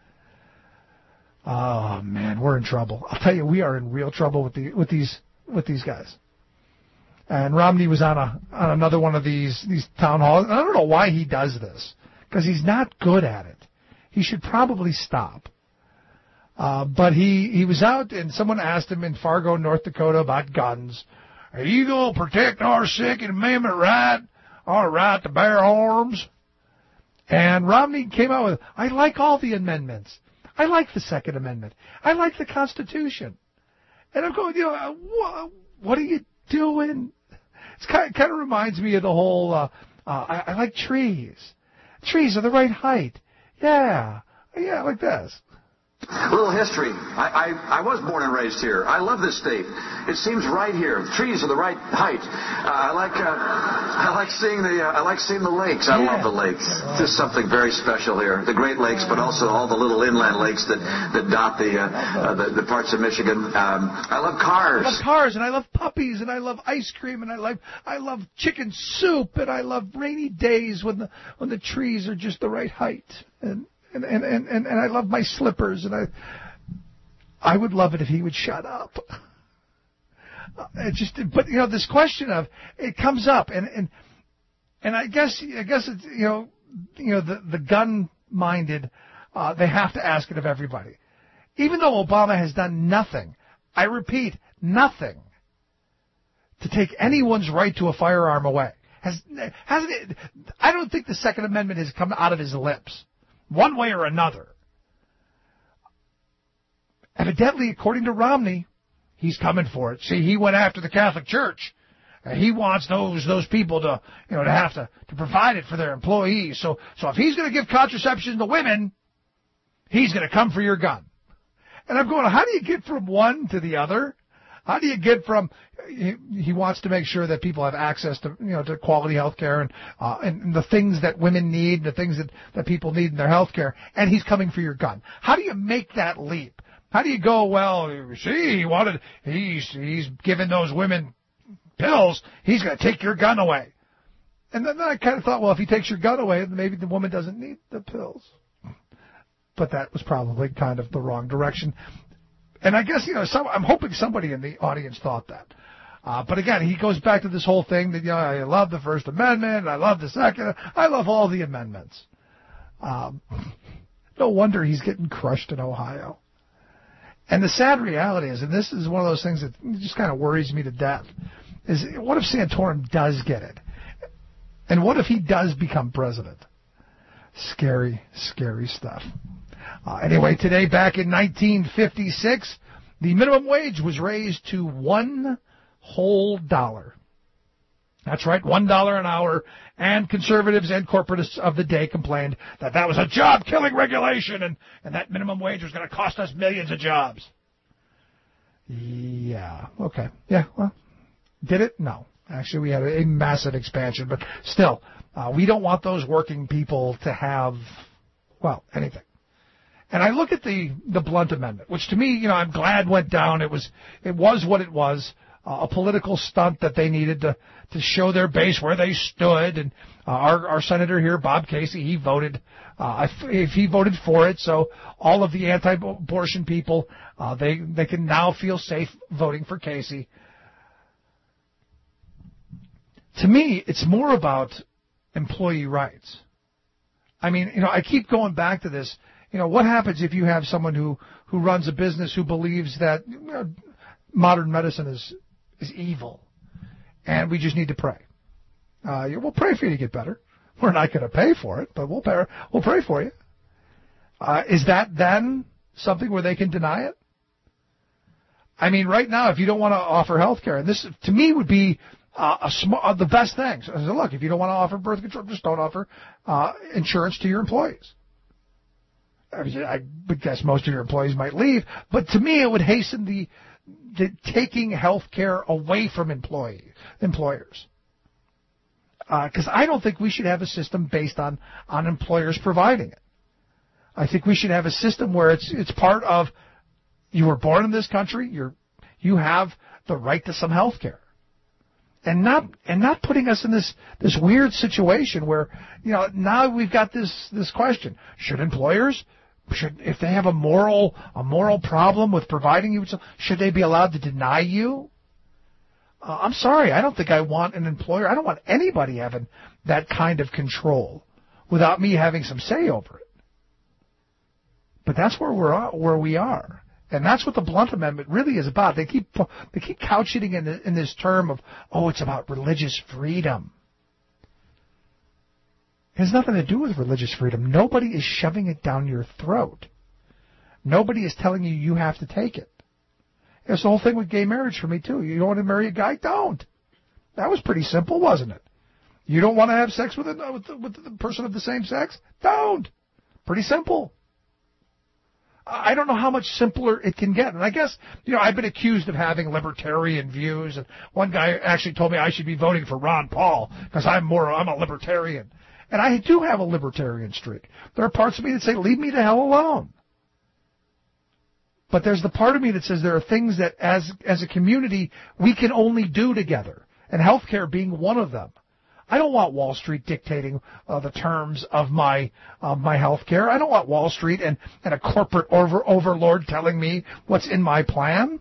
Oh man, we're in trouble. I'll tell you, we are in real trouble with these guys. And Romney was on another one of these town halls. I don't know why he does this, because he's not good at it. He should probably stop. But he was out, and someone asked him in Fargo, North Dakota, about guns. Are you going to protect our Second Amendment right, our right to bear arms? And Romney came out with, I like all the amendments. I like the Second Amendment. I like the Constitution. And I'm going, what are you doing? It kind of reminds me of the whole, I like trees. Trees are the right height. Yeah, like this. A little history. I was born and raised here. I love this state. It seems right here. The trees are the right height. I like seeing the lakes. I love the lakes. There's something very special here. The Great Lakes, but also all the little inland lakes that dot the parts of Michigan. I love cars. I love cars, and I love puppies, and I love ice cream, and I love chicken soup, and I love rainy days when the trees are just the right height. And I love my slippers, and I would love it if he would shut up. But this question of it comes up, and I guess it's the gun-minded, they have to ask it of everybody, even though Obama has done nothing. I repeat, nothing to take anyone's right to a firearm away. Hasn't it? I don't think the Second Amendment has come out of his lips, one way or another. Evidently, according to Romney, he's coming for it. See, he went after the Catholic Church. He wants those people to have to provide it for their employees. So if he's going to give contraception to women, he's going to come for your gun. And I'm going, how do you get from one to the other? How do you get from he wants to make sure that people have access to to quality health care and the things that women need, the things that people need in their health care, and he's coming for your gun. How do you make that leap? How do you go, well, see, he's giving those women pills, he's going to take your gun away. And then I kind of thought, well, if he takes your gun away, then maybe the woman doesn't need the pills. But that was probably kind of the wrong direction. And I guess, I'm hoping somebody in the audience thought that. But again, he goes back to this whole thing that, I love the First Amendment, I love the Second, I love all the amendments. No wonder he's getting crushed in Ohio. And the sad reality is, and this is one of those things that just kind of worries me to death, is what if Santorum does get it? And what if he does become president? Scary, scary stuff. Anyway, today, back in 1956, the minimum wage was raised to $1 whole dollar. That's right, $1 an hour, and conservatives and corporatists of the day complained that was a job-killing regulation and that minimum wage was going to cost us millions of jobs. Yeah, okay. Yeah, well, did it? No. Actually, we had a massive expansion, but still, we don't want those working people to have, well, anything. And I look at the Blunt Amendment, which to me, I'm glad went down. It was what it was. A political stunt that they needed to show their base where they stood. And our senator here, Bob Casey, he voted he voted for it. So all of the anti-abortion people, they can now feel safe voting for Casey. To me, it's more about employee rights. I mean, I keep going back to this. What happens if you have someone who runs a business who believes that modern medicine is evil, and we just need to pray. We'll pray for you to get better. We're not going to pay for it, but we'll pray for you. Is that then something where they can deny it? I mean, right now, if you don't want to offer health care, and this to me would be the best thing. So, look, if you don't want to offer birth control, just don't offer insurance to your employees. I would guess most of your employees might leave, but to me, it would hasten the taking health care away from employers. Because I don't think we should have a system based on employers providing it. I think we should have a system where it's part of, you were born in this country, you have the right to some health care. And not putting us in this weird situation where, now we've got this question. Should employers, if they have a moral problem with providing you, should they be allowed to deny you? I'm sorry, I don't think I want an employer. I don't want anybody having that kind of control without me having some say over it. But that's where we are. And that's what the Blunt Amendment really is about. They keep couching it in this term of, it's about religious freedom. It has nothing to do with religious freedom. Nobody is shoving it down your throat. Nobody is telling you have to take it. It's the whole thing with gay marriage for me, too. You don't want to marry a guy? Don't. That was pretty simple, wasn't it? You don't want to have sex with the person of the same sex? Don't. Pretty simple. I don't know how much simpler it can get. And I guess, I've been accused of having libertarian views. And one guy actually told me I should be voting for Ron Paul because I'm a libertarian. And I do have a libertarian streak. There are parts of me that say, leave me the hell alone. But there's the part of me that says there are things that as a community we can only do together. And healthcare being one of them. I don't want Wall Street dictating the terms of my health care. I don't want Wall Street and a corporate overlord telling me what's in my plan.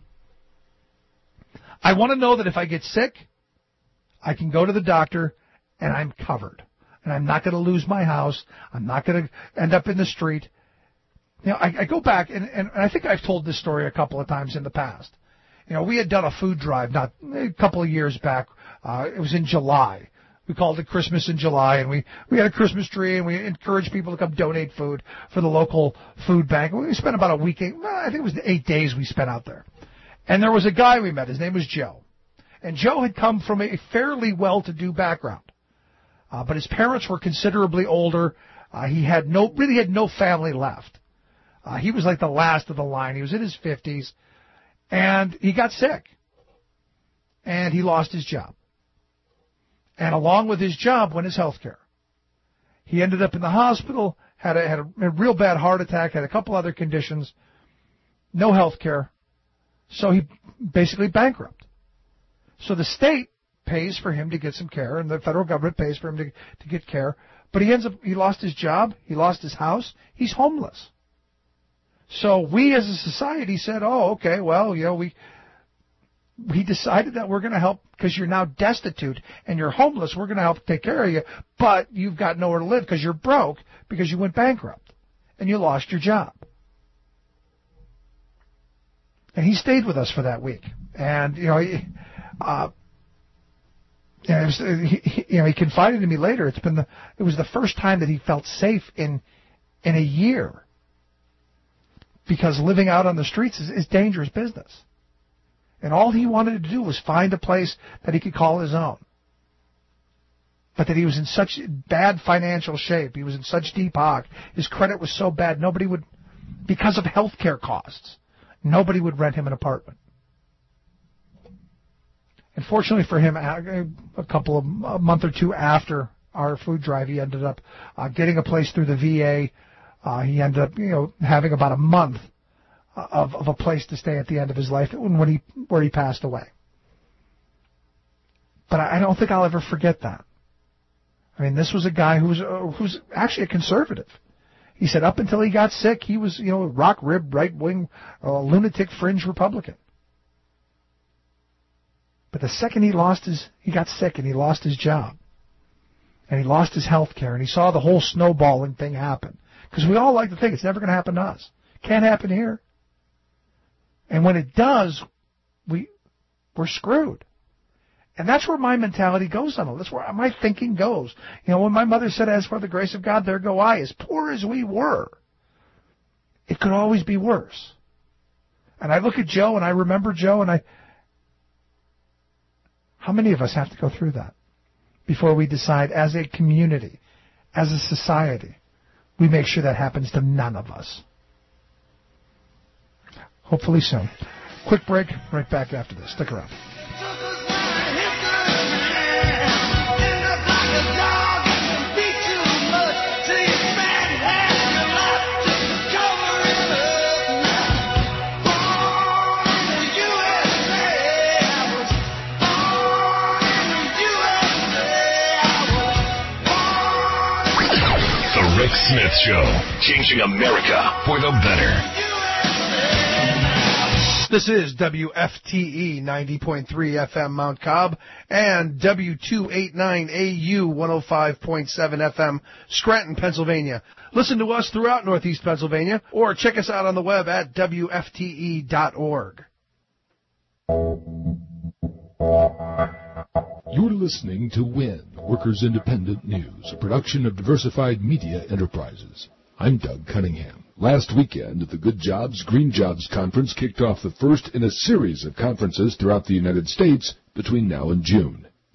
I want to know that if I get sick, I can go to the doctor and I'm covered. And I'm not going to lose my house. I'm not going to end up in the street. I go back, and I think I've told this story a couple of times in the past. We had done a food drive a couple of years back. It was in July. We called it Christmas in July, and we had a Christmas tree, and we encouraged people to come donate food for the local food bank. We spent about a week, I think it was 8 days we spent out there. And there was a guy we met. His name was Joe. And Joe had come from a fairly well-to-do background. But his parents were considerably older. He had no family left. He was like the last of the line. He was in his 50s. And he got sick. And he lost his job. And along with his job went his health care. He ended up in the hospital, had a real bad heart attack, had a couple other conditions, no health care. So he basically bankrupt. So the state pays for him to get some care, and the federal government pays for him to get care. But he lost his job, he lost his house, he's homeless. So we as a society said, oh, okay, well, we decided that we're going to help because you're now destitute and you're homeless. We're going to help take care of you, but you've got nowhere to live because you're broke because you went bankrupt and you lost your job. And he stayed with us for that week. And, he confided to me later, it was the first time that he felt safe in a year, because living out on the streets is dangerous business. And all he wanted to do was find a place that he could call his own. But that he was in such bad financial shape, he was in such deep hock, his credit was so bad, because of health care costs, nobody would rent him an apartment. And fortunately for him, a month or two after our food drive, he ended up getting a place through the VA. He ended up, having about a month of a place to stay at the end of his life where he passed away. But I don't think I'll ever forget that. I mean, this was a guy who's actually a conservative. He said up until he got sick, he was, rock rib, right wing, lunatic fringe Republican. But the second he got sick and he lost his job, and he lost his health care, and he saw the whole snowballing thing happen. Because we all like to think it's never going to happen to us. Can't happen here. And when it does, we're screwed. And that's where my mentality goes on it. That's where my thinking goes. When my mother said, as for the grace of God, there go I, as poor as we were, it could always be worse. And I look at Joe, and I remember Joe, and how many of us have to go through that before we decide as a community, as a society, we make sure that happens to none of us? Hopefully soon. Quick break, right back after this. Stick around. The Rick Smith Show, changing America for the better. This is WFTE 90.3 FM Mount Cobb and W289AU 105.7 FM Scranton, Pennsylvania. Listen to us throughout Northeast Pennsylvania or check us out on the web at WFTE.org. You're listening to WIN, Workers Independent News, a production of Diversified Media Enterprises. I'm Doug Cunningham. Last weekend, the Good Jobs, Green Jobs Conference kicked off the first in a series of conferences throughout the United States between now and June.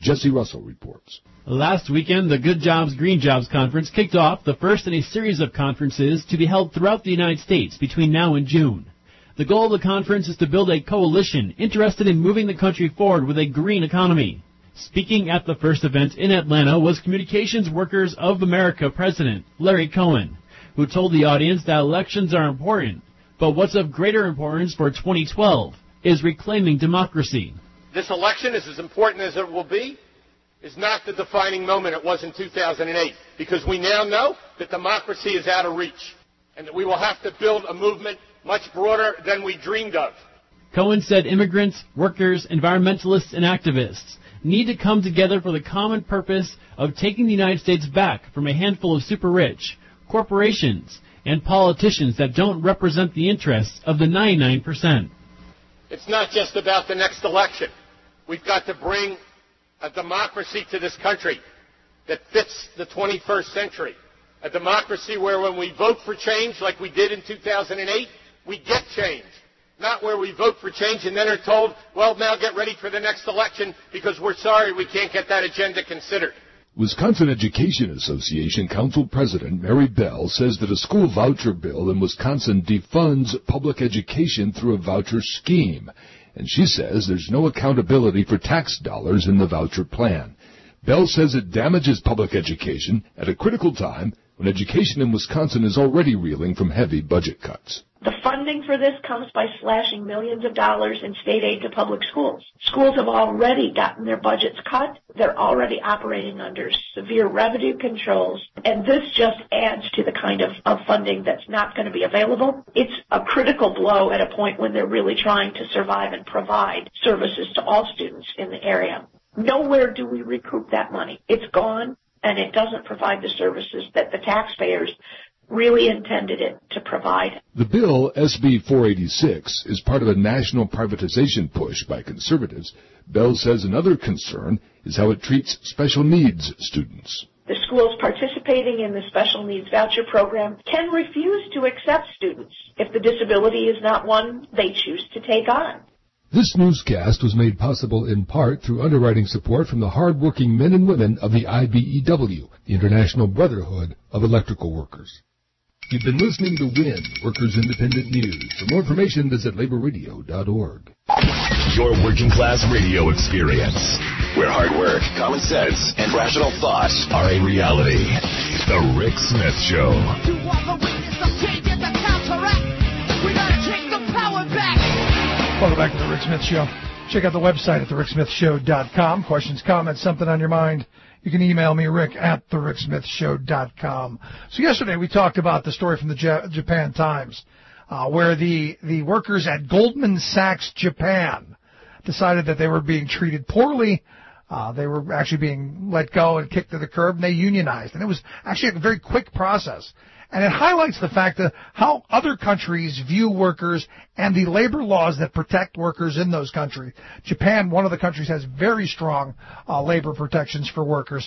Jesse Russell reports. Last weekend, the Good Jobs, Green Jobs Conference kicked off the first in a series of conferences to be held throughout the United States between now and June. The goal of the conference is to build a coalition interested in moving the country forward with a green economy. Speaking at the first event in Atlanta was Communications Workers of America President Larry Cohen, who told the audience that elections are important, but what's of greater importance for 2012 is reclaiming democracy. This election is as important as it will be, is not the defining moment it was in 2008, because we now know that democracy is out of reach, and that we will have to build a movement much broader than we dreamed of. Cohen said immigrants, workers, environmentalists, and activists need to come together for the common purpose of taking the United States back from a handful of super-rich, corporations, and politicians that don't represent the interests of the 99%. It's not just about the next election. We've got to bring a democracy to this country that fits the 21st century. A democracy where when we vote for change like we did in 2008, we get change. Not where we vote for change and then are told, well, now get ready for the next election because we're sorry we can't get that agenda considered. Wisconsin Education Association Council President Mary Bell says that a school voucher bill in Wisconsin defunds public education through a voucher scheme. And she says there's no accountability for tax dollars in the voucher plan. Bell says it damages public education at a critical time when education in Wisconsin is already reeling from heavy budget cuts. The funding for this comes by slashing millions of dollars in state aid to public schools. Schools have already gotten their budgets cut. They're already operating under severe revenue controls. And this just adds to the kind of funding that's not going to be available. It's a critical blow at a point when they're really trying to survive and provide services to all students in the area. Nowhere do we recoup that money. It's gone, and it doesn't provide the services that the taxpayers really intended it to provide. The bill, SB 486, is part of a national privatization push by conservatives. Bell says another concern is how it treats special needs students. The schools participating in the special needs voucher program can refuse to accept students if the disability is not one they choose to take on. This newscast was made possible in part through underwriting support from the hard-working men and women of the IBEW, the International Brotherhood of Electrical Workers. You've been listening to WIN, Workers Independent News. For more information, visit laborradio.org. Your working class radio experience, where hard work, common sense, and rational thought are a reality. The Rick Smith Show. To all the witness of change and the counteract, we gotta take the power back. Welcome back to the Rick Smith Show. Check out the website at thericksmithshow.com. Questions, comments, something on your mind. You can email me, Rick, at thericksmithshow.com. So yesterday we talked about the story from the Japan Times, where the workers at Goldman Sachs Japan decided that they were being treated poorly. They were actually being let go and kicked to the curb, and they unionized. And it was actually a very quick process. And it highlights the fact that how other countries view workers and the labor laws that protect workers in those countries. Japan, one of the countries, has very strong labor protections for workers.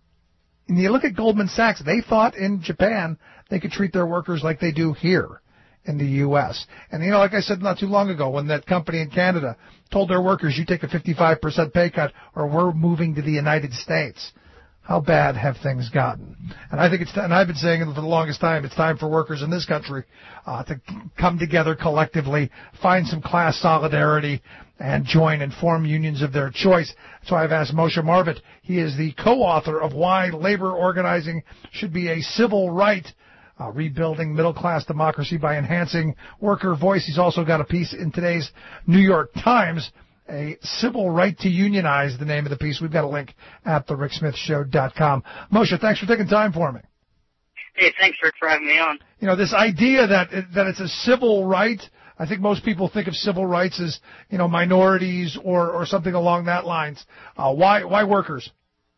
And you look at Goldman Sachs, they thought in Japan they could treat their workers like they do here in the U.S. And, you know, like I said not too long ago, when that company in Canada told their workers, you take a 55% pay cut or we're moving to the United States. How bad have things gotten? And I think and I've been saying it for the longest time, it's time for workers in this country to come together collectively, find some class solidarity, and join and form unions of their choice. So I've asked Moshe Marvit. He is the co-author of Why Labor Organizing Should Be a Civil Right, Rebuilding Middle-Class Democracy by Enhancing Worker Voice. He's also got a piece in today's New York Times, A Civil Right to Unionize, the name of the piece. We've got a link at thericksmithshow.com. Moshe, thanks for taking time for me. Hey, thanks, Rick, for having me on. You know, this idea that it's a civil right, I think most people think of civil rights as, you know, minorities or something along that lines. Why workers?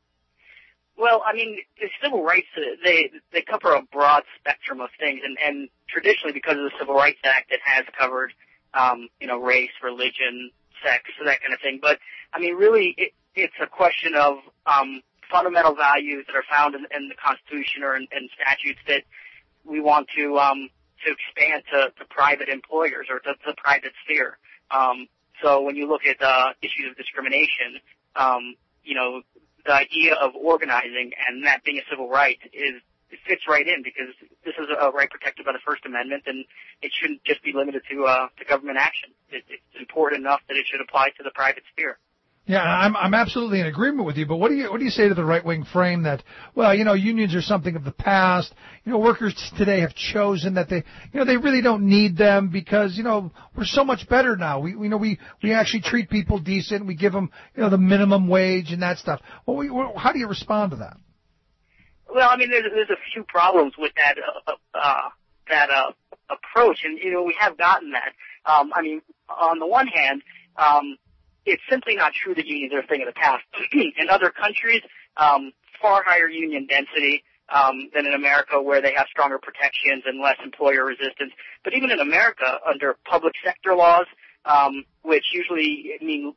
Well, I mean, the civil rights, they cover a broad spectrum of things, and traditionally, because of the Civil Rights Act, it has covered, race, religion, sex, that kind of thing. But, I mean, really, it's a question of fundamental values that are found in the Constitution or in statutes that we want to expand to private employers or to the private sphere. So when you look at issues of discrimination, the idea of organizing and that being a civil right it fits right in, because this is a right protected by the First Amendment, and it shouldn't just be limited to government action. It's important enough that it should apply to the private sphere. Yeah, I'm absolutely in agreement with you. But what do you say to the right-wing frame that, well, unions are something of the past. Workers today have chosen that they really don't need them because we're so much better now. We actually treat people decent. We give them the minimum wage and that stuff. Well, how do you respond to that? Well, I mean, there's a few problems with that approach, and we have gotten that. I mean, on the one hand, it's simply not true that unions are a thing of the past. In other countries, far higher union density than in America, where they have stronger protections and less employer resistance. But even in America, under public sector laws, which usually mean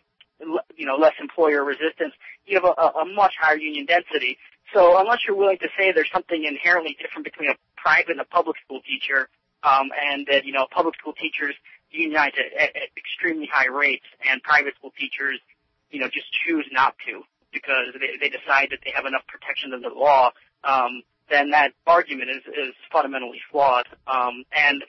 less employer resistance, you have a much higher union density. So unless you're willing to say there's something inherently different between a private and a public school teacher, and that public school teachers unionize at extremely high rates, and private school teachers, just choose not to because they decide that they have enough protection under the law, then that argument is fundamentally flawed. And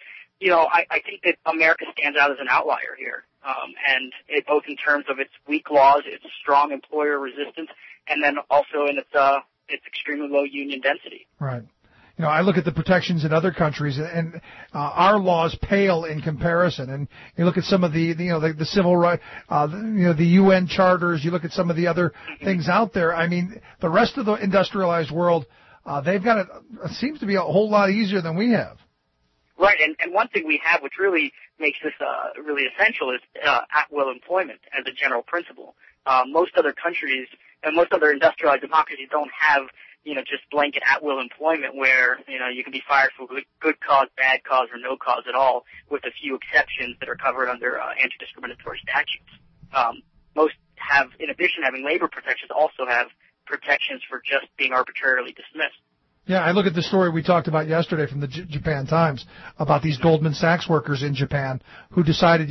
I think that America stands out as an outlier here, and both in terms of its weak laws, its strong employer resistance, and then also in its extremely low union density. Right. I look at the protections in other countries, and our laws pale in comparison. And you look at some of the civil rights, the UN charters. You look at some of the other things out there. I mean, the rest of the industrialized world, they've got it seems to be a whole lot easier than we have. Right, and one thing we have, which really makes this really essential, is at-will employment as a general principle. Most other countries and most other industrialized democracies don't have just blanket at-will employment where, you can be fired for good cause, bad cause, or no cause at all, with a few exceptions that are covered under anti-discriminatory statutes. Most have, in addition to having labor protections, also have protections for just being arbitrarily dismissed. Yeah, I look at the story we talked about yesterday from the Japan Times about these Goldman Sachs workers in Japan who decided,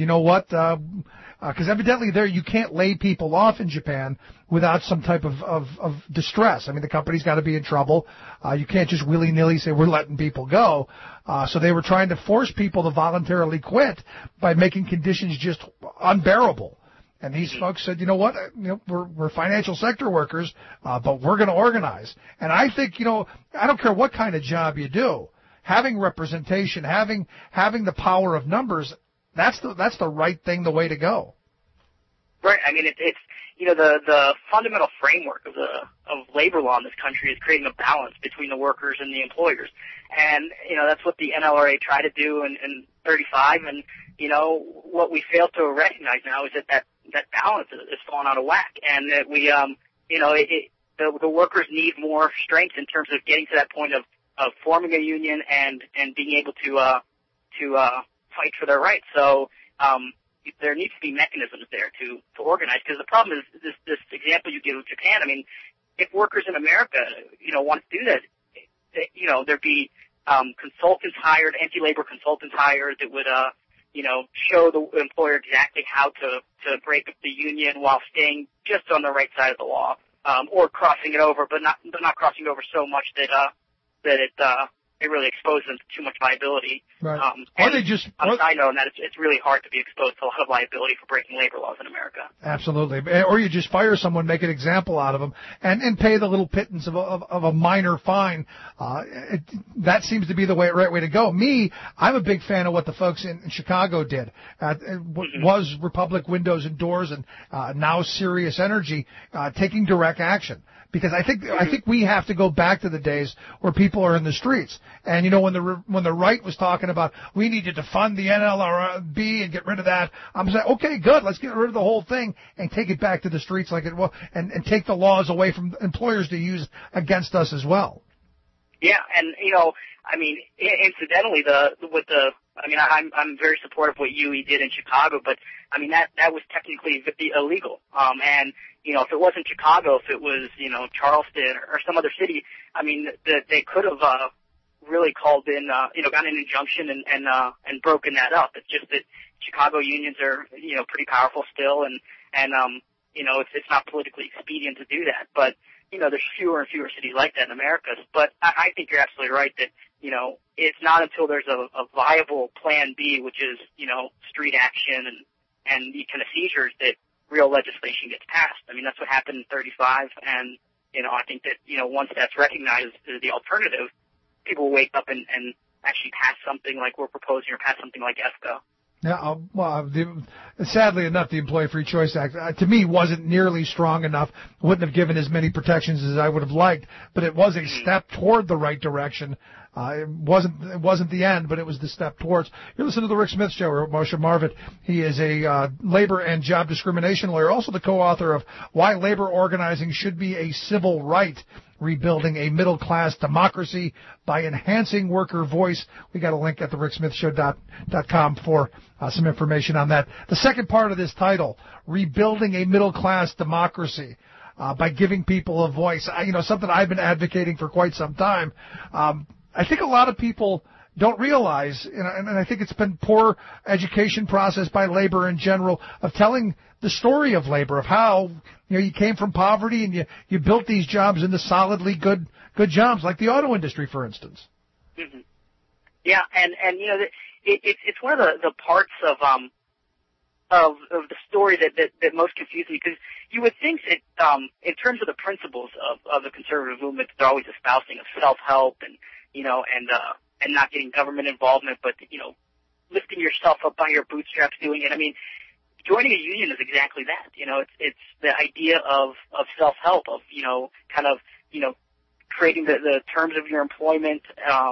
because evidently there you can't lay people off in Japan without some type of distress. I mean, the company's got to be in trouble. You can't just willy-nilly say we're letting people go. So they were trying to force people to voluntarily quit by making conditions just unbearable. And these folks said, we're financial sector workers, but we're going to organize. And I think, I don't care what kind of job you do, having representation, having the power of numbers, that's the right thing, the way to go. Right. I mean, it's the fundamental framework of labor law in this country is creating a balance between the workers and the employers. And, that's what the NLRA tried to do in 35. And, what we fail to recognize now is that balance is falling out of whack, and that we, the workers need more strength in terms of getting to that point of forming a union and being able to fight for their rights. So there needs to be mechanisms there to organize, because the problem is this example you give of Japan. I mean, if workers in America want to do that, there'd be consultants hired, anti-labor consultants hired that would show the employer exactly how to break up the union while staying just on the right side of the law, or crossing it over, but not crossing it over so much that it really exposes them to too much liability. Right. Or they just. I know that it's really hard to be exposed to a lot of liability for breaking labor laws in America. Absolutely. Or you just fire someone, make an example out of them, and pay the little pittance of a minor fine. That seems to be the right way to go. I'm a big fan of what the folks in Chicago did. Was Republic Windows and Doors and now Sirius Energy taking direct action. Because I think we have to go back to the days where people are in the streets. And when the right was talking about we need to defund the NLRB and get rid of that, I'm saying, okay, good, let's get rid of the whole thing and take it back to the streets like it was, and take the laws away from employers to use against us as well. Yeah, and incidentally, I'm very supportive of what UE did in Chicago, but I mean that was technically illegal. And if it wasn't Chicago, if it was Charleston or some other city, I mean they could have really called in, gotten an injunction and broken that up. It's just that Chicago unions are pretty powerful still, and it's not politically expedient to do that. But, there's fewer and fewer cities like that in America. But I think you're absolutely right that, it's not until there's a viable plan B, which is, street action and the kind of seizures, that real legislation gets passed. I mean, that's what happened in 35. And, I think that, once that's recognized as the alternative, people will wake up and actually pass something like we're proposing, or pass something like EFCA. Yeah, sadly enough, the Employee Free Choice Act, to me, wasn't nearly strong enough. Wouldn't have given as many protections as I would have liked, but it was a step toward the right direction. It wasn't the end, but it was the step towards. You're listening to the Rick Smith Show with Moshe Marvit. He is a labor and job discrimination lawyer, also the co-author of Why Labor Organizing Should Be a Civil Right, Rebuilding a Middle-Class Democracy by Enhancing Worker Voice. We got a link at thericksmithshow.com for some information on that. The second part of this title, Rebuilding a Middle-Class Democracy, by giving people a voice. Something I've been advocating for quite some time. I think a lot of people don't realize, and I think it's been poor education process by labor in general, of telling the story of labor, of how you came from poverty and you built these jobs into solidly good jobs, like the auto industry, for instance. Mm-hmm. Yeah, and it's one of the parts of the story that most confuses me, because you would think that in terms of the principles of the conservative movement, they're always espousing of self-help and not getting government involvement, but, lifting yourself up by your bootstraps, doing it. I mean, joining a union is exactly that. It's the idea of self-help, of, creating the terms of your employment,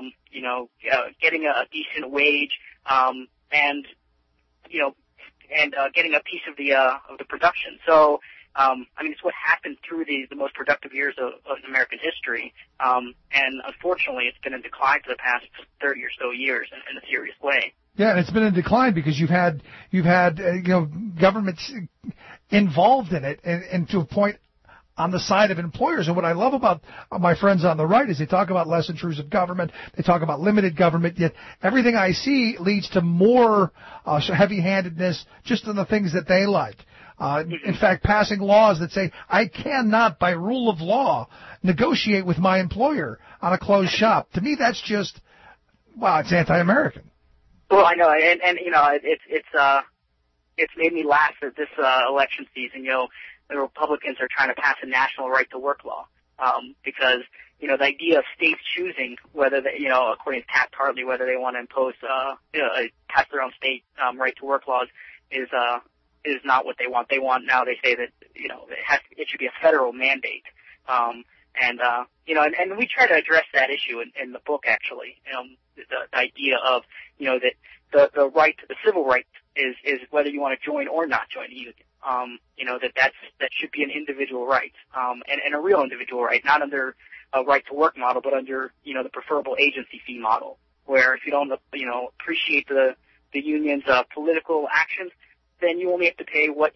getting a decent wage, and getting a piece of the production. So, it's what happened through the most productive years of American history. And unfortunately, it's been in decline for the past 30 or so years in a serious way. Yeah, and it's been in decline because you've had governments involved in it, and to a point on the side of employers. And what I love about my friends on the right is they talk about less intrusive government, they talk about limited government, yet everything I see leads to more heavy-handedness just in the things that they like. In fact, passing laws that say I cannot, by rule of law, negotiate with my employer on a closed shop. To me, that's just, it's anti-American. Well, I know, and it's made me laugh at this election season. The Republicans are trying to pass a national right-to-work law because the idea of states choosing whether they, according to Taft-Hartley, whether they want to impose pass their own state right-to-work laws is not what they want. They want now. They say that it should be a federal mandate. And we try to address that issue in the book, actually. The idea of, that the right, the civil right is whether you want to join or not join a union. That should be an individual right, and a real individual right, not under a right to work model, but under, the preferable agency fee model, where if you don't, appreciate the union's, political actions, then you only have to pay what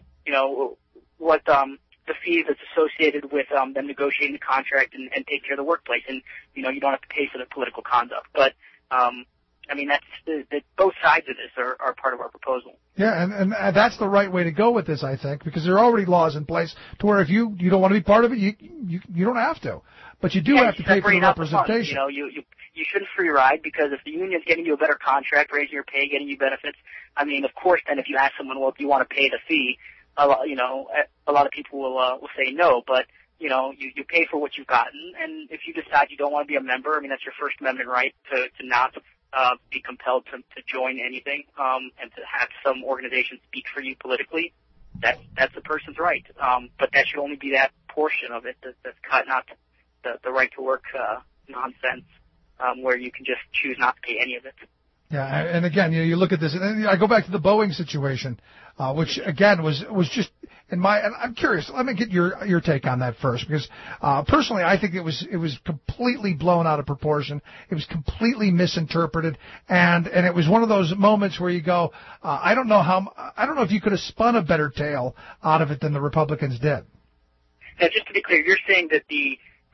the fee that's associated with them negotiating the contract and take care of the workplace, and you don't have to pay for the political conduct. But that's both sides of this are part of our proposal. Yeah, and that's the right way to go with this, I think, because there are already laws in place to where if you don't want to be part of it, you don't have to, but you do have to pay for the representation. You shouldn't free ride, because if the union's getting you a better contract, raising your pay, getting you benefits, of course, then if you ask someone, well, if you want to pay the fee, a lot of people will say no, but you pay for what you've gotten, and if you decide you don't want to be a member, that's your First Amendment right to not be compelled to join anything, and to have some organization speak for you politically. That's the person's right, but that should only be that portion of it that's cut, not the right to work nonsense, where you can just choose not to pay any of it. Yeah, and again, you look at this, and I go back to the Boeing situation, which again was just and I'm curious. Let me get your take on that first, because personally, I think it was completely blown out of proportion. It was completely misinterpreted, and it was one of those moments where you go, I don't know if you could have spun a better tale out of it than the Republicans did. Now, just to be clear, you're saying that the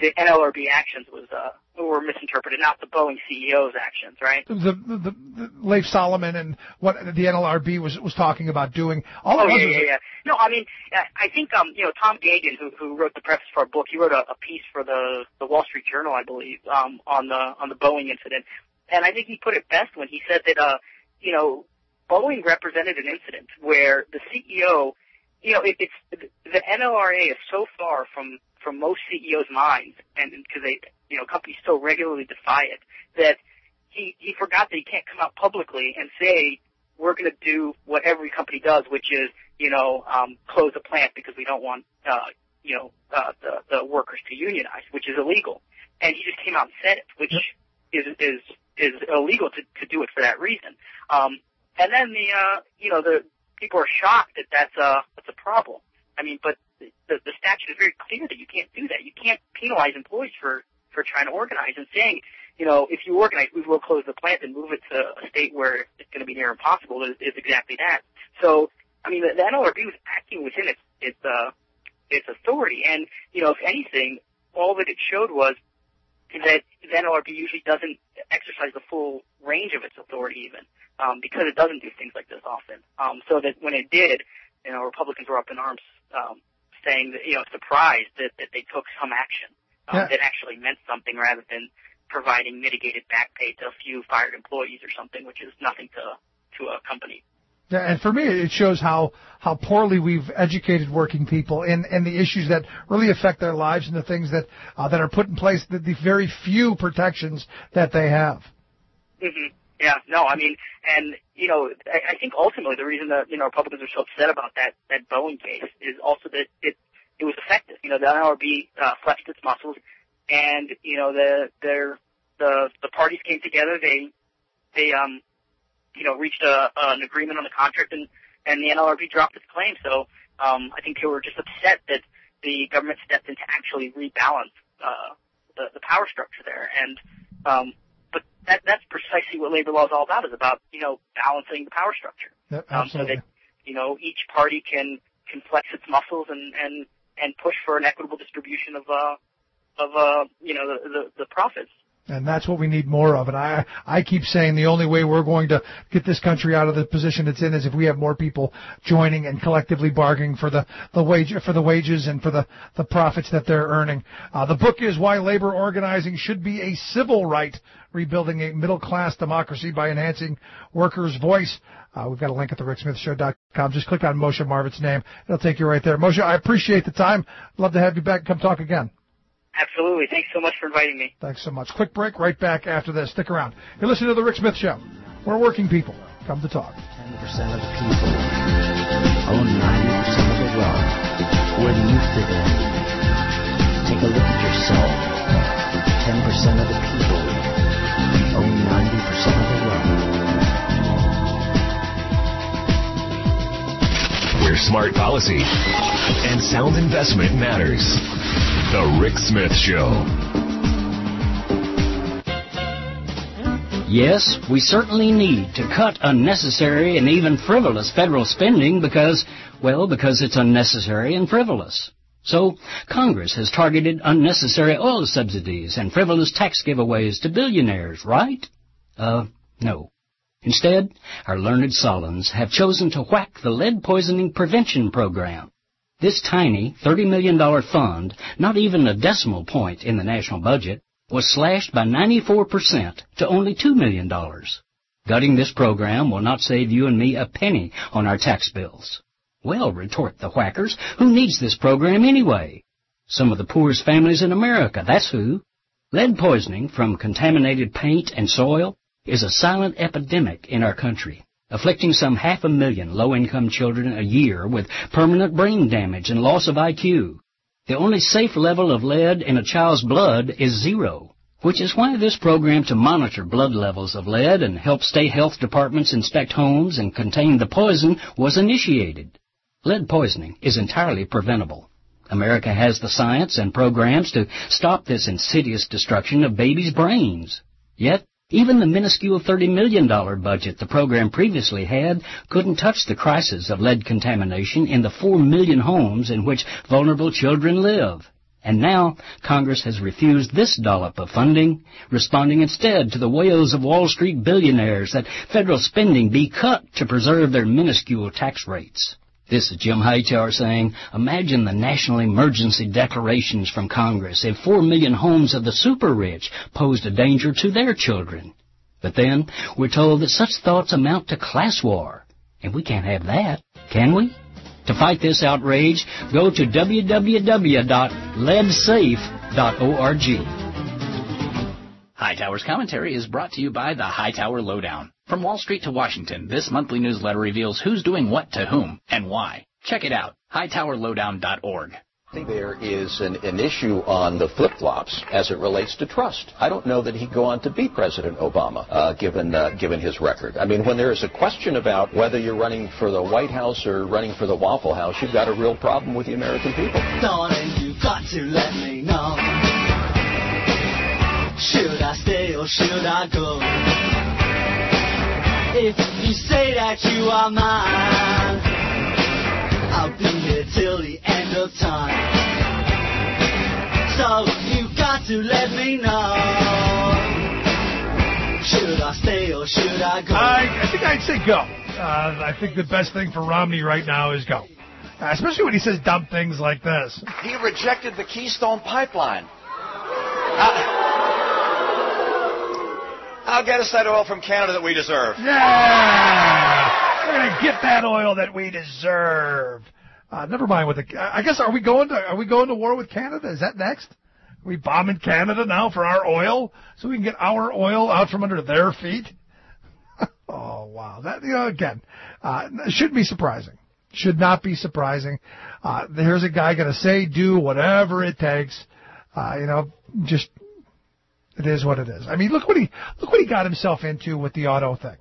the NLRB actions were misinterpreted, not the Boeing CEO's actions, right? The Leif Solomon and what the NLRB was talking about doing. Yeah. No, I mean, I think Tom Gagan, who wrote the preface for our book, he wrote a piece for the Wall Street Journal, I believe, on the Boeing incident, and I think he put it best when he said that Boeing represented an incident where the CEO, it's the NLRA is so far from most CEOs' minds, and because companies still regularly defy it, that he forgot that he can't come out publicly and say we're going to do what every company does, which is close the plant because we don't want the workers to unionize, which is illegal. And he just came out and said it, which is illegal to do it for that reason. And then the people are shocked that that's a problem. I mean, but the statute is very clear that you can't do that. You can't penalize employees for trying to organize and saying, if you organize, we will close the plant and move it to a state where it's going to be near impossible is exactly that. So, I mean, the NLRB was acting within its authority, and if anything, all that it showed was that the NLRB usually doesn't exercise the full range of its authority even, because it doesn't do things like this often. So that when it did, Republicans were up in arms, saying that, surprised that they took some action that actually meant something rather than providing mitigated back pay to a few fired employees or something, which is nothing to a company. Yeah, and for me, it shows how poorly we've educated working people and the issues that really affect their lives and the things that are put in place, the very few protections that they have. Mm-hmm. Yeah, no, I mean, and, I think ultimately the reason that, Republicans are so upset about that Boeing case is also that it was effective. The NLRB flexed its muscles, and, the parties came together, they reached an agreement on the contract, and the NLRB dropped its claim. So I think they were just upset that the government stepped in to actually rebalance the power structure there. And but that's precisely what labor law is all about, is about balancing the power structure. Yep, absolutely. So that each party can flex its muscles and push for an equitable distribution of the profits. And that's what we need more of. And I keep saying the only way we're going to get this country out of the position it's in is if we have more people joining and collectively bargaining for the wages and for the profits that they're earning. The book is Why Labor Organizing Should Be a Civil Right, Rebuilding a Middle-Class Democracy by Enhancing Workers' Voice. We've got a link at thericksmithshow.com. Just click on Moshe Marvit's name. It'll take you right there. Moshe, I appreciate the time. Love to have you back and come talk again. Absolutely. Thanks so much for inviting me. Thanks so much. Quick break, right back after this. Stick around. You're listening to The Rick Smith Show, where working people come to talk. 10% of the people own 90% of the wealth. Where do you fit in? Take a look at yourself. 10% of the people own 90% of the wealth. Where smart policy and sound investment matters. The Rick Smith Show. Yes, we certainly need to cut unnecessary and even frivolous federal spending because it's unnecessary and frivolous. So, Congress has targeted unnecessary oil subsidies and frivolous tax giveaways to billionaires, right? No. Instead, our learned Solons have chosen to whack the lead poisoning prevention program. This tiny $30 million fund, not even a decimal point in the national budget, was slashed by 94% to only $2 million. Gutting this program will not save you and me a penny on our tax bills. Well, retort the whackers, who needs this program anyway? Some of the poorest families in America, that's who. Lead poisoning from contaminated paint and soil is a silent epidemic in our country, afflicting some 500,000 low-income children a year with permanent brain damage and loss of IQ. The only safe level of lead in a child's blood is 0, which is why this program to monitor blood levels of lead and help state health departments inspect homes and contain the poison was initiated. Lead poisoning is entirely preventable. America has the science and programs to stop this insidious destruction of babies' brains. Yet, even the minuscule $30 million budget the program previously had couldn't touch the crisis of lead contamination in the 4 million homes in which vulnerable children live. And now, Congress has refused this dollop of funding, responding instead to the wails of Wall Street billionaires that federal spending be cut to preserve their minuscule tax rates. This is Jim Hightower saying, imagine the national emergency declarations from Congress if 4 million homes of the super-rich posed a danger to their children. But then, we're told that such thoughts amount to class war. And we can't have that, can we? To fight this outrage, go to www.leadsafe.org. Hightower's commentary is brought to you by the Hightower Lowdown. From Wall Street to Washington, this monthly newsletter reveals who's doing what to whom and why. Check it out, hightowerlowdown.org. I think there is an issue on the flip-flops as it relates to trust. I don't know that he'd go on to beat President Obama, given his record. I mean, when there is a question about whether you're running for the White House or running for the Waffle House, you've got a real problem with the American people. Darling, you've got to let me know. Should I stay or should I go? If you say that you are mine, I'll be here till the end of time. So you've got to let me know. Should I stay or should I go? I think I'd say go. I think the best thing for Romney right now is go. Especially when he says dumb things like this. He rejected the Keystone Pipeline. I'll get us that oil from Canada that we deserve. Yeah! We're going to get that oil that we deserve. Never mind with the. I guess are we going to war with Canada? Is that next? Are we bombing Canada now for our oil so we can get our oil out from under their feet? Oh wow! That again, shouldn't be surprising. Should not be surprising. Here's a guy going to say, do whatever it takes. Just it is what it is. I mean, look what he got himself into with the auto thing.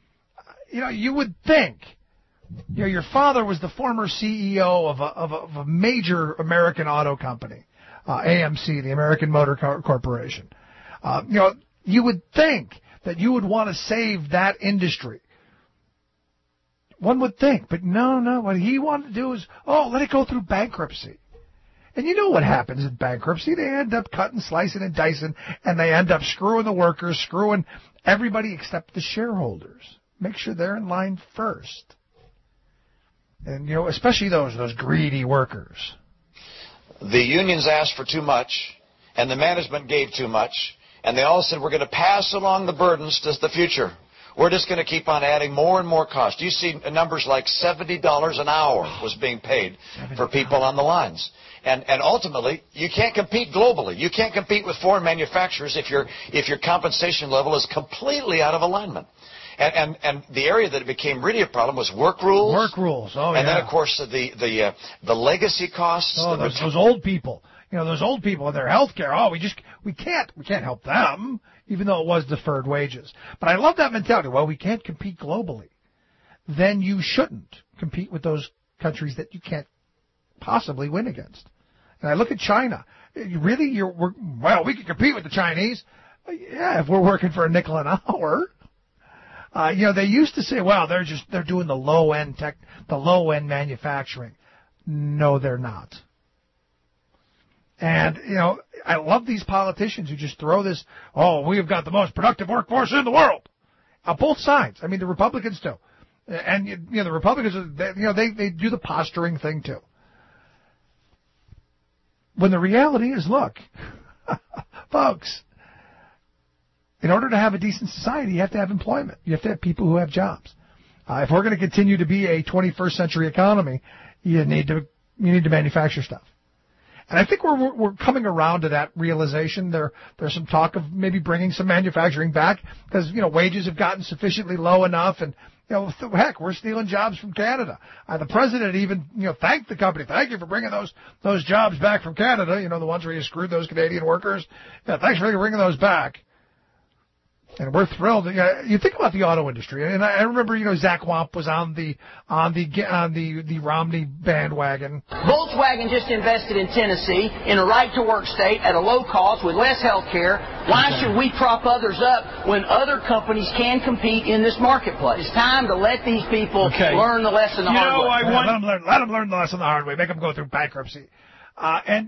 You would think, your father was the former CEO of a major American auto company, AMC, the American Motor Corporation. You would think that you would want to save that industry. One would think, but no. What he wanted to do is, let it go through bankruptcy. And you know what happens in bankruptcy? They end up cutting, slicing, and dicing, and they end up screwing the workers, screwing everybody except the shareholders. Make sure they're in line first. And, especially those greedy workers. The unions asked for too much, and the management gave too much, and they all said, we're going to pass along the burdens to the future. We're just going to keep on adding more and more cost. You see numbers like $70 an hour was being paid for people on the lines. And ultimately, you can't compete globally. You can't compete with foreign manufacturers if your compensation level is completely out of alignment. And the area that became really a problem was work rules. Work rules. Oh, yeah. And then, of course, the legacy costs. Oh, those old people. Those old people and their health care. Oh, we can't help them, even though it was deferred wages. But I love that mentality. Well, we can't compete globally. Then you shouldn't compete with those countries that you can't possibly win against. And I look at China. Really, we can compete with the Chinese. Yeah, if we're working for a nickel an hour. They used to say, well, they're doing the low end manufacturing. No, they're not. And, I love these politicians who just throw this, we've got the most productive workforce in the world. Both sides. I mean, the Republicans too. And, the Republicans, they do the posturing thing too. When the reality is, look, folks, in order to have a decent society, you have to have employment. You have to have people who have jobs. If we're going to continue to be a 21st century economy, you need to manufacture stuff. And I think we're coming around to that realization. There's some talk of maybe bringing some manufacturing back because, wages have gotten sufficiently low enough and, heck, we're stealing jobs from Canada. The president even, thanked the company. Thank you for bringing those jobs back from Canada, the ones where you screwed those Canadian workers. Yeah, thanks for bringing those back. And we're thrilled. You think about the auto industry, and I remember, Zach Wamp was on the Romney bandwagon. Volkswagen just invested in Tennessee in a right-to-work state at a low cost with less health care. Why should we prop others up when other companies can compete in this marketplace? It's time to let these people learn the lesson the hard way. Let them learn the lesson the hard way. Make them go through bankruptcy. And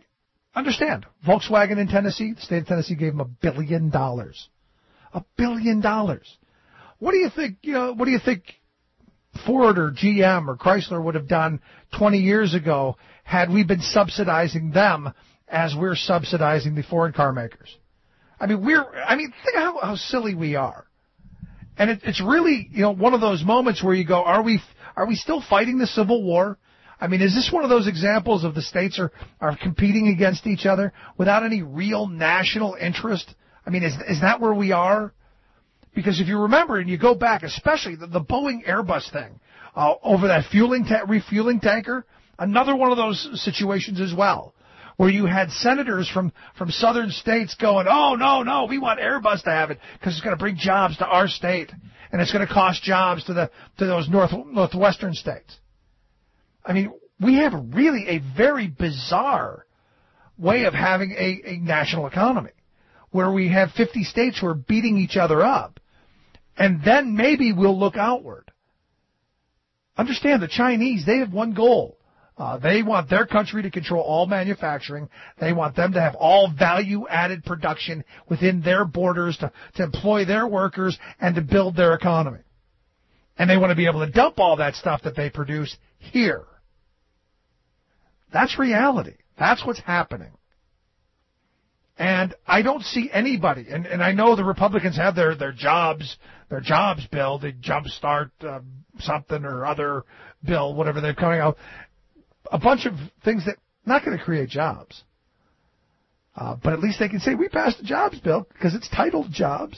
understand, Volkswagen in Tennessee, the state of Tennessee gave them $1 billion. $1 billion. What do you think, what do you think Ford or GM or Chrysler would have done 20 years ago had we been subsidizing them as we're subsidizing the foreign car makers? Think how silly we are. And it's really, one of those moments where you go, are we still fighting the Civil War? I mean, is this one of those examples of the states are competing against each other without any real national interest? I mean, is that where we are? Because if you remember, and you go back, especially the Boeing Airbus thing, over that refueling tanker, another one of those situations as well, where you had senators from southern states going, oh, no, we want Airbus to have it because it's going to bring jobs to our state, and it's going to cost jobs to those northwestern states. I mean, we have really a very bizarre way of having a national economy, where we have 50 states who are beating each other up, and then maybe we'll look outward. Understand, the Chinese, they have one goal. They want their country to control all manufacturing. They want them to have all value-added production within their borders to employ their workers and to build their economy. And they want to be able to dump all that stuff that they produce here. That's reality. That's what's happening. And I don't see anybody, and I know the Republicans have their jobs bill, the jumpstart something or other bill, whatever they're coming out, a bunch of things that not going to create jobs. But at least they can say, we passed a jobs bill because it's titled jobs.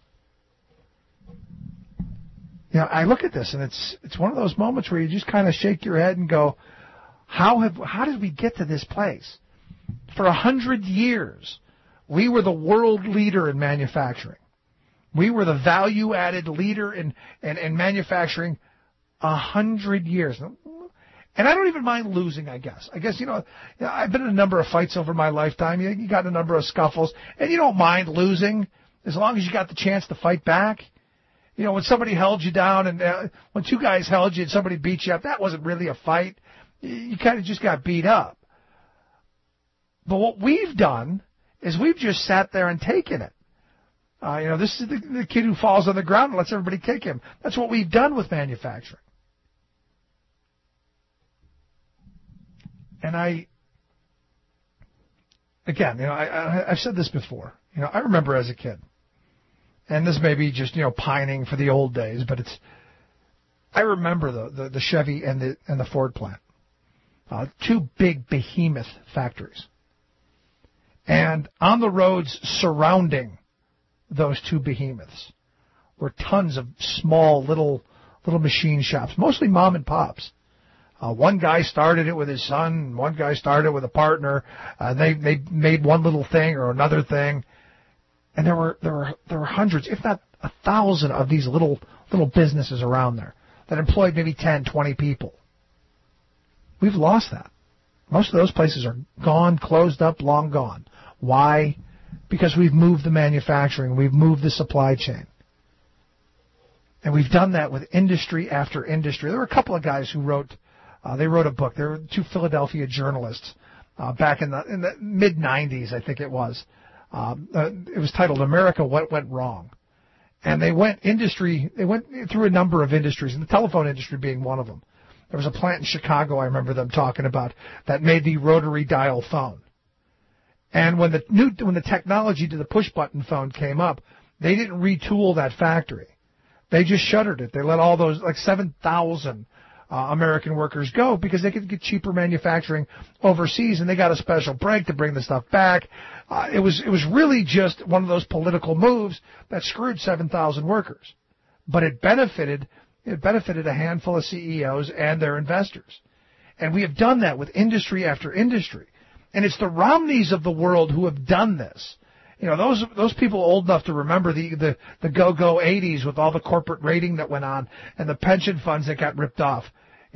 I look at this, and it's one of those moments where you just kind of shake your head and go, how did we get to this place? For 100 years, we were the world leader in manufacturing. We were the value-added leader in manufacturing 100 years. And I don't even mind losing, I guess. I've been in a number of fights over my lifetime. You got a number of scuffles, and you don't mind losing as long as you got the chance to fight back. When somebody held you down and when two guys held you and somebody beat you up, that wasn't really a fight. You kind of just got beat up. But what we've done is we've just sat there and taken it. This is the kid who falls on the ground and lets everybody kick him. That's what we've done with manufacturing. And I've said this before. I remember as a kid, and this may be just pining for the old days, but I remember the Chevy and the Ford plant, two big behemoth factories, and on the roads surrounding those two behemoths were tons of small little machine shops, mostly mom and pops. One guy started it with his son. One guy started it with a partner. They made one little thing or another thing, and there were hundreds, if not 1,000, of these little businesses around there that employed maybe 10, 20 people. We've lost that. Most of those places are gone, closed up, long gone. Why? Because we've moved the manufacturing, we've moved the supply chain. And we've done that with industry after industry. There were a couple of guys who wrote a book. There were two Philadelphia journalists back in the mid-'90s, I think it was. It was titled America, What Went Wrong? And they went through a number of industries, and the telephone industry being one of them. There was a plant in Chicago, I remember them talking about, that made the rotary dial phone. And when the technology to the push-button phone came up, they didn't retool that factory. They just shuttered it. They let all those, 7,000 American workers go because they could get cheaper manufacturing overseas, and they got a special break to bring the stuff back. It was really just one of those political moves that screwed 7,000 workers. But it benefited a handful of CEOs and their investors. And we have done that with industry after industry. And it's the Romneys of the world who have done this. Those people old enough to remember the go-go 80s with all the corporate raiding that went on and the pension funds that got ripped off.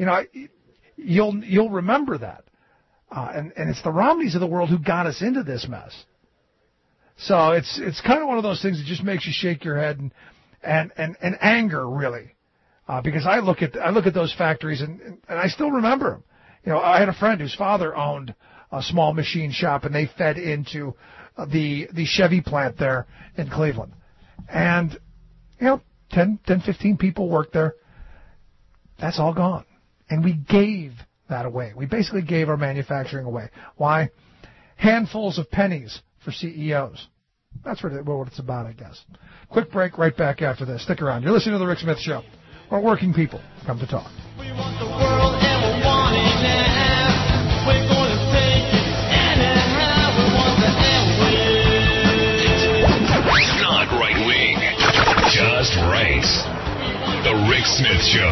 You'll remember that. And it's the Romneys of the world who got us into this mess. So it's kind of one of those things that just makes you shake your head and anger, really. Because I look at those factories and I still remember them. I had a friend whose father owned a small machine shop, and they fed into the Chevy plant there in Cleveland. And, 10, 15 people worked there. That's all gone. And we gave that away. We basically gave our manufacturing away. Why? Handfuls of pennies for CEOs. That's what it's about, I guess. Quick break, right back after this. Stick around. You're listening to The Rick Smith Show, where working people come to talk. We want the world and we want it now. We're going to take it anyhow. We want the airwaves. Not right wing, just right. The Rick Smith Show.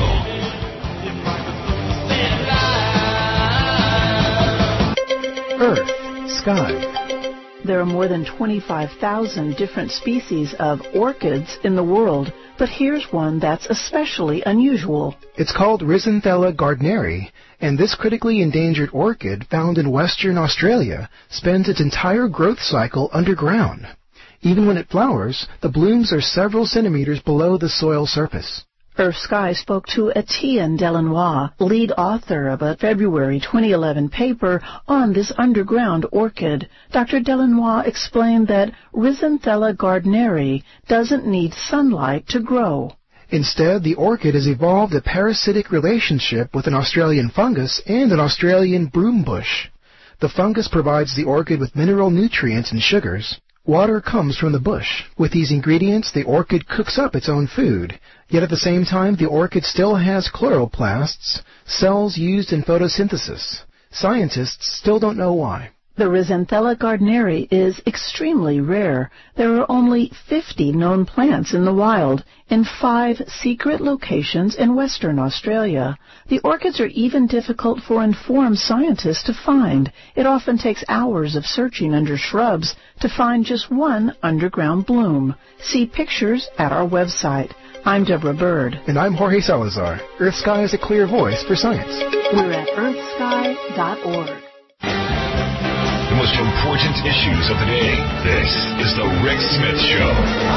Earth, sky. There are more than 25,000 different species of orchids in the world, but here's one that's especially unusual. It's called Rhizoanthella gardneri, and this critically endangered orchid found in Western Australia spends its entire growth cycle underground. Even when it flowers, the blooms are several centimeters below the soil surface. Earth Sky spoke to Etienne Delanois, lead author of a February 2011 paper on this underground orchid. Dr. Delanois explained that Rhizoanthella gardneri doesn't need sunlight to grow. Instead, the orchid has evolved a parasitic relationship with an Australian fungus and an Australian broom bush. The fungus provides the orchid with mineral nutrients and sugars. Water comes from the bush. With these ingredients, the orchid cooks up its own food. Yet at the same time, the orchid still has chloroplasts, cells used in photosynthesis. Scientists still don't know why. The Rhizoanthella gardneri is extremely rare. There are only 50 known plants in the wild, in 5 secret locations in Western Australia. The orchids are even difficult for informed scientists to find. It often takes hours of searching under shrubs to find just one underground bloom. See pictures at our website. I'm Deborah Bird. And I'm Jorge Salazar. Earth Sky is a clear voice for science. We're at earthsky.org. The most important issues of the day. This is The Rick Smith Show.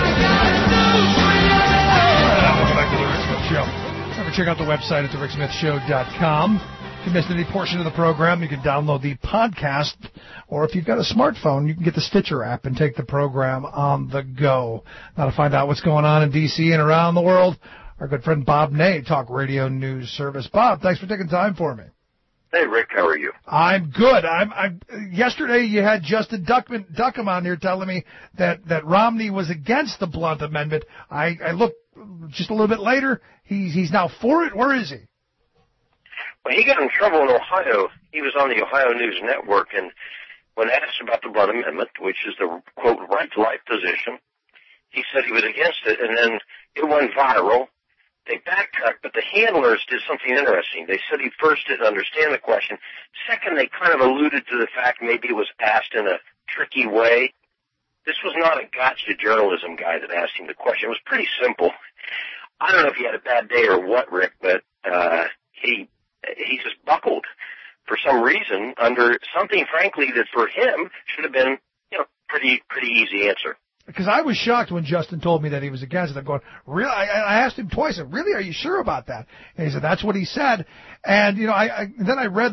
Welcome back to The Rick Smith Show. Remember, check out the website at thericksmithshow.com. If you missed any portion of the program, you can download the podcast, or if you've got a smartphone, you can get the Stitcher app and take the program on the go. Now, to find out what's going on in D.C. and around the world, our good friend Bob Ney, Talk Radio News Service. Bob, thanks for taking time for me. Hey, Rick, how are you? I'm good. Yesterday you had Justin Duckham on here telling me that Romney was against the Blunt Amendment. I looked just a little bit later. He's now for it. Where is he? Well, he got in trouble in Ohio. He was on the Ohio News Network, and when asked about the Blunt Amendment, which is the, quote, right to life position, he said he was against it, and then it went viral. They backtracked, but the handlers did something interesting. They said he first didn't understand the question. Second, they kind of alluded to the fact maybe it was asked in a tricky way. This was not a gotcha journalism guy that asked him the question. It was pretty simple. I don't know if he had a bad day or what, Rick, but he just buckled for some reason under something, frankly, that for him should have been, pretty easy answer. Because I was shocked when Justin told me that he was against it. I'm going, really? I asked him twice, really, are you sure about that? And he said, that's what he said. And, then I read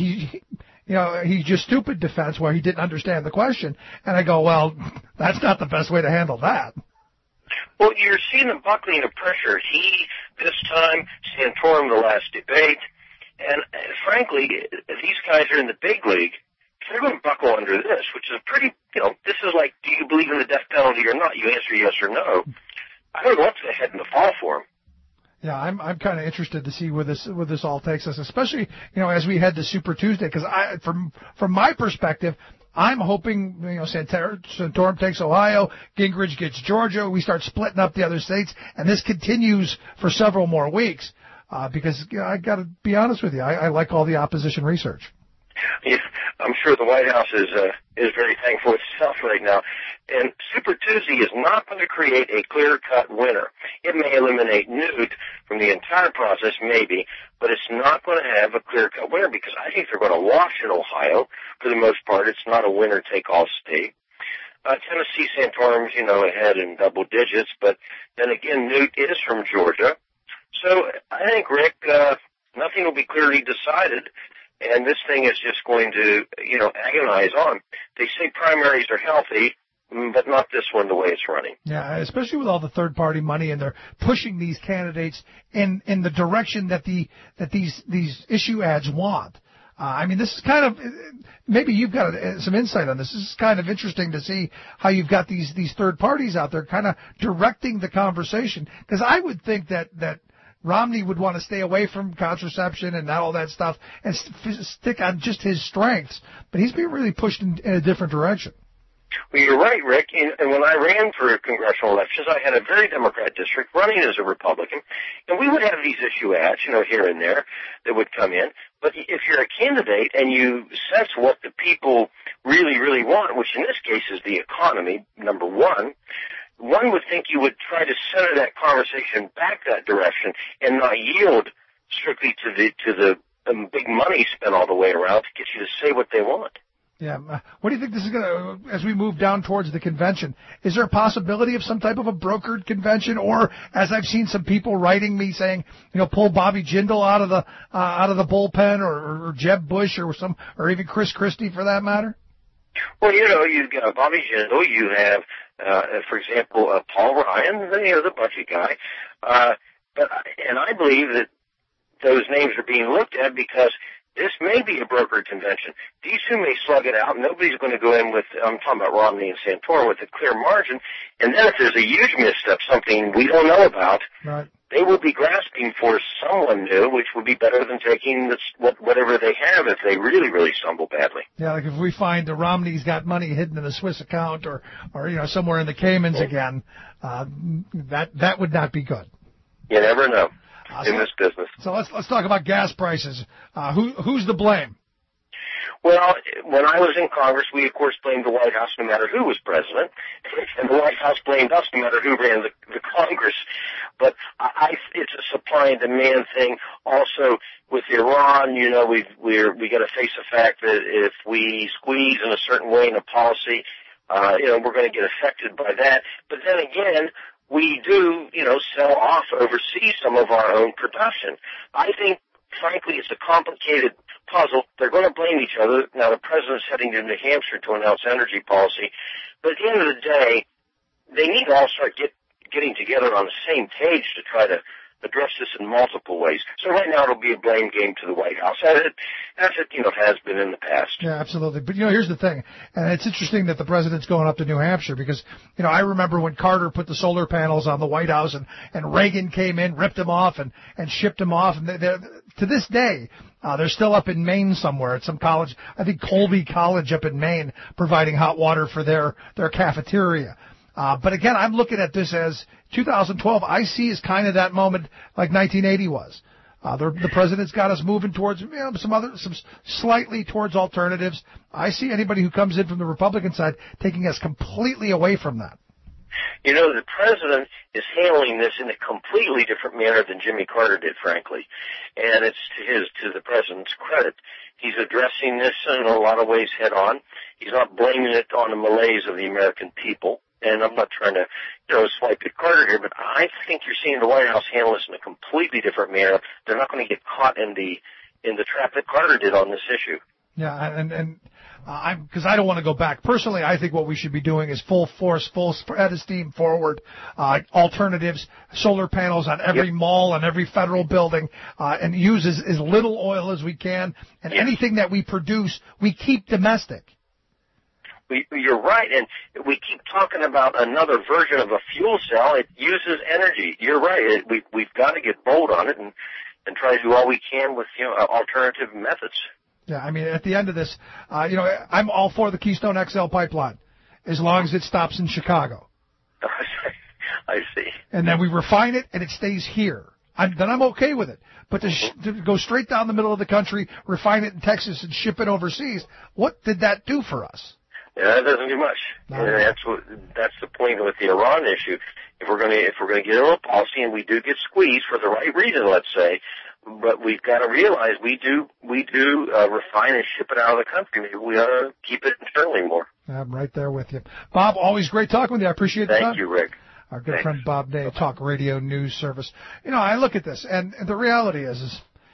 he's just stupid defense where he didn't understand the question. And I go, well, that's not the best way to handle that. Well, you're seeing the buckling of pressure. He, this time, Santorum the last debate. And frankly, these guys are in the big league. They're going to buckle under this, which is pretty, this is like, do you believe in the death penalty or not? You answer yes or no. I don't know what's ahead in the fall for him. Yeah, I'm kind of interested to see where this all takes us, especially, as we head to Super Tuesday, because from my perspective, I'm hoping, Santorum takes Ohio, Gingrich gets Georgia, we start splitting up the other states, and this continues for several more weeks, because I got to be honest with you, I like all the opposition research. Yeah, I'm sure the White House is very thankful itself right now. And Super Tuesday is not going to create a clear-cut winner. It may eliminate Newt from the entire process, maybe, but it's not going to have a clear-cut winner because I think they're going to wash in Ohio. For the most part, it's not a winner-take-all state. Tennessee Santorum's, ahead in double digits, but then again, Newt is from Georgia. So I think, Rick, nothing will be clearly decided. and this thing is just going to, agonize on. They say primaries are healthy, but not this one the way it's running. Yeah, especially with all the third-party money, and they're pushing these candidates in the direction that these issue ads want. This is kind of, maybe you've got some insight on this. This is kind of interesting to see how you've got these third parties out there kind of directing the conversation. Because I would think that Romney would want to stay away from contraception and all that stuff and stick on just his strengths. But he's being really pushed in a different direction. Well, you're right, Rick. And when I ran for congressional elections, I had a very Democrat district running as a Republican, and we would have these issue ads, here and there that would come in. But if you're a candidate and you sense what the people really, really want, which in this case is the economy, number one would think you would try to center that conversation back that direction and not yield strictly to the big money spent all the way around to get you to say what they want. Yeah. What do you think this is going to, as we move down towards the convention, is there a possibility of some type of a brokered convention, or, as I've seen some people writing me saying, pull Bobby Jindal out of the bullpen, or Jeb Bush, or even Chris Christie for that matter? Well, you've got Bobby Jindal, you have, for example, Paul Ryan, the budget guy, and I believe that those names are being looked at because this may be a brokered convention. These two may slug it out. Nobody's going to go in with, I'm talking about Romney and Santorum, with a clear margin. And then if there's a huge misstep, something we don't know about, right, they will be grasping for someone new, which would be better than taking whatever they have if they really, really stumble badly. Yeah, like if we find that Romney's got money hidden in a Swiss account or somewhere in the Caymans again, that would not be good. You never know. In this business. So let's talk about gas prices. Who's the blame? Well, when I was in Congress, we of course blamed the White House no matter who was president, and the White House blamed us no matter who ran the Congress. But it's a supply and demand thing. Also, with Iran, we got to face the fact that if we squeeze in a certain way in a policy, we're going to get affected by that. But then again, we do, sell off overseas some of our own production. I think, frankly, it's a complicated puzzle. They're going to blame each other. Now, the president's heading to New Hampshire to announce energy policy. But at the end of the day, they need to all start getting together on the same page to try to address this in multiple ways. So right now it'll be a blame game to the White House, as it has been in the past. Yeah, absolutely. But, here's the thing, and it's interesting that the president's going up to New Hampshire because, I remember when Carter put the solar panels on the White House and Reagan came in, ripped them off and shipped them off. And to this day, they're still up in Maine somewhere at some college, I think Colby College up in Maine, providing hot water for their cafeteria. But again, I'm looking at this as 2012. I see as kind of that moment like 1980 was. The president's got us moving towards some slightly towards alternatives. I see anybody who comes in from the Republican side taking us completely away from that. The president is handling this in a completely different manner than Jimmy Carter did, frankly, and it's to the president's credit. He's addressing this in a lot of ways head on. He's not blaming it on the malaise of the American people. And I'm not trying to, swipe at Carter here, but I think you're seeing the White House handle this in a completely different manner. They're not going to get caught in the trap that Carter did on this issue. Yeah, because I don't want to go back. Personally, I think what we should be doing is full force, full spread of steam forward, alternatives, solar panels on every mall and every federal building, and use as little oil as we can. And anything that we produce, we keep domestic. You're right, and we keep talking about another version of a fuel cell. It uses energy. You're right. We've got to get bold on it and try to do all we can with alternative methods. Yeah, at the end of this, I'm all for the Keystone XL pipeline as long as it stops in Chicago. I see. And then we refine it and it stays here. Then I'm okay with it. But to go straight down the middle of the country, refine it in Texas and ship it overseas, what did that do for us? Yeah, that doesn't do much. And that's the point with the Iran issue. If we're going to get a policy and we do get squeezed for the right reason, let's say, but we've got to realize we do refine and ship it out of the country. Maybe we ought to keep it internally more. I'm right there with you, Bob. Always great talking with you. I appreciate the time. Thank you, Rick. Our good friend Bob Day, Talk Radio News Service. I look at this, and the reality is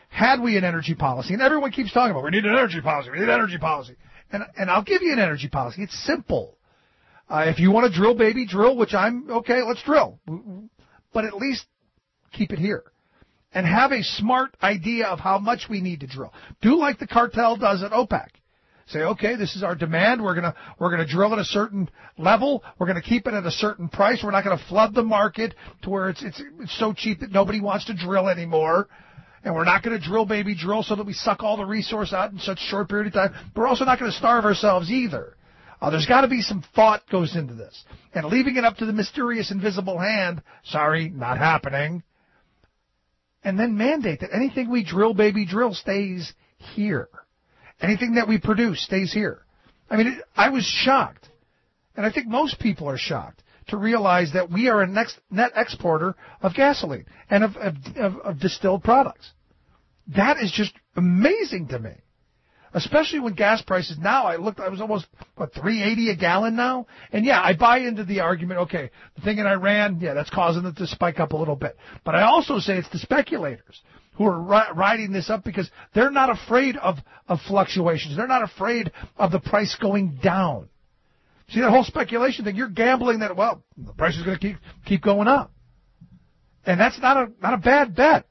had we an energy policy, and everyone keeps talking about, we need an energy policy, we need an energy policy. And I'll give you an energy policy. It's simple. If you want to drill, baby, drill, which okay, let's drill. But at least keep it here. And have a smart idea of how much we need to drill. Do like the cartel does at OPEC. Say, okay, this is our demand. We're gonna drill at a certain level. We're gonna keep it at a certain price. We're not gonna flood the market to where it's so cheap that nobody wants to drill anymore. And we're not gonna drill, baby, drill, so that we suck all the resource out in such a short period of time. But we're also not gonna starve ourselves either. There's got to be some thought goes into this. And leaving it up to the mysterious invisible hand, sorry, not happening. And then mandate that anything we drill, baby, drill stays here. Anything that we produce stays here. I mean, I was shocked, and I think most people are shocked, to realize that we are a net exporter of gasoline and of distilled products. That is just amazing to me. Especially when gas prices now, I was almost, $3.80 a gallon now? And yeah, I buy into the argument, okay, the thing in Iran, yeah, that's causing it to spike up a little bit. But I also say it's the speculators who are riding this up because they're not afraid of fluctuations. They're not afraid of the price going down. See, that whole speculation thing, you're gambling that, well, the price is going to keep going up. And that's not a bad bet.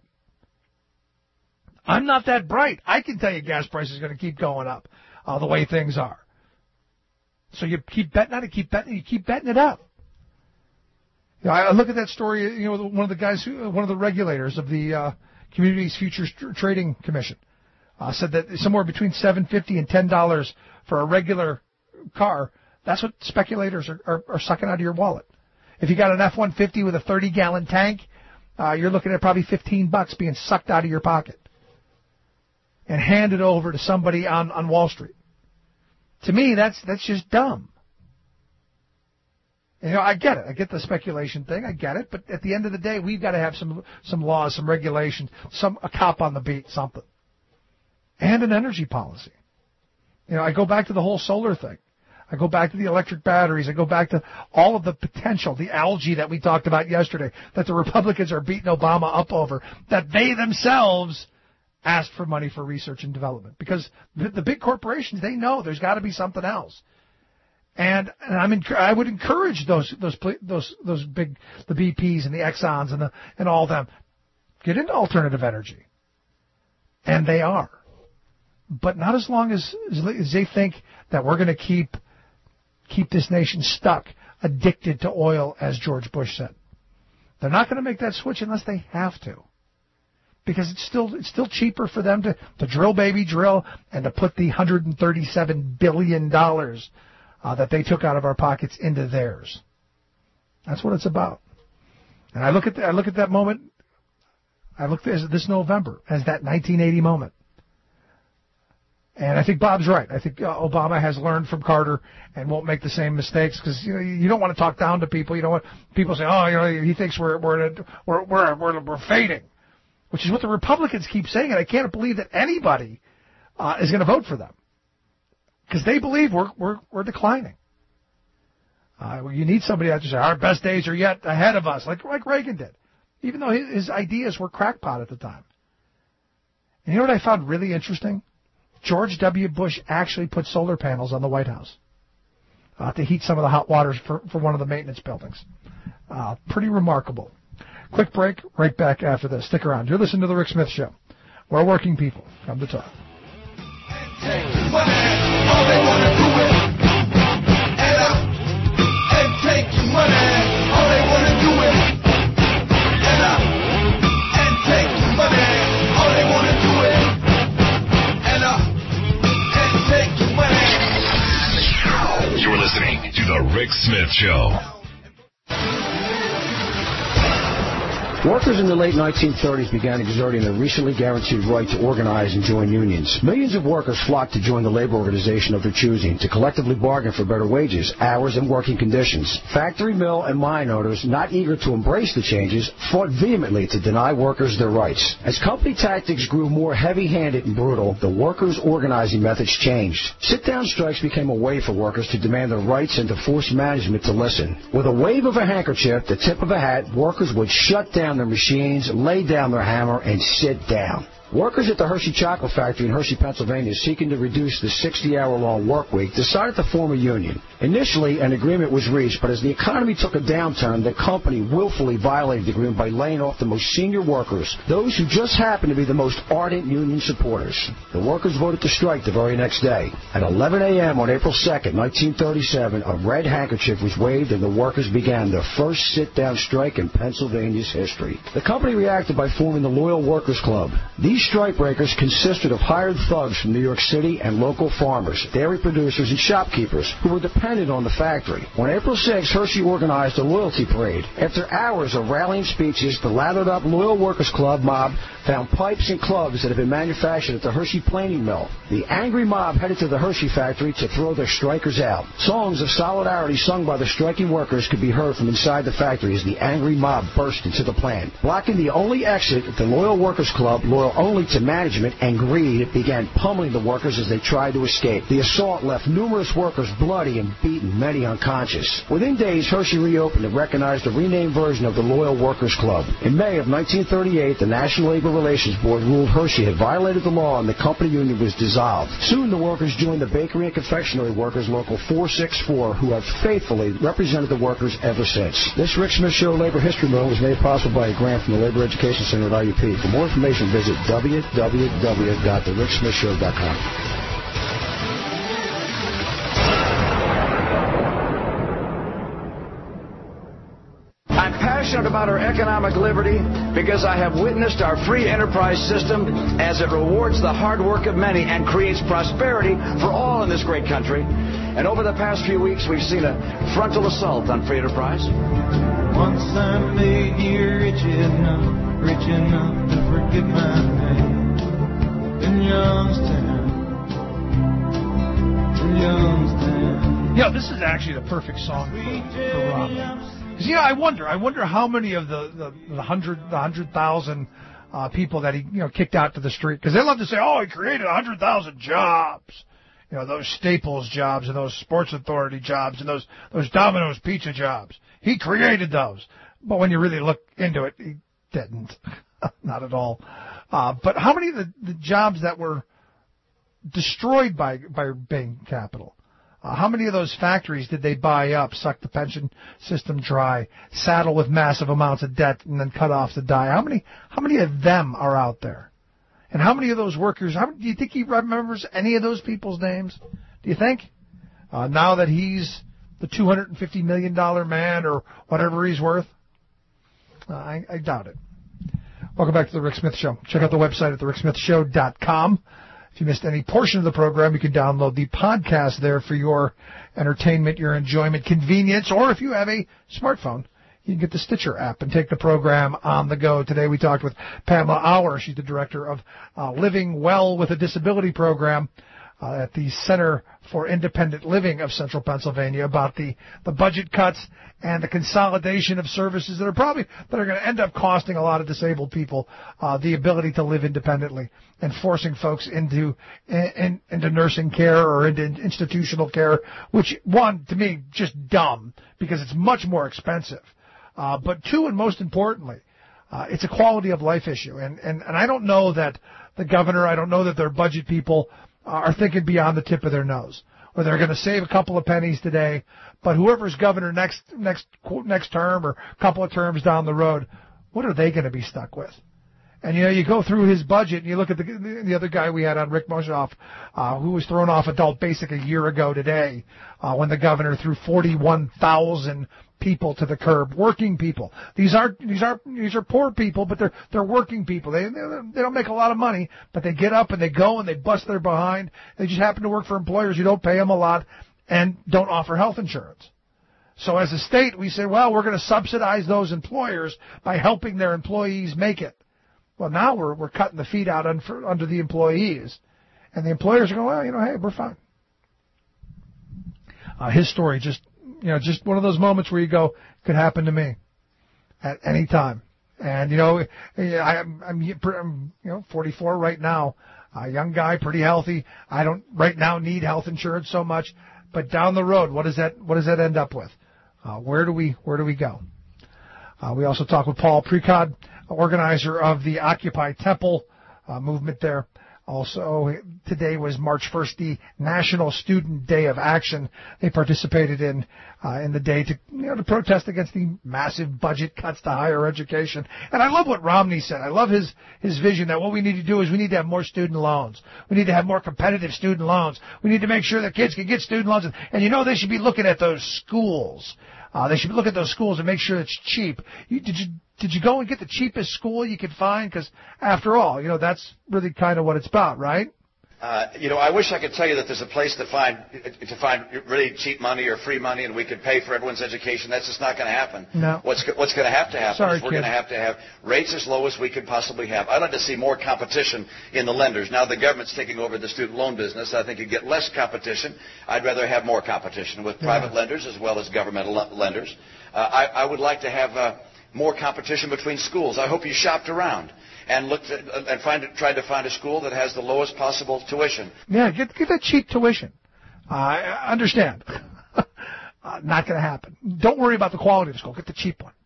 I'm not that bright. I can tell you gas prices are going to keep going up the way things are. So you keep betting on it, you keep betting it up. You know, I look at that story, one of the regulators of the Communities Futures Trading Commission said that somewhere between $7.50 and $10 for a regular car, that's what speculators are sucking out of your wallet. If you got an F-150 with a 30-gallon tank, you're looking at probably $15 being sucked out of your pocket and handed over to somebody on Wall Street. To me, that's just dumb. I get it. I get the speculation thing. I get it. But at the end of the day, we've got to have some laws, some regulations, a cop on the beat, something. And an energy policy. I go back to the whole solar thing. I go back to the electric batteries. I go back to all of the potential, the algae that we talked about yesterday, that the Republicans are beating Obama up over, that they themselves asked for money for research and development. Because the big corporations, they know there's got to be something else. And I would encourage those big, the BPs and the Exxons and all them, get into alternative energy. And they are. But not as long as they think that we're going to keep this nation stuck, addicted to oil, as George Bush said. They're not going to make that switch unless they have to. Because it's still cheaper for them to drill, baby, drill, and to put the $137 billion that they took out of our pockets into theirs. That's what it's about. And I look at that moment. I look at this November as that 1980 moment. And I think Bob's right. I think Obama has learned from Carter and won't make the same mistakes because you don't want to talk down to people. You don't want people say, he thinks we're fading, which is what the Republicans keep saying. And I can't believe that anybody is going to vote for them because they believe we're declining. You need somebody out to say our best days are yet ahead of us, like Reagan did, even though his ideas were crackpot at the time. And you know what I found really interesting? George W. Bush actually put solar panels on the White House to heat some of the hot waters for one of the maintenance buildings. Pretty remarkable. Quick break, right back after this. Stick around. You're listening to The Rick Smith Show, where working people come to talk. You're listening to The Rick Smith Show. Workers in the late 1930s began exerting their recently guaranteed right to organize and join unions. Millions of workers flocked to join the labor organization of their choosing to collectively bargain for better wages, hours, and working conditions. Factory, mill, and mine owners, not eager to embrace the changes, fought vehemently to deny workers their rights. As company tactics grew more heavy-handed and brutal, the workers' organizing methods changed. Sit-down strikes became a way for workers to demand their rights and to force management to listen. With a wave of a handkerchief, the tip of a hat, workers would shut down their machines, lay down their hammer, and sit down. Workers at the Hershey Chocolate Factory in Hershey, Pennsylvania, seeking to reduce the 60-hour-long work week, decided to form a union. Initially, an agreement was reached, but as the economy took a downturn, the company willfully violated the agreement by laying off the most senior workers, those who just happened to be the most ardent union supporters. The workers voted to strike the very next day. At 11 a.m. on April 2nd, 1937, a red handkerchief was waved and the workers began their first sit-down strike in Pennsylvania's history. The company reacted by forming the Loyal Workers Club. These strikebreakers consisted of hired thugs from New York City and local farmers, dairy producers, and shopkeepers who were dependent on the factory. On April 6, Hershey organized a loyalty parade. After hours of rallying speeches, the lathered-up Loyal Workers Club mob found pipes and clubs that had been manufactured at the Hershey planing mill. The angry mob headed to the Hershey factory to throw their strikers out. Songs of solidarity sung by the striking workers could be heard from inside the factory as the angry mob burst into the plant. Blocking the only exit, the Loyal Workers Club, loyal only to management and greed, began pummeling the workers as they tried to escape. The assault left numerous workers bloody and beaten, many unconscious. Within days, Hershey reopened and recognized a renamed version of the Loyal Workers Club. In May of 1938, the National Labor Relations Board ruled Hershey had violated the law and the company union was dissolved. Soon the workers joined the Bakery and Confectionery Workers Local 464, who have faithfully represented the workers ever since. This Rick Smith Show Labor History Moment was made possible by a grant from the Labor Education Center at IUP. For more information, visit www.thericksmithshow.com. I'm passionate about our economic liberty because I have witnessed our free enterprise system as it rewards the hard work of many and creates prosperity for all in this great country. And over the past few weeks, we've seen a frontal assault on free enterprise. Once I made you rich enough to forget my name. In Youngstown. Yeah, this is actually the perfect song for Romney. Because, I wonder how many of the 100,000 people that he kicked out to the street, because they love to say, oh, he created 100,000 jobs. Those Staples jobs and those Sports Authority jobs and those Domino's Pizza jobs. He created those. But when you really look into it, he didn't. Not at all. But how many of the jobs that were destroyed by Bain Capital? How many of those factories did they buy up, suck the pension system dry, saddle with massive amounts of debt, and then cut off to die? How many of them are out there? And how many of those workers, do you think he remembers any of those people's names? Do you think? Now that he's the $250 million man or whatever he's worth? I doubt it. Welcome back to The Rick Smith Show. Check out the website at thericksmithshow.com. If you missed any portion of the program, you can download the podcast there for your entertainment, your enjoyment, convenience, or if you have a smartphone, you can get the Stitcher app and take the program on the go. Today we talked with Pamela Auer. She's the director of Living Well with a Disability program at the Center for Independent Living of Central Pennsylvania about the budget cuts and the consolidation of services that are going to end up costing a lot of disabled people the ability to live independently and forcing folks into nursing care or into institutional care, which, one, to me, just dumb because it's much more expensive. But two, and most importantly, it's a quality of life issue. And I don't know that the governor, I don't know that their budget people are thinking beyond the tip of their nose, or they're going to save a couple of pennies today, but whoever's governor next term or a couple of terms down the road, what are they going to be stuck with? And, you go through his budget and you look at the other guy we had on, Rick Moshoff, who was thrown off adult basic a year ago today, when the governor threw 41,000 people to the curb, working people. These are poor people, but they're working people. They don't make a lot of money, but they get up and they go and they bust their behind. They just happen to work for employers who don't pay them a lot and don't offer health insurance. So as a state, we say, well, we're going to subsidize those employers by helping their employees make it. Well, now we're cutting the feet out under the employees, and the employers are going, well, hey, we're fine. His story just one of those moments where you go, could happen to me at any time. And I'm 44 right now, a young guy, pretty healthy. I don't right now need health insurance so much, but down the road, what does that end up with? Where do we go? We also talk with Paul Precod, organizer of the Occupy Temple movement there. Also, today was March 1st, the National Student Day of Action. They participated in the day to protest against the massive budget cuts to higher education. And I love what Romney said. I love his vision that what we need to do is we need to have more student loans. We need to have more competitive student loans. We need to make sure that kids can get student loans. And they should be looking at those schools. They should look at those schools and make sure it's cheap. Did you go and get the cheapest school you could find? Because after all, that's really kind of what it's about, right? I wish I could tell you that there's a place to find really cheap money or free money and we could pay for everyone's education. That's just not going to happen. No. What's going to have to happen is we're going to have rates as low as we could possibly have. I'd like to see more competition in the lenders. Now the government's taking over the student loan business. I think you get less competition. I'd rather have more competition with private lenders as well as governmental lenders. I would like to have more competition between schools. I hope you shopped around and looked at, and tried to find a school that has the lowest possible tuition. Yeah, get that cheap tuition. I understand. Not going to happen. Don't worry about the quality of the school. Get the cheap one.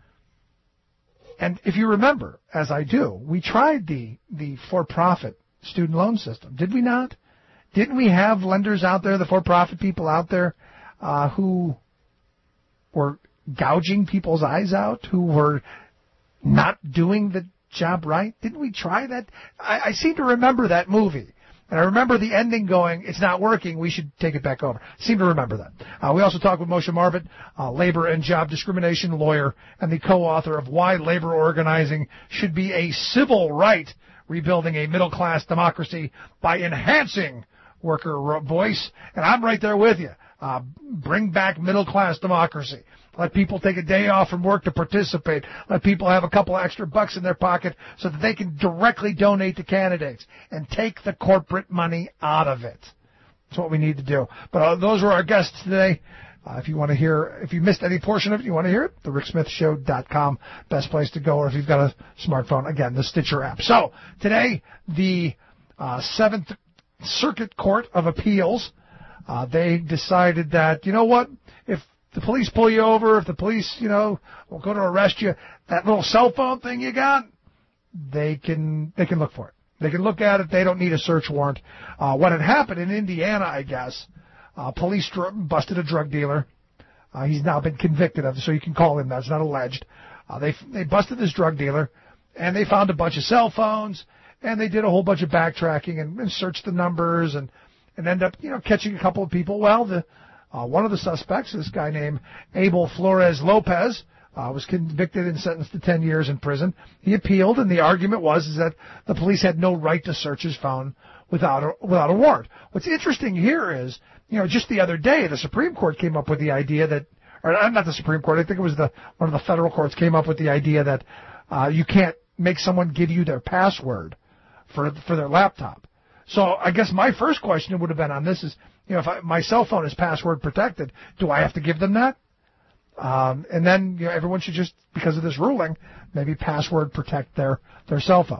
And if you remember, as I do, we tried the for-profit student loan system. Did we not? Didn't we have lenders out there, the for-profit people out there, who were gouging people's eyes out, who were not doing the job right? Didn't we try that? I seem to remember that movie. And I remember the ending going, it's not working, we should take it back over. I seem to remember that. We also talked with Moshe Marbit, labor and job discrimination lawyer and the co-author of Why Labor Organizing Should Be a Civil Right, Rebuilding a Middle-Class Democracy by Enhancing Worker Voice. And I'm right there with you. Bring back middle-class democracy. Let people take a day off from work to participate. Let people have a couple extra bucks in their pocket so that they can directly donate to candidates and take the corporate money out of it. That's what we need to do. But those were our guests today. If you missed any portion of it, you want to hear it, thericksmithshow.com, best place to go, or if you've got a smartphone, again, the Stitcher app. So, today, the 7th Circuit Court of Appeals, they decided that, if the police pull you over, if the police, will go to arrest you, that little cell phone thing you got, they can look for it. They can look at it. They don't need a search warrant. What had happened in Indiana, I guess, police busted a drug dealer. He's now been convicted of it, so you can call him that. It's not alleged. They busted this drug dealer, and they found a bunch of cell phones, and they did a whole bunch of backtracking and searched the numbers and end up, catching a couple of people. Well, one of the suspects, this guy named Abel Flores Lopez, was convicted and sentenced to 10 years in prison. He appealed, and the argument was that the police had no right to search his phone without a warrant. What's interesting here is, just the other day, the Supreme Court came up with the idea that, or not the Supreme Court, I think it was one of the federal courts came up with the idea that you can't make someone give you their password for their laptop. So I guess my first question would have been on this is, if my cell phone is password protected, do I have to give them that? And then everyone should just, because of this ruling, maybe password protect their cell phone.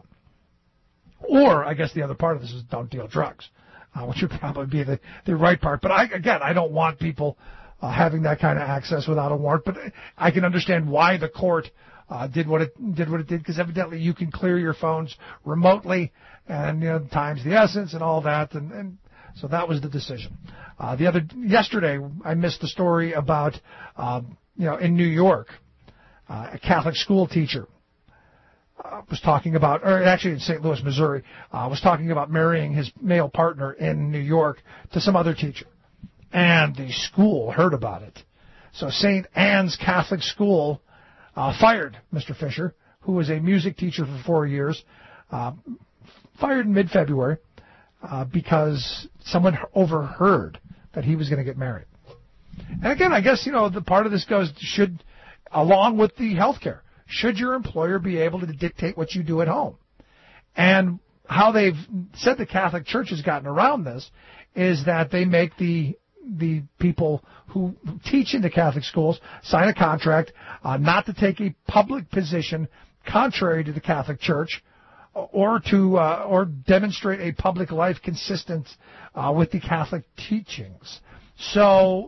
Or I guess the other part of this is don't deal drugs, which would probably be the right part. But I don't want people having that kind of access without a warrant. But I can understand why the court did what it did, because evidently you can clear your phones remotely, and time's the essence and all that, and so that was the decision. Yesterday I missed the story about in New York, a Catholic school teacher was talking about, or actually in St. Louis, Missouri, was talking about marrying his male partner in New York to some other teacher, and the school heard about it. So St. Anne's Catholic School fired Mr. Fisher, who was a music teacher for 4 years, fired in mid-February because someone overheard that he was going to get married. And again, I guess, the part of this goes, along with the health care, should your employer be able to dictate what you do at home? And how they've said the Catholic Church has gotten around this is that they make the people who teach in the Catholic schools sign a contract not to take a public position contrary to the Catholic Church, or demonstrate a public life consistent with the Catholic teachings. So,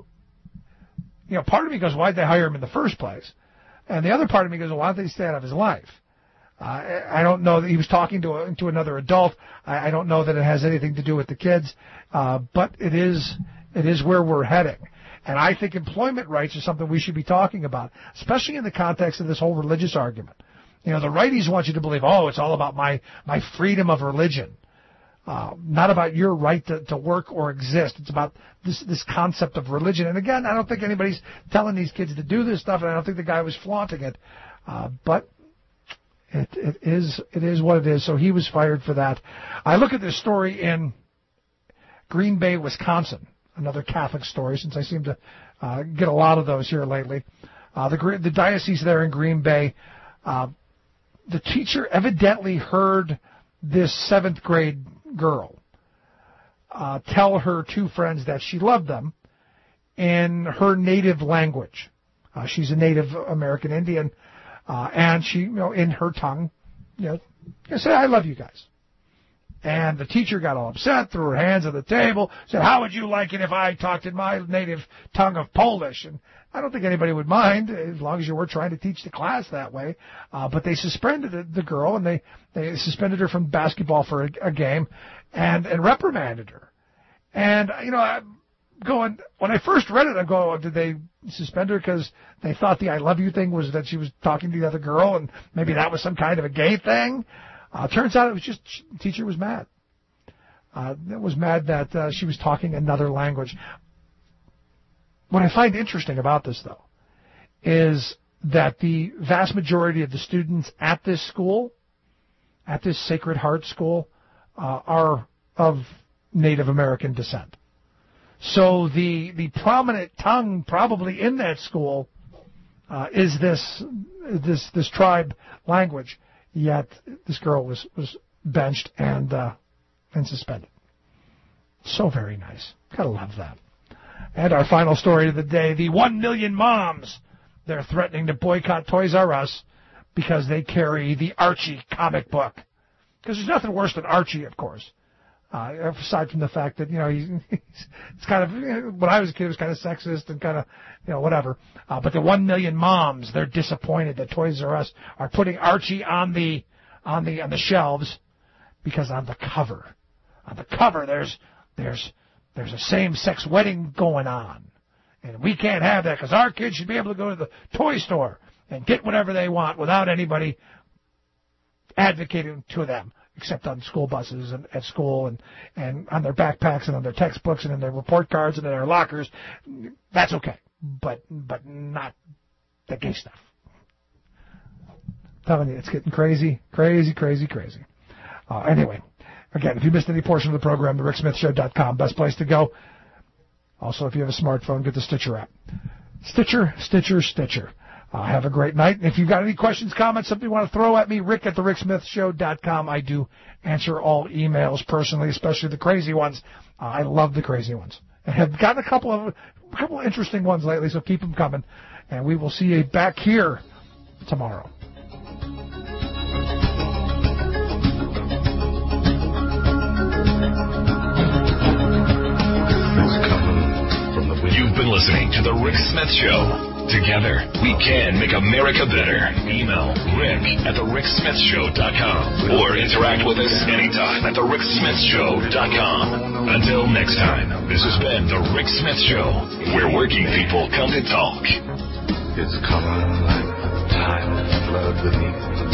part of me goes, why'd they hire him in the first place? And the other part of me goes, well, why don't they stay out of his life? I don't know that he was talking to another adult. I don't know that it has anything to do with the kids, but it is where we're heading. And I think employment rights is something we should be talking about, especially in the context of this whole religious argument. You know, the righties want you to believe, oh, it's all about my freedom of religion, not about your right to work or exist. It's about this concept of religion. And again, I don't think anybody's telling these kids to do this stuff, and I don't think the guy was flaunting it. But it is what it is. So he was fired for that. I look at this story in Green Bay, Wisconsin. Another Catholic story, since I seem to get a lot of those here lately. The diocese there in Green Bay, the teacher evidently heard this 7th grade girl tell her 2 friends that she loved them in her native language. She's a Native American Indian, and she, in her tongue, said, "I love you guys." And the teacher got all upset, threw her hands on the table, said, "How would you like it if I talked in my native tongue of Polish?" And I don't think anybody would mind, as long as you were trying to teach the class that way. But they suspended the girl, and they suspended her from basketball for a game and reprimanded her. And, I'm going, when I first read it, I'm going, oh, did they suspend her because they thought the I love you thing was that she was talking to the other girl, and maybe that was some kind of a gay thing? Turns out it was just the teacher was mad. Was mad that she was talking another language. What I find interesting about this, though, is that the vast majority of the students at this school, at this Sacred Heart School, are of Native American descent. So the prominent tongue probably in that school is this tribe language. Yet this girl was benched and suspended. So very nice. Gotta love that. And our final story of the day, the 1 million moms. They're threatening to boycott Toys R Us because they carry the Archie comic book. Because there's nothing worse than Archie, of course. Aside from the fact that, it's kind of, when I was a kid, it was kind of sexist and kind of, whatever. But the 1 million moms, they're disappointed that Toys R Us are putting Archie on the shelves because on the cover there's a same-sex wedding going on. And we can't have that because our kids should be able to go to the toy store and get whatever they want without anybody advocating to them, except on school buses and at school and on their backpacks and on their textbooks and in their report cards and in their lockers. That's okay, but not the gay stuff. I'm telling you, it's getting crazy. Anyway, again, if you missed any portion of the program, thericksmithshow.com, best place to go. Also, if you have a smartphone, get the Stitcher app. Stitcher. Have a great night. If you've got any questions, comments, something you want to throw at me, rick@thericksmithshow.com. I do answer all emails personally, especially the crazy ones. I love the crazy ones. I have gotten a couple of interesting ones lately, so keep them coming. And we will see you back here tomorrow. You've been listening to The Rick Smith Show. Together, we can make America better. Email rick@thericksmithshow.com or interact with us anytime at thericksmithshow.com. Until next time, this has been The Rick Smith Show, where working people come to talk. It's coming like a tide of flood beneath